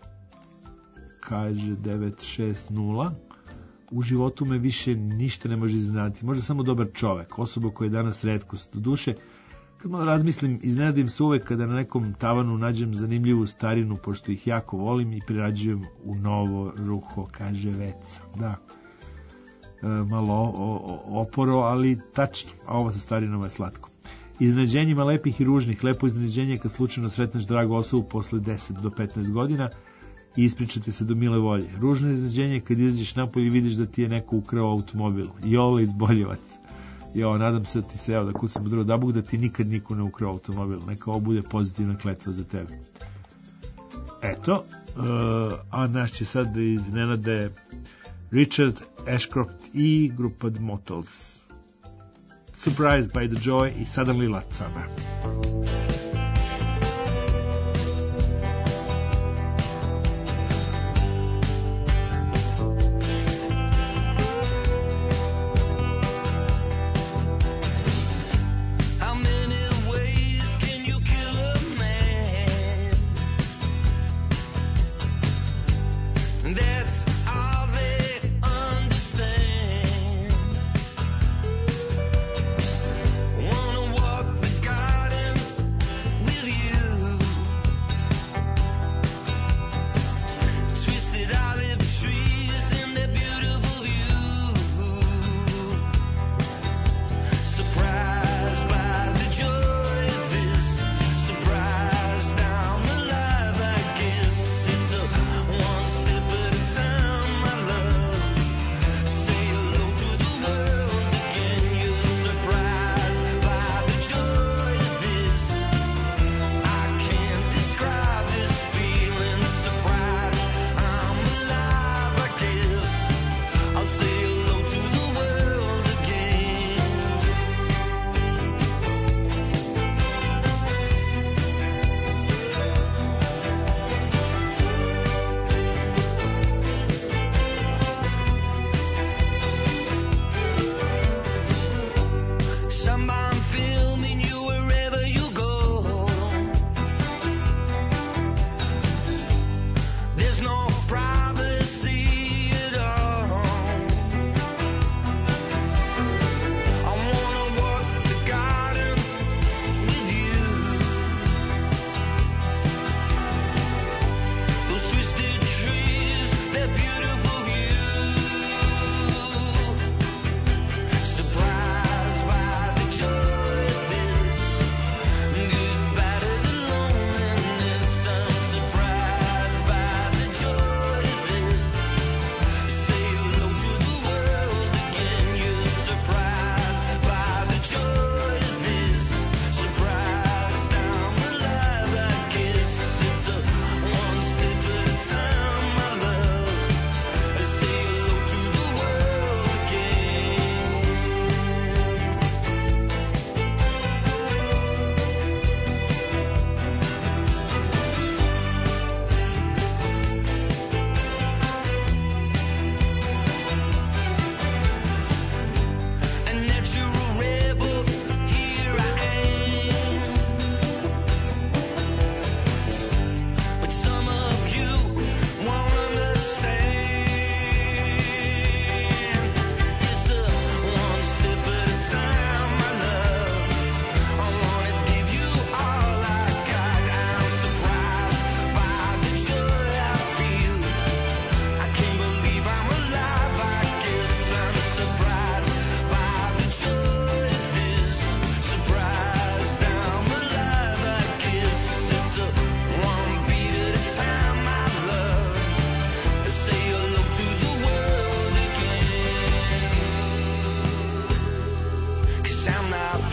kaže devet šest nula. U životu me više ništa ne može iznenaditi. Možda samo dobar čovek, osoba koja je danas retkost. Do duše, kad malo razmislim, iznenadim se uvek kada na nekom tavanu nađem zanimljivu starinu, pošto ih jako volim i prerađujem u novo ruho, kaže Veca. Da. Uh, malo o, o, oporo, ali tačno. A ovo sa starinama je slatko. Iznenađenjima lepih i ružnih. Lepo iznenađenje kad slučajno sretneš dragu osobu posle deset do petnaest godina i ispričate se do mile volje. Ružno iznenađenje kad izađeš napolje i vidiš da ti je neko ukrao automobil. Jola iz Boljevac. Jo, nadam se da ti se, evo da kucam u drugo dabuk, da ti nikad niko ne ukrao automobil. Neka ovo bude pozitivna kletva za tebe. Eto, uh, a naš će sad da iznenade Richard Ashcroft i grupa The Motels. Surprised by the Joy i Suddenly Lot Summer. Wanna walk the garden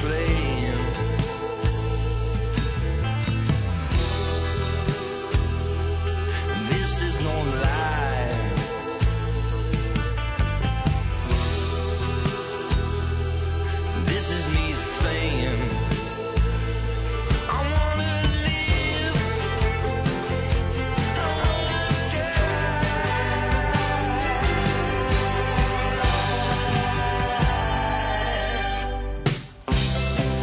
playing. This is no lie. This is me saying, I wanna live. I wanna try.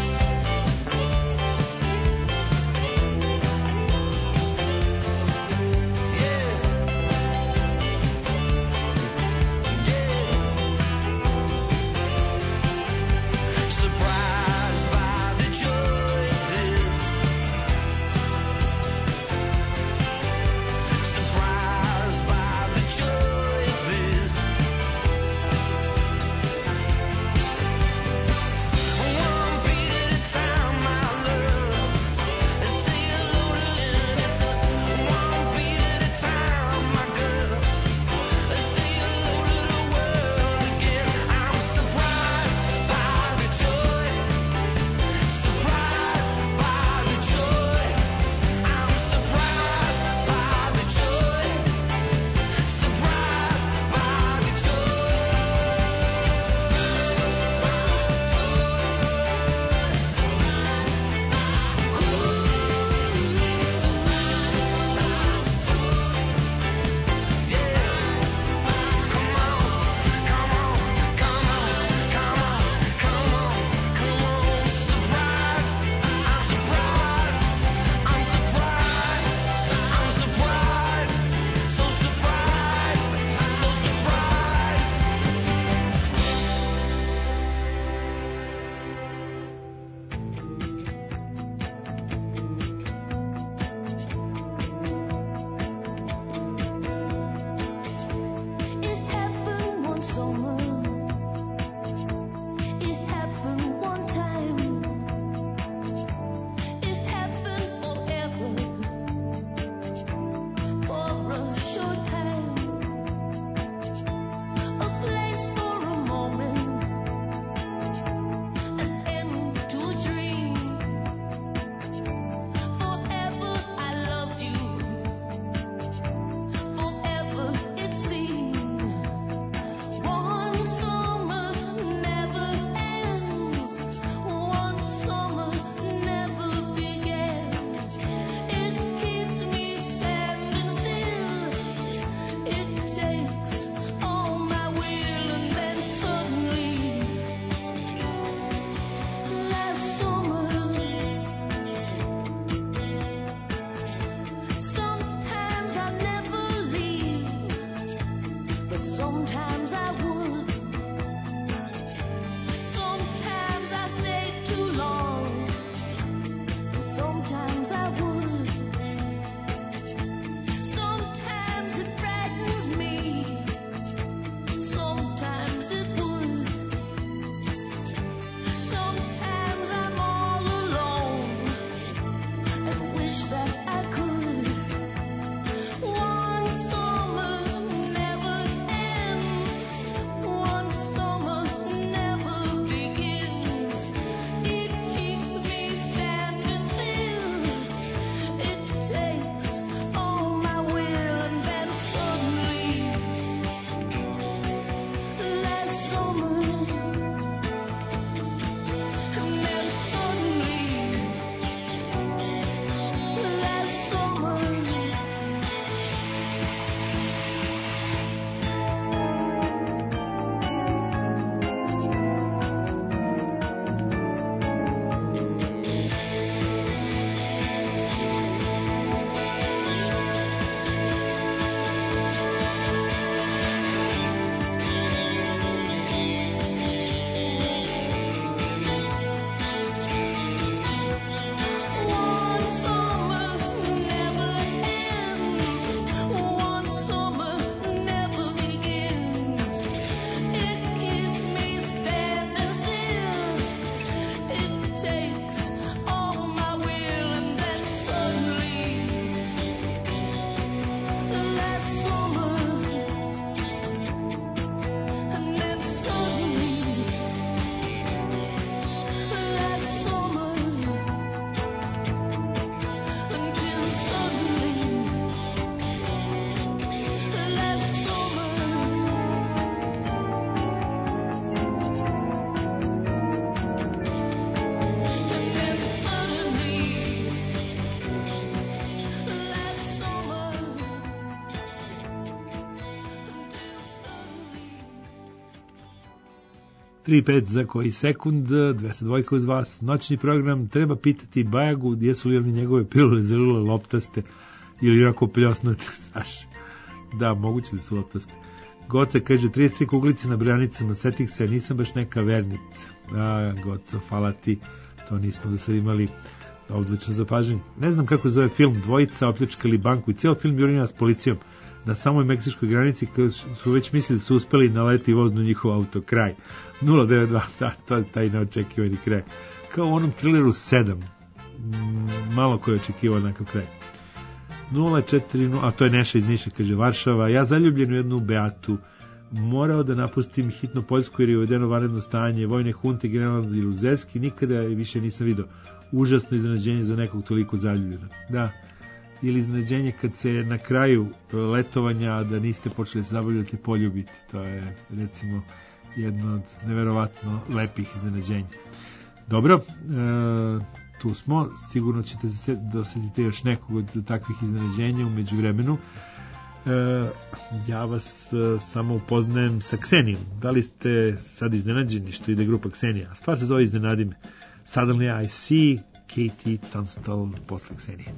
tri pet za koji sekund, dvesta dva uz vas, noćni program. Treba pitati Bajagu gdje su li oni njegove pilule zelule loptaste ili jako pljosnate, Saša. Da, moguće da su loptaste. Goca kaže, trideset tri kuglice na branicama, setih se, nisam baš neka vernica. A, Goco, hvala ti, to nismo da sad imali odlično zapažanje. Ne znam kako zove film, dvojica opljačkali banku i ceo film jurinja s policijom na samoj meksičkoj granici, kada su već mislili da su uspeli naleti voz na njihov auto, kraj. nula devet dva, da, to je taj neočekivani kraj. Kao u onom thrilleru sedam, malo ko je očekivao onakav kraj. nula četiri, a to je Neša iz Niša, kaže Varšava, ja zaljubljen u jednu Beatu, morao da napustim hitno Poljsku jer je uvedeno vanredno stanje, vojne hunte, general Iluzerski, nikada je više nisam vidio. Užasno iznenađenje za nekog toliko zaljubljena. Da, ili iznenađenje kad se na kraju letovanja da niste počeli se zabavljati poljubiti. To je recimo jedno od neverovatno lepih iznenađenja. Dobro, e, tu smo, sigurno ćete se dosetiti još nekog od takvih iznenađenja u međuvremenu. E, ja vas e, samo upoznajem sa Ksenijom. Da li ste sad iznenađeni što ide grupa Ksenija? Stvar se zove Iznenadi me. Suddenly I see Katie Tunstall posle Ksenije.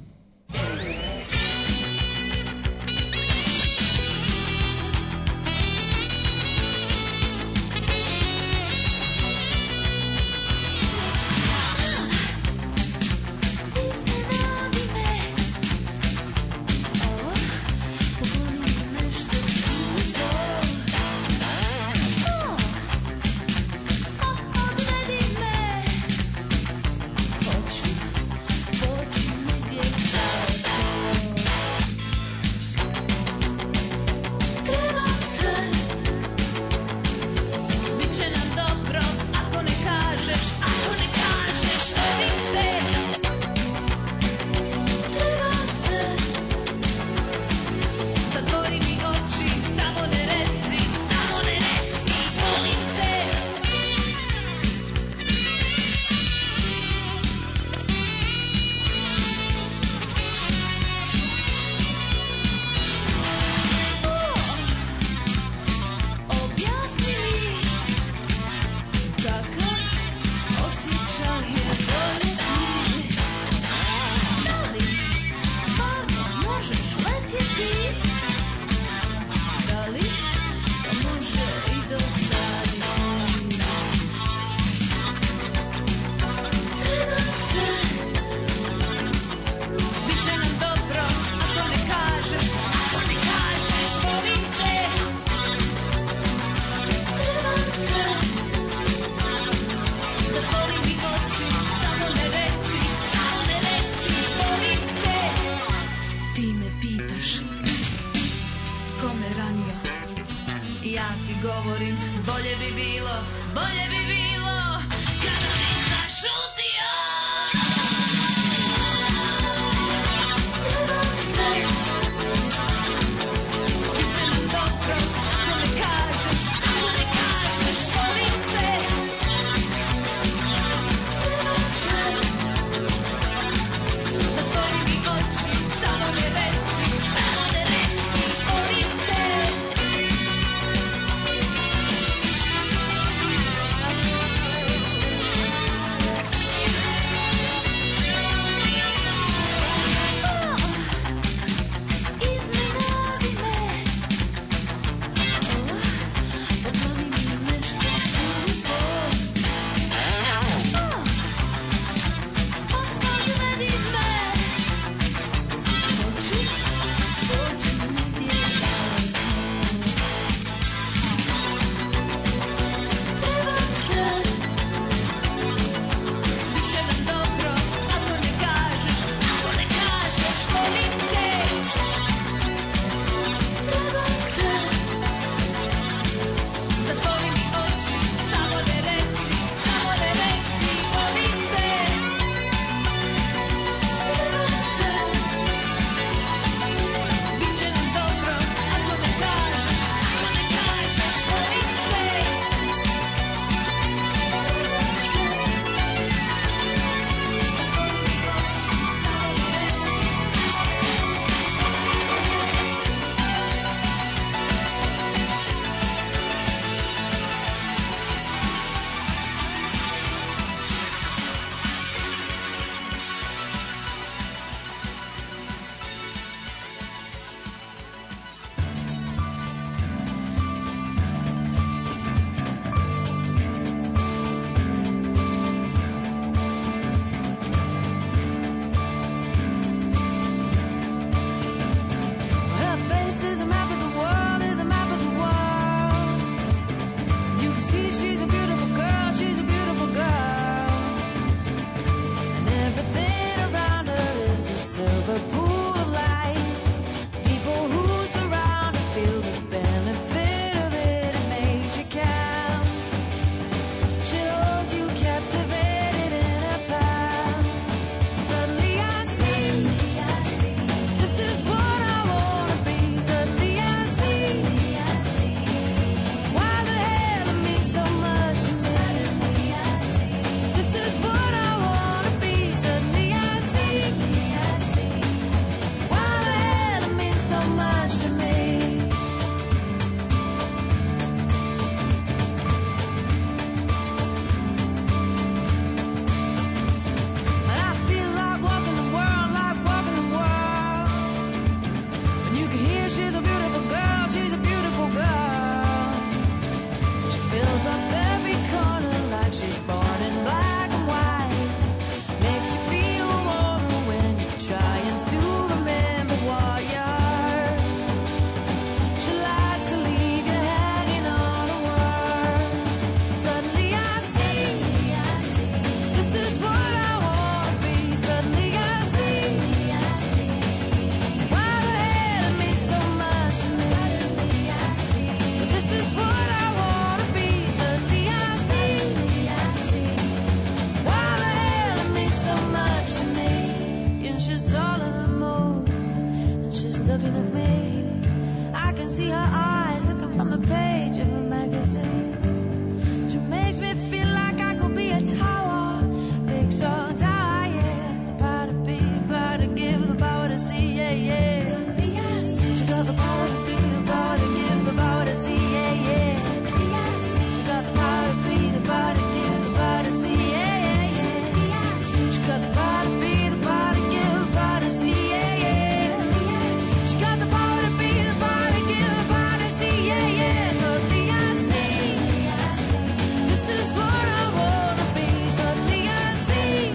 see her eyes looking from the page of a magazine. She makes me feel like I could be a tower, big strong tower, yeah. The power to be, the power to give, the power to see, yeah, yeah. She got the power to be, the power to give, the power to see, yeah, yeah. She got the power to be, the power to give, the power to see, yeah, yeah, yeah. She got the power to be, the power to give, the power to see, yeah, yeah. She got the power to be, the power to give, the power to see, yeah, yeah. Suddenly I see, this is what I wanna be. Suddenly I see,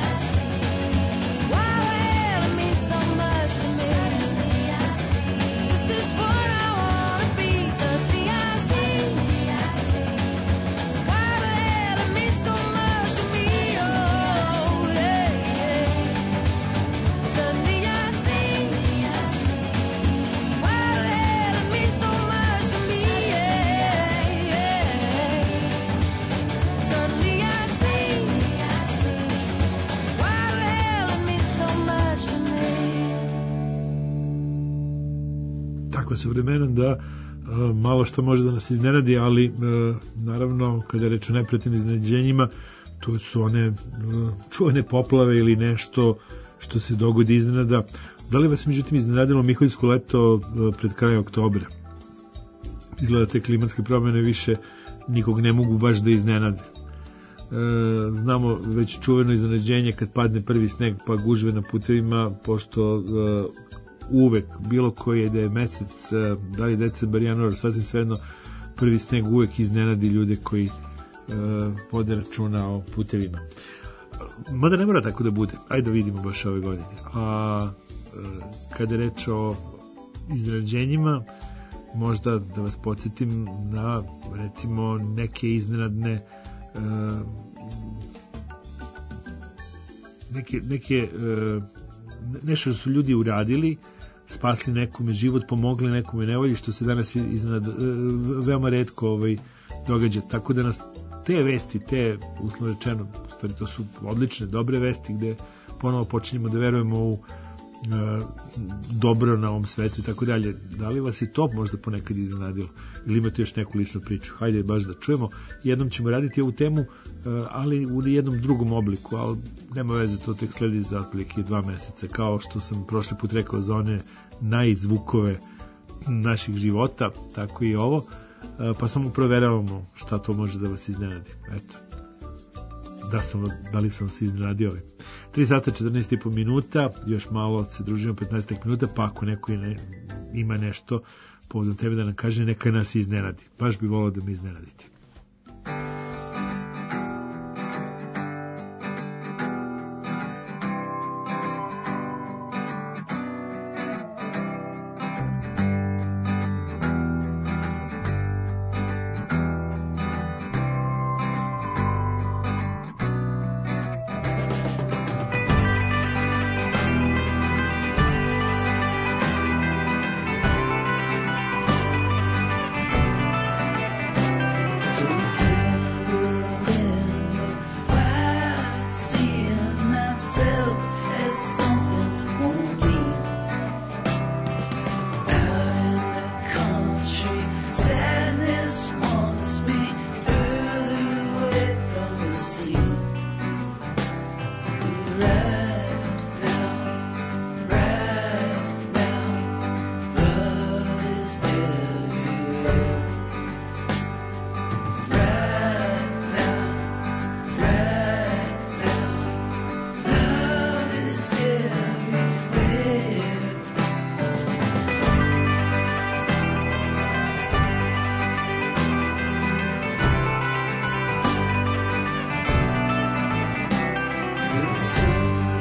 why the hell it means so much to me. This is what I wanna be. Suddenly I see, why the hell it means so much to me. Oh, yeah, yeah. Suddenly I see, why the hell it means so much to me. Yeah, yeah. Suddenly I see, why the hell it means so much to me. Takva su vremena da uh, malo što može da nas iznenadi, ali uh, naravno kada je reč o neprijatnim iznenađenjima, to su one uh, čuvene poplave ili nešto što se dogodi iznenada. Da li vas međutim iznenadilo Miholjsko leto uh, pred kraj oktobra? Izgleda te klimatske promjene više nikog ne mogu baš da iznenade. E, znamo već čuveno iznenađenje kad padne prvi sneg pa gužve na putevima, pošto e, uvek, bilo koji je da je mesec, e, da li decembar, januar, sasvim svejedno, prvi sneg uvek iznenadi ljude koji e, vode računa o putevima. Mada ne mora tako da bude, ajde da vidimo baš ove godine. A e, kada je reč o iznenađenjima, možda da vas podsjetim na recimo neke iznenadne Uh, neke, neke uh, nešto su ljudi uradili, spasli nekome život, pomogli nekome nevolji, što se danas iznad, uh, veoma retko ovaj, događa, tako da nas te vesti, te uslovno rečeno, u stvari to su odlične, dobre vesti gde ponovo počinjemo da verujemo u uh, dobro na ovom svetu i tako dalje. Da li vas i to možda ponekad iznenadilo ili imate još neku ličnu priču? Hajde baš da čujemo. Jednom ćemo raditi ovu temu, uh, ali u jednom drugom obliku, ali nema veze, to tek sledi za otprilike dva meseca, kao što sam prošli put rekao za one najzvukove naših života, tako i ovo, uh, pa samo proveravamo šta to može da vas iznenadi. Eto, da, sam, da li sam se iznenadio ovim. tri sata četrnaest i po minuta, još malo se družimo petnaest minuta, pa ako neko ne, ima nešto povodom tebe da nam kaže, neka nas iznenadi. Baš bi volao da me iznenadite. So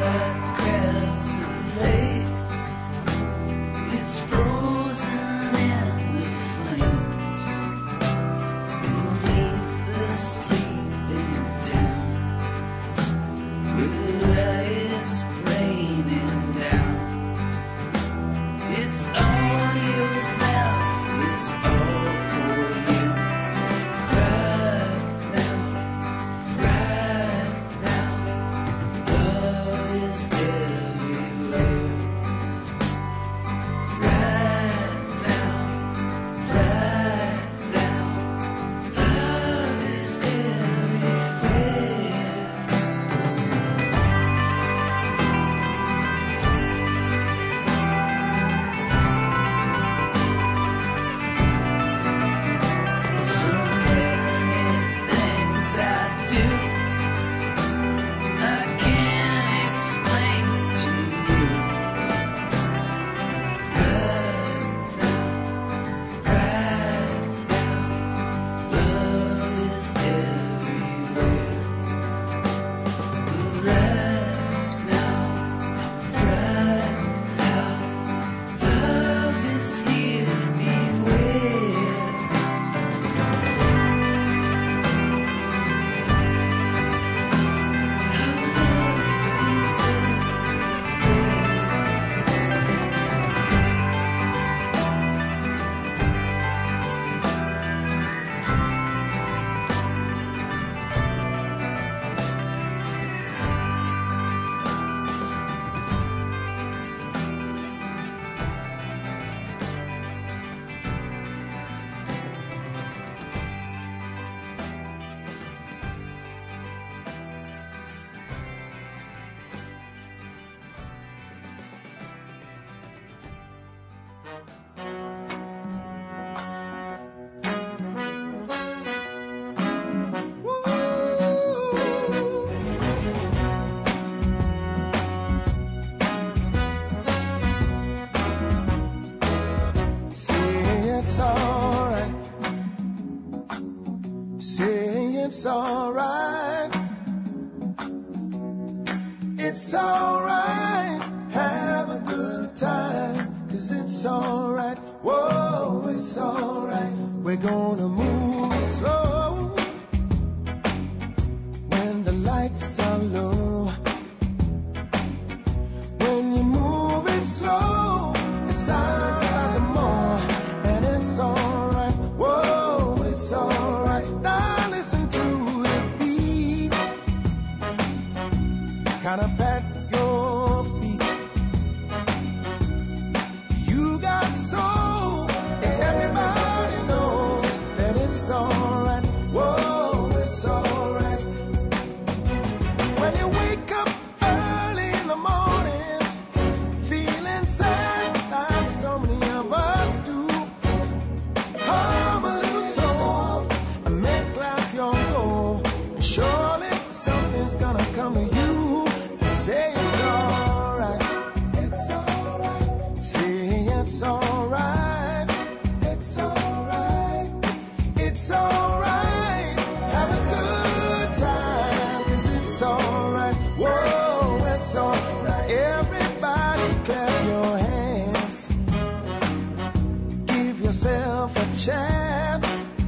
It's alright, have a good time, 'cause it's alright, whoa, it's alright. We're gonna move slow when the lights are low. When you move it slow, it sounds like more, and it's alright, whoa, it's alright. Now listen to the beat, kind of pat your feet. You got soul, everybody knows that it's alright, whoa, it's alright. When you wake up early in the morning, feeling sad like so many of us do, hum a little soul and make life your goal. And surely something's gonna come to you. Say it's alright, it's alright. Say it's alright, it's alright, it's alright. Have a good time, 'cause it's alright, whoa, it's alright. Everybody clap your hands, give yourself a chance.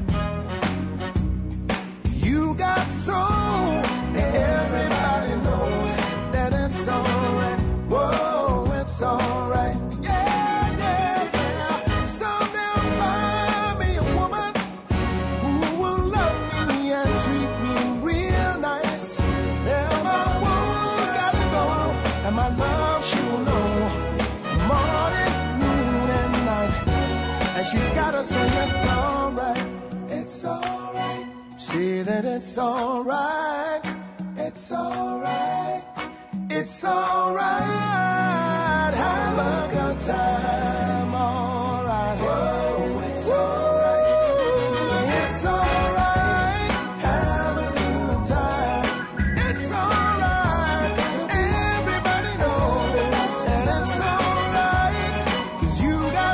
You got soul, everybody knows that it's alright, whoa, it's alright. Yeah, yeah, yeah. Someday I'll find me a woman who will love me and treat me real nice. And my wounds gotta go, and my love she will know, morning, noon, and night. And she's gotta say it's alright, it's alright. Say that it's alright, it's alright, it's alright. Have a good time, alright. Whoa, it's alright, it's alright. Have a good time, it's alright. Everybody knows that it's alright, 'cause you got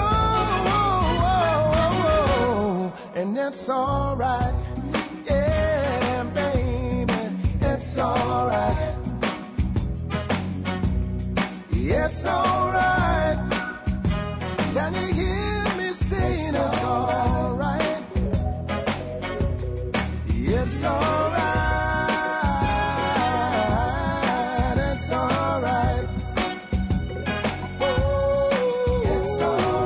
soul, and it's alright. Yeah, baby, it's alright. It's alright. Can you hear me saying it's alright? It's alright. It's alright. Oh, it's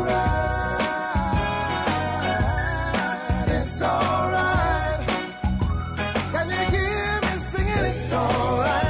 alright. It's alright. Can you hear me singing it's alright?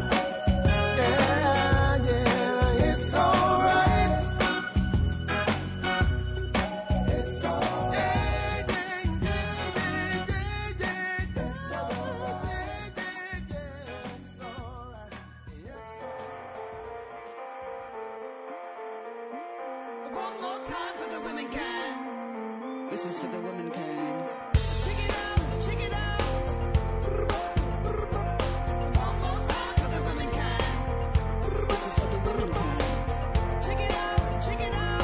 One more time for the women can. This is for the woman can. Check it out, check it out. One more time for the women can. This is for the woman can. Check it out, check it out.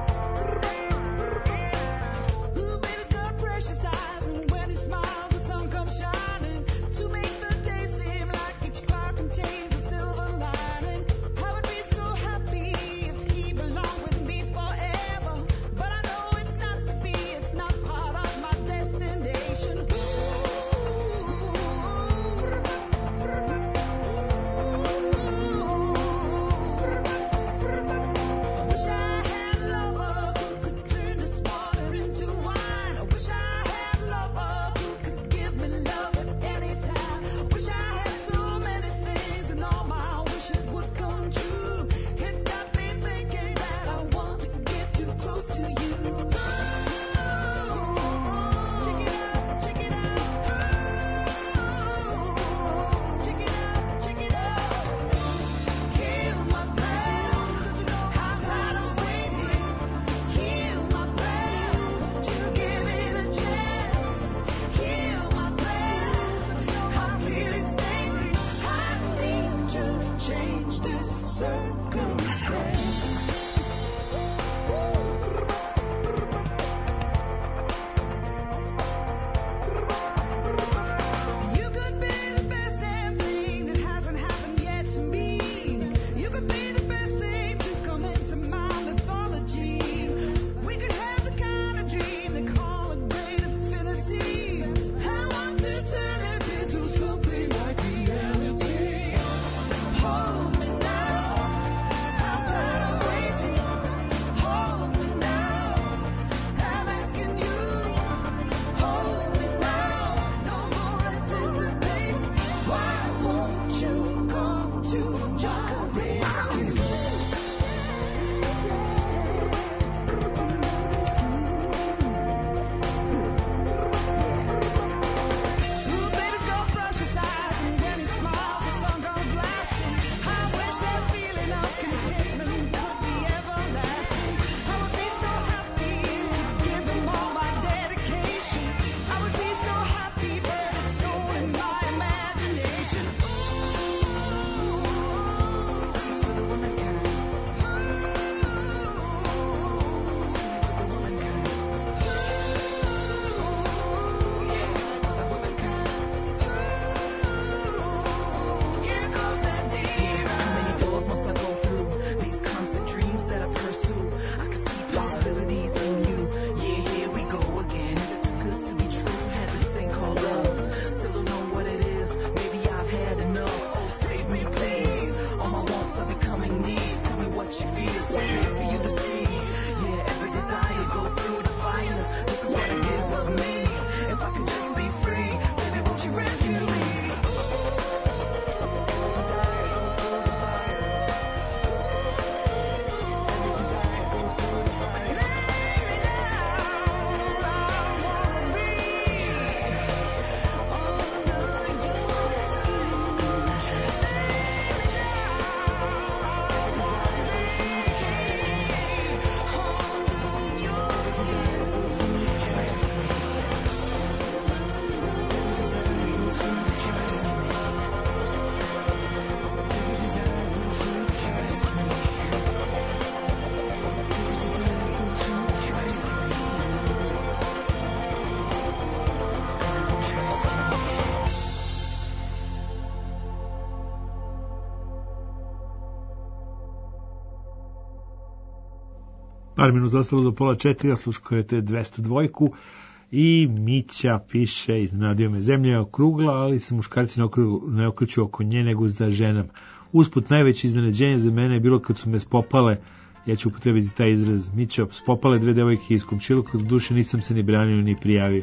Ooh, baby's got precious eyes, and when he smiles, the sun comes shining to make the day seem like each cloud contains a silver lining. I would be so happy if he belonged with me forever, but I know it's not to be. It's not part of my destination. I wish I had a lover who could turn this water into wine. I wish I had a lover who could give me love at any time. Wish I had so many things and all my wishes would come true. It's got me thinking that I want to get too close to you. Check it out, check it out. Check it out, check it out. Heal my pain, I'm tired of waiting. Heal my pain, to give it a chance. Heal my pain, I'm feeling stacy. I need to change this circumstance. You could be the best damn thing that hasn't happened yet to me. to your rescue. Ooh, baby's got precious eyes, and when he smiles, the sun comes blasting. I wish that feeling of contentment could be everlasting. I would be so happy to give him all my dedication. I would be so happy, but it's so in my imagination. Ooh, this is for the womankind. Ooh, sing it for the womankind. Ooh, yeah, for the womankind. Ooh, here goes that deer. How many doors must I go through? These constant dreams that I pursue. I can see possibilities in you. Yeah, here we go again. Is it too good to be true? Had this thing called love. Still don't know what it is. Maybe I've had enough. Oh, save me, please. All my wants are becoming needs. Tell me what you feel. So clear for you to see. Yeah, every desire go through the fire. This is what I give of me. If I could just be free, baby, won't you rescue me? Par minuta ostalo do pola četiri, a sluškujete dvesta dvojku i Mića piše, iznenadio me, zemlja je okrugla, ali se muškarci ne, okru, ne okreću oko nje nego za ženama. Usput najveće iznenađenje za mene je bilo kad su me spopale, ja ću upotrebiti taj izraz, Mića, spopale dve devojke iz komšiluka, do duše nisam se ni branio ni prijavio.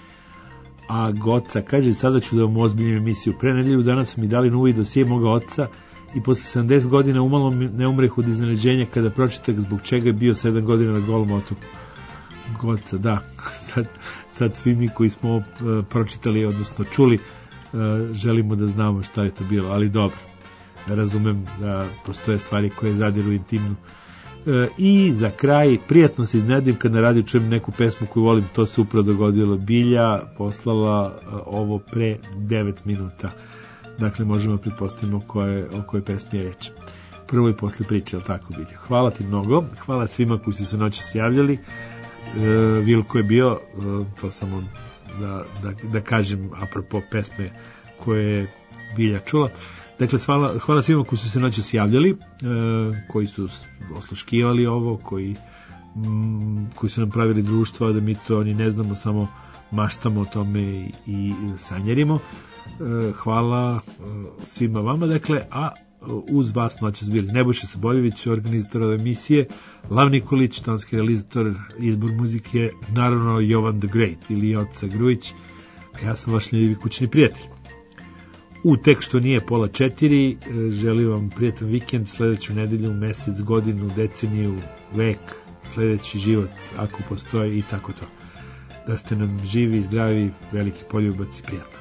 A Goca kaže, sada ću da vam ozbiljim emisiju. Pre nedelju dana su mi dali novi dosije moga oca i posle sedamdeset godina umalo ne umreh od iznenađenja kada pročitak zbog čega je bio sedam godina na Golom otoku. Goca, da, sad, sad svi mi koji smo uh, pročitali, odnosno čuli, uh, želimo da znamo šta je to bilo, ali dobro, razumem da postoje stvari koje zadiru intimnu. Uh, I za kraj, prijatno se iznenadim kad na radiju čujem neku pesmu koju volim, to se upravo dogodilo. Bilja poslala uh, ovo pre devet minuta. Dakle, možemo pretpostaviti o kojoj, o kojoj pesmi je reč. Prvo i posle priče, ali tako Bilja. Hvala ti mnogo, hvala svima koji su se noćas javljali. E, Vilko je bio, e, to samo da, da, da kažem apropo pesme koje je Bilja čula. Dakle, hvala, hvala svima koji su se noćas javljali, e, koji su osluškivali ovo, koji, m, koji su nam pravili društvo, da mi to ni ne znamo, samo maštamo o tome i, i sanjerimo. Hvala svima vama, dakle, a uz vas noćas bili Nebojša Saboljević, organizator ove emisije, Lav Nikolić, tonski realizator, izbor muzike, naravno Jovan the Great ili Joca Grujić, a ja sam vaš ljubivi kućni prijatelj. U tek što nije pola četiri, želim vam prijatan vikend, sledeću nedelju, mesec, godinu, deceniju, vek, sledeći život, ako postoji i tako to. Da ste nam živi, zdravi, veliki poljubac i prijatno.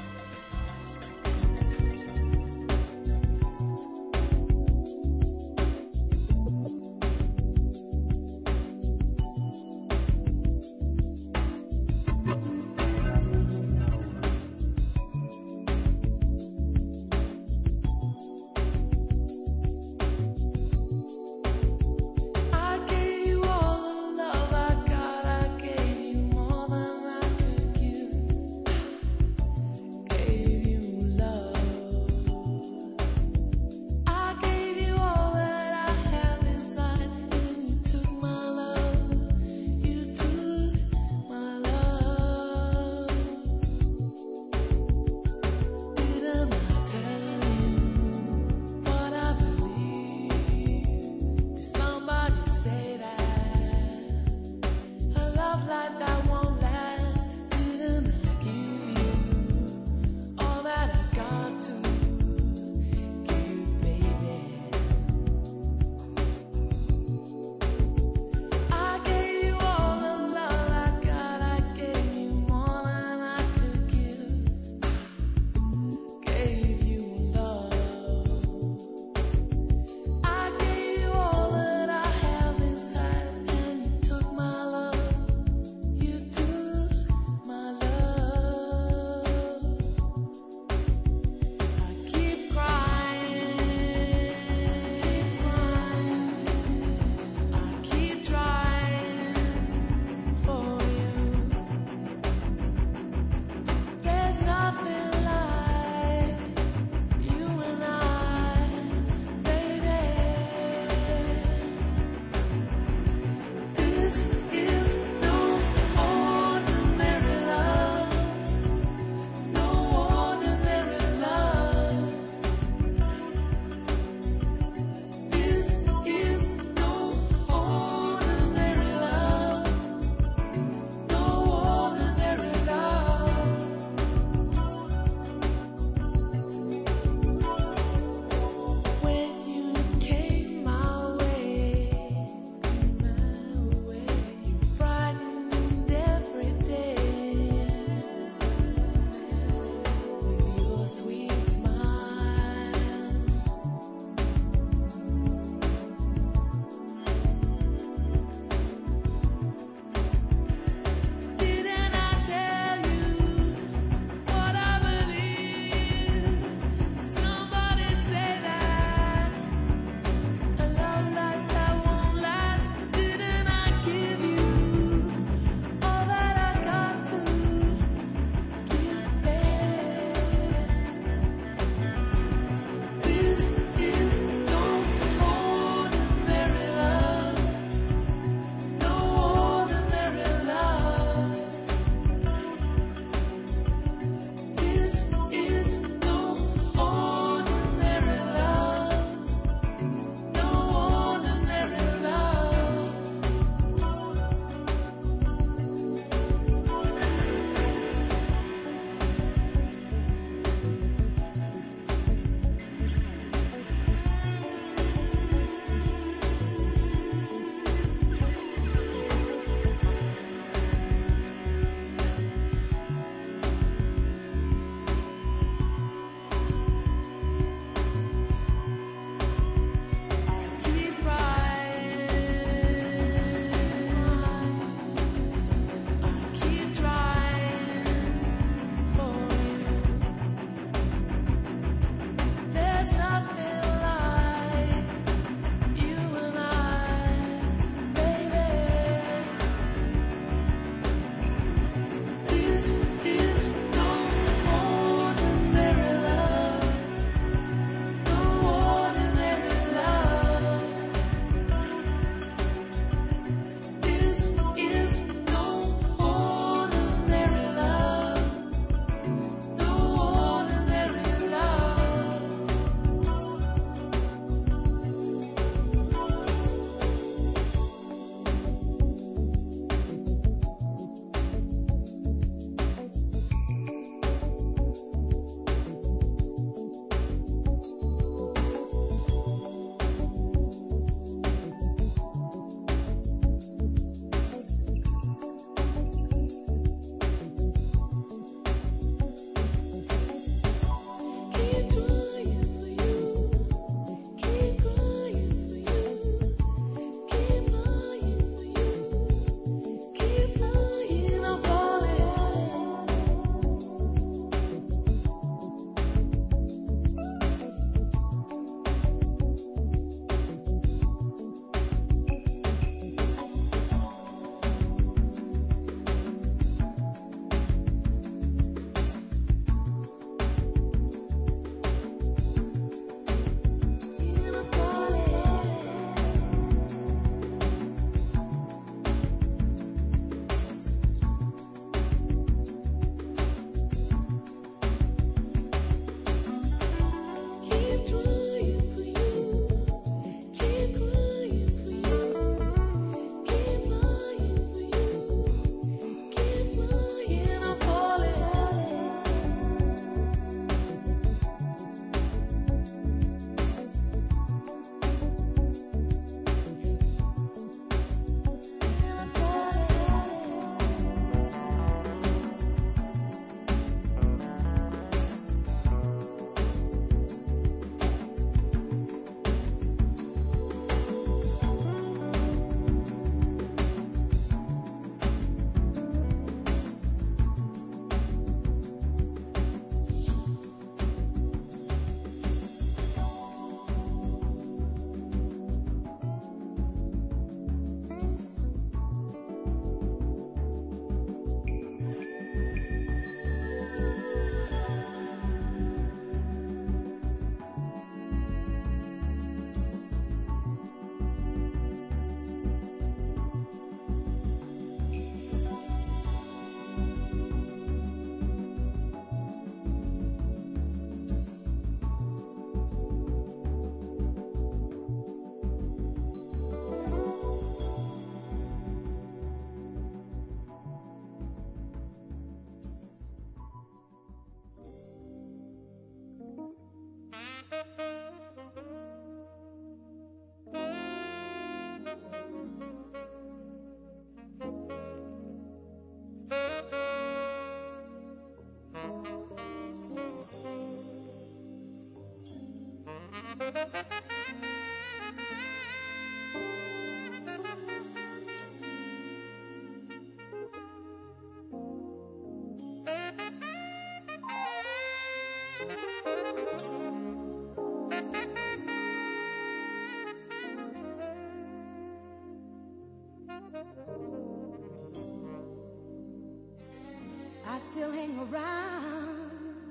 I still hang around,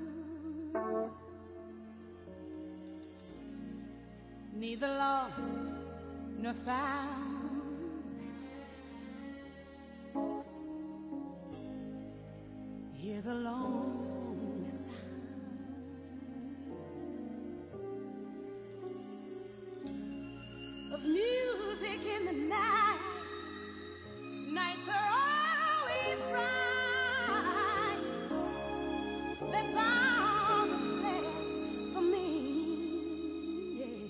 neither lost nor found. Hear the lonely sound of music in the night. Nights are always bright. That's all that's left for me. Yeah.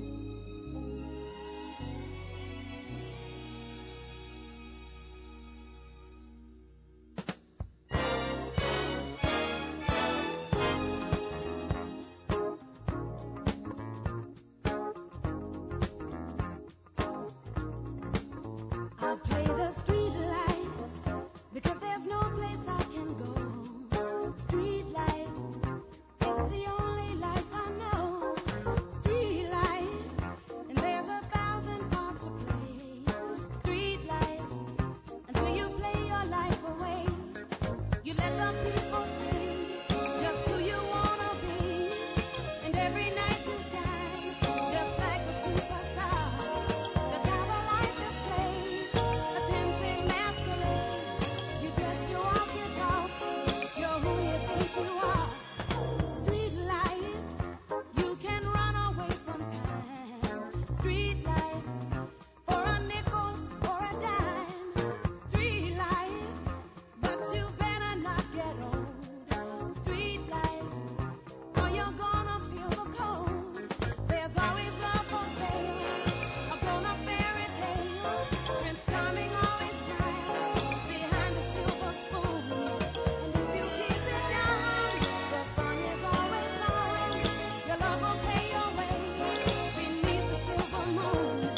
I'll play the street life because there's no place I can go. Street life, it's the only life I know. Street life, and there's a thousand parts to play. Street life, until you play your life away. You let the people say just who you wanna be, and every night you shine just like a superstar. That's how the life is played, a tempting masquerade. You dress, you walk, you talk, you're who you think you are. Street life, you can run away from time. Street life, for a nickel or a dime. Street life, but you better not get old. Street life, or you're gonna feel the cold. There's always love for sale, a grown-up fairy tale. Prince Charming always smiles behind a silver spoon. And if you keep it young, the sun is always on. Your love will pay your way beneath the silver moon.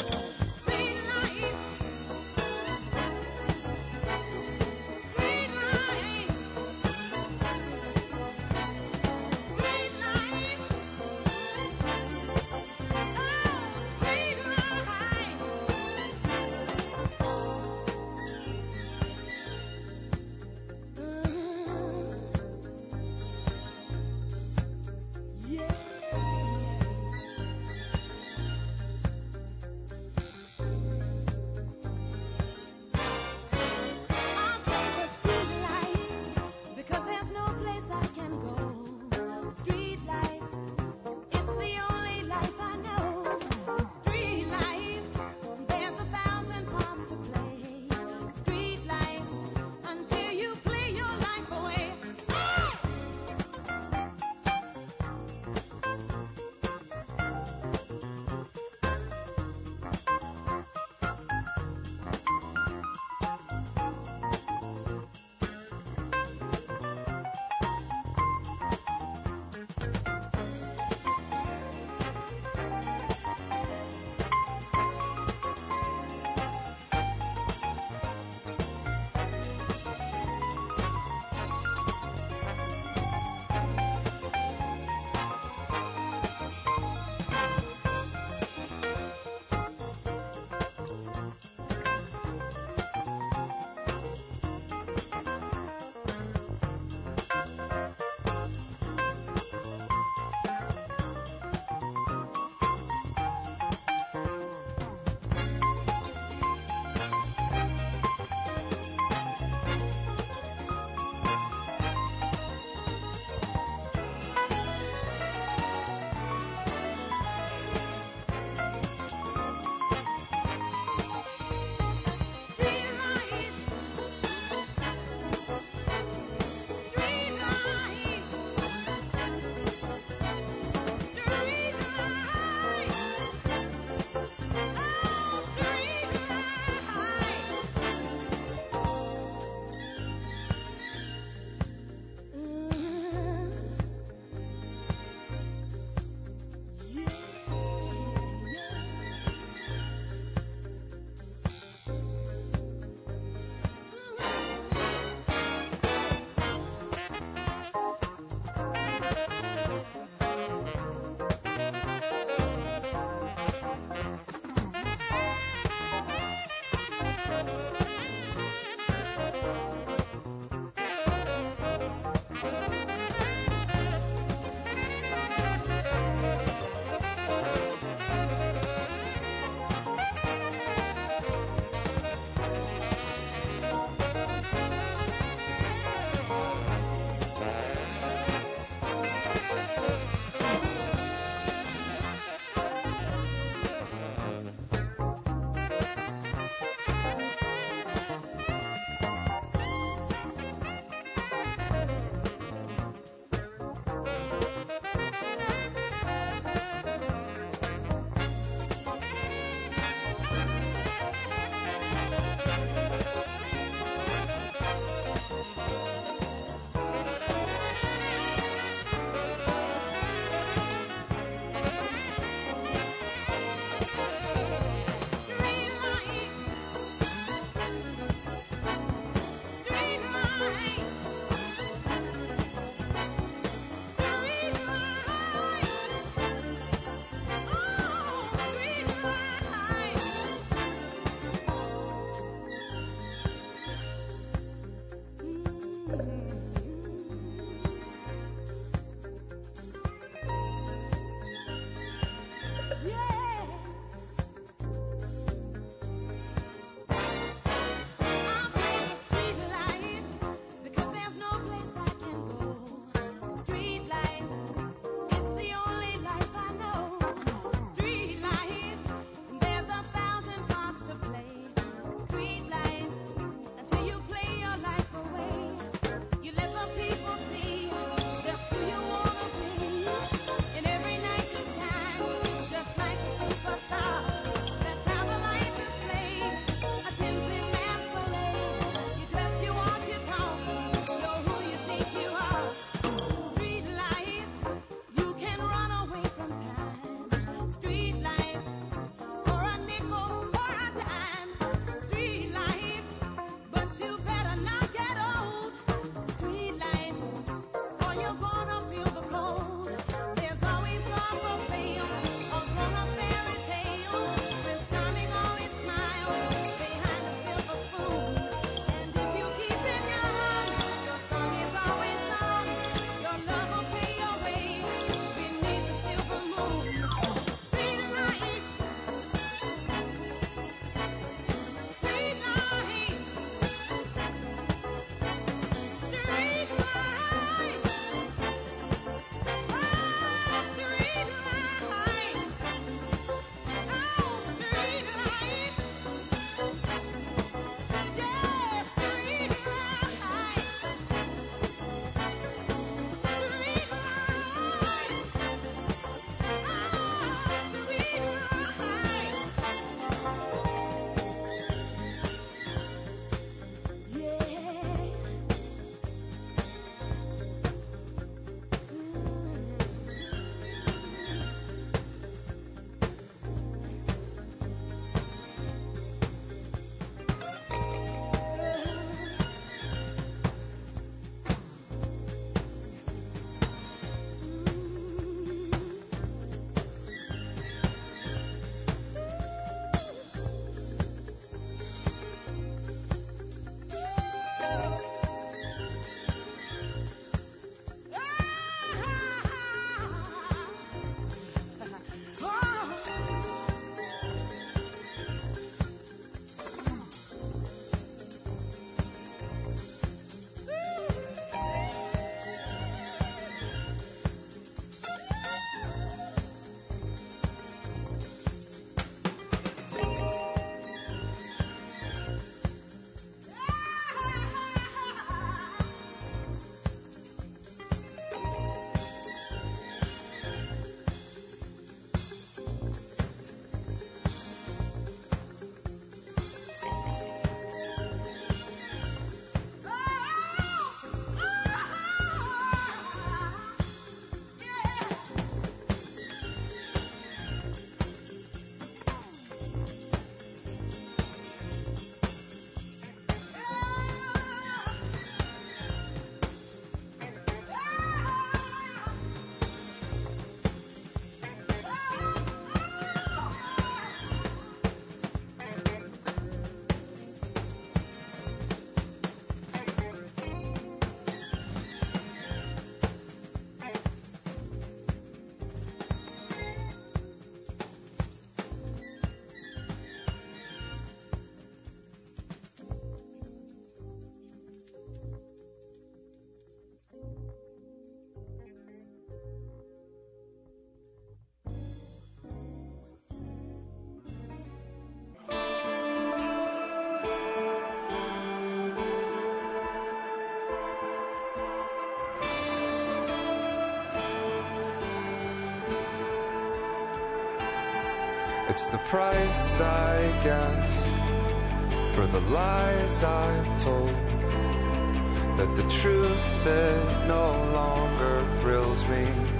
It's the price I guess for the lies I've told, that the truth it no longer thrills me.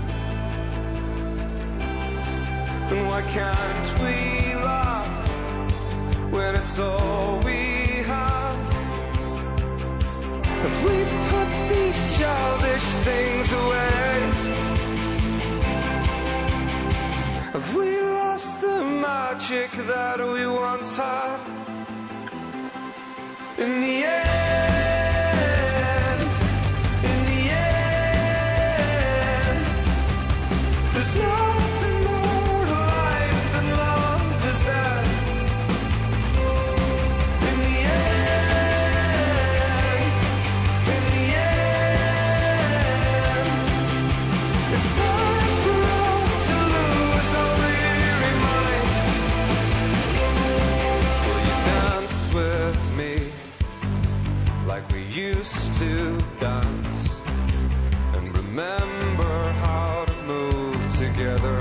And why can't we laugh when it's all we have? If we put these childish things away, have we lost the magic that we once had? In the end, in the end, there's nothing more to life than love is there. In the end, in the end, it's time for us to lose our weary minds. Will you dance with me like we used to dance, and remember how to move together?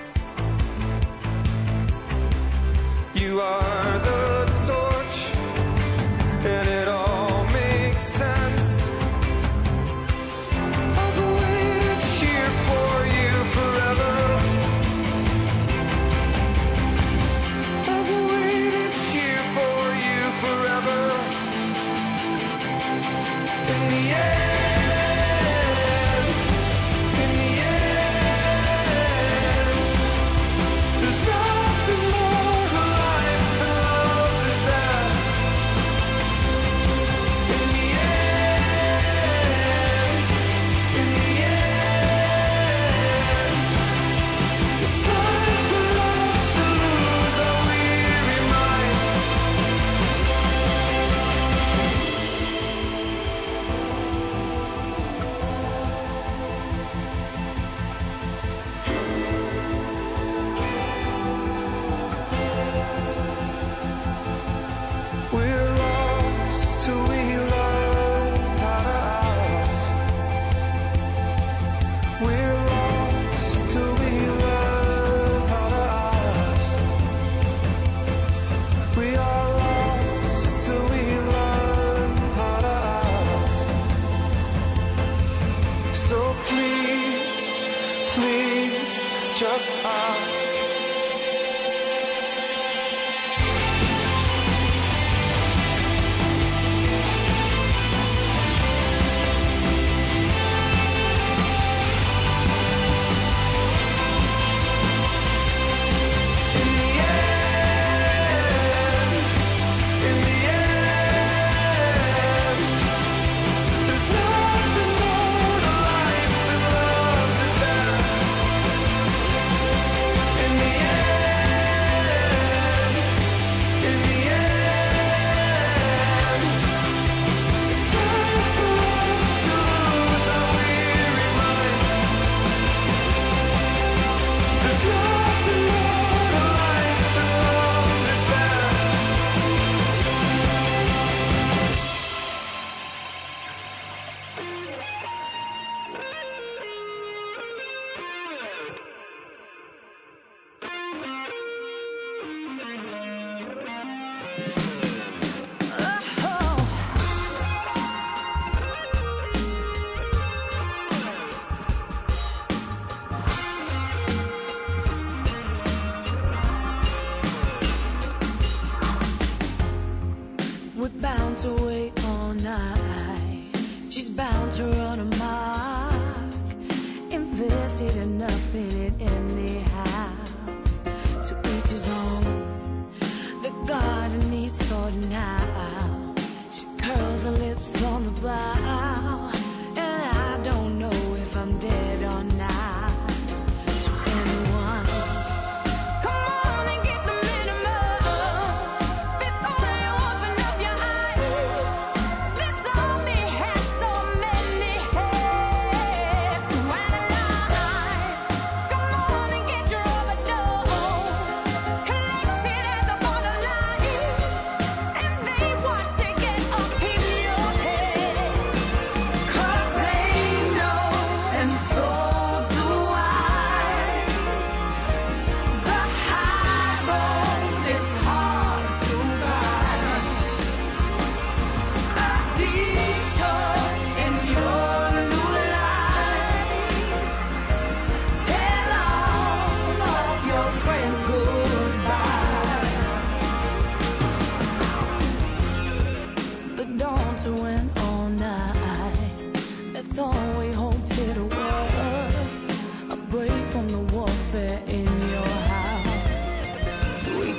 You are the torch, and it all makes sense. I've waited here for you forever. I've waited here for you forever. In the end, in the end, there's nothing more to life than love is there. In the end, in the end, it's time for us to lose our weary minds. We're lost till we learn how to ask. We're lost till we learn how to ask. We are lost till we learn how to ask. So please, please, just ask. In the end, in the end, there's nothing more to life than love is there. In the end, in the end, it's time for us to lose our weary minds. There's nothing more to life than love is there. We're bound to wait all night. She's bound to run amok. Invested enough in it anyhow. To each his own. The garden needs sorting out. She curls her lips on the bough. And I don't know if I'm dead or not. To anyone. Come on and get the minimum before you open up your eyes. This army has so many heads to analyze. Come on and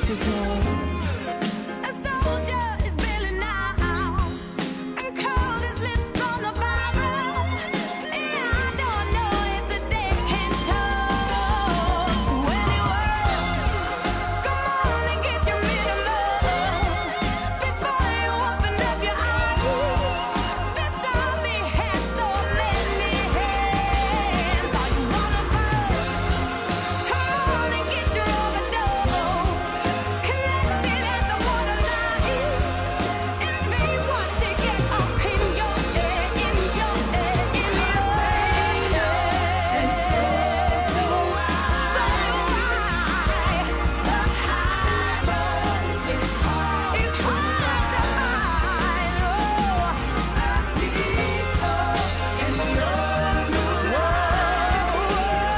his own. A soldier is bailing now and cold his lips on the Bible. And I don't know if the day can toll. So anyway, come on and get your minimum before you open up your eyes. This army has so many hands. Are you one of us? Come on and get your overdose. Collected at the waterline. And they want to get up in your head, in your head, in your head. And so do I. So do I. The high road is hard. It's hard to find. Oh, a detour in your new love.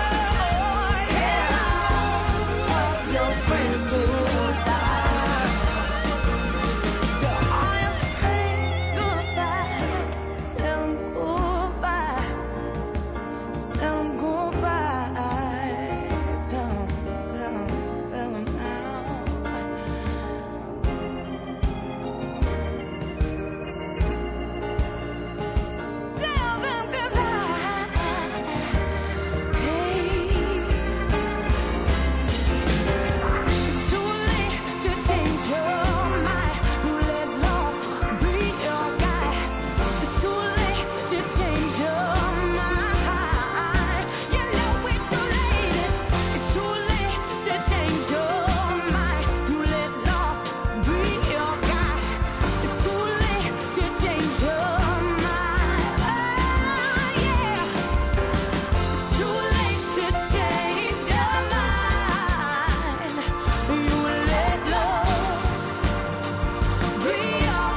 Tell all of your friends goodbye. Tell all your friends goodbye. Tell 'em goodbye. Tell 'em goodbye. Tell 'em, tell 'em, tell 'em now. Tell them goodbye. Hey. It's too late to change your mind. You let love be your guide. It's too late to change your mind. You know it's too late. It's too late to change your mind. You let love be your guide. It's too late to change your mind. Oh, yeah. It's too late to change your mind. You let love be your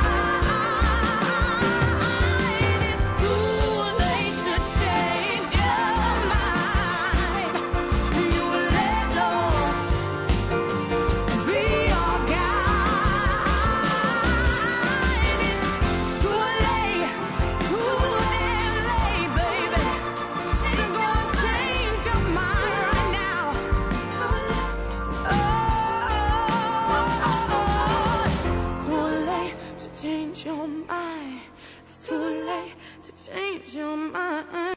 guide. It's too late to change your mind. You let love be your guide. It's too late, too damn late, baby, to go and change your mind right now. Oh, it's too late to change your mind. It's too late to change your mind.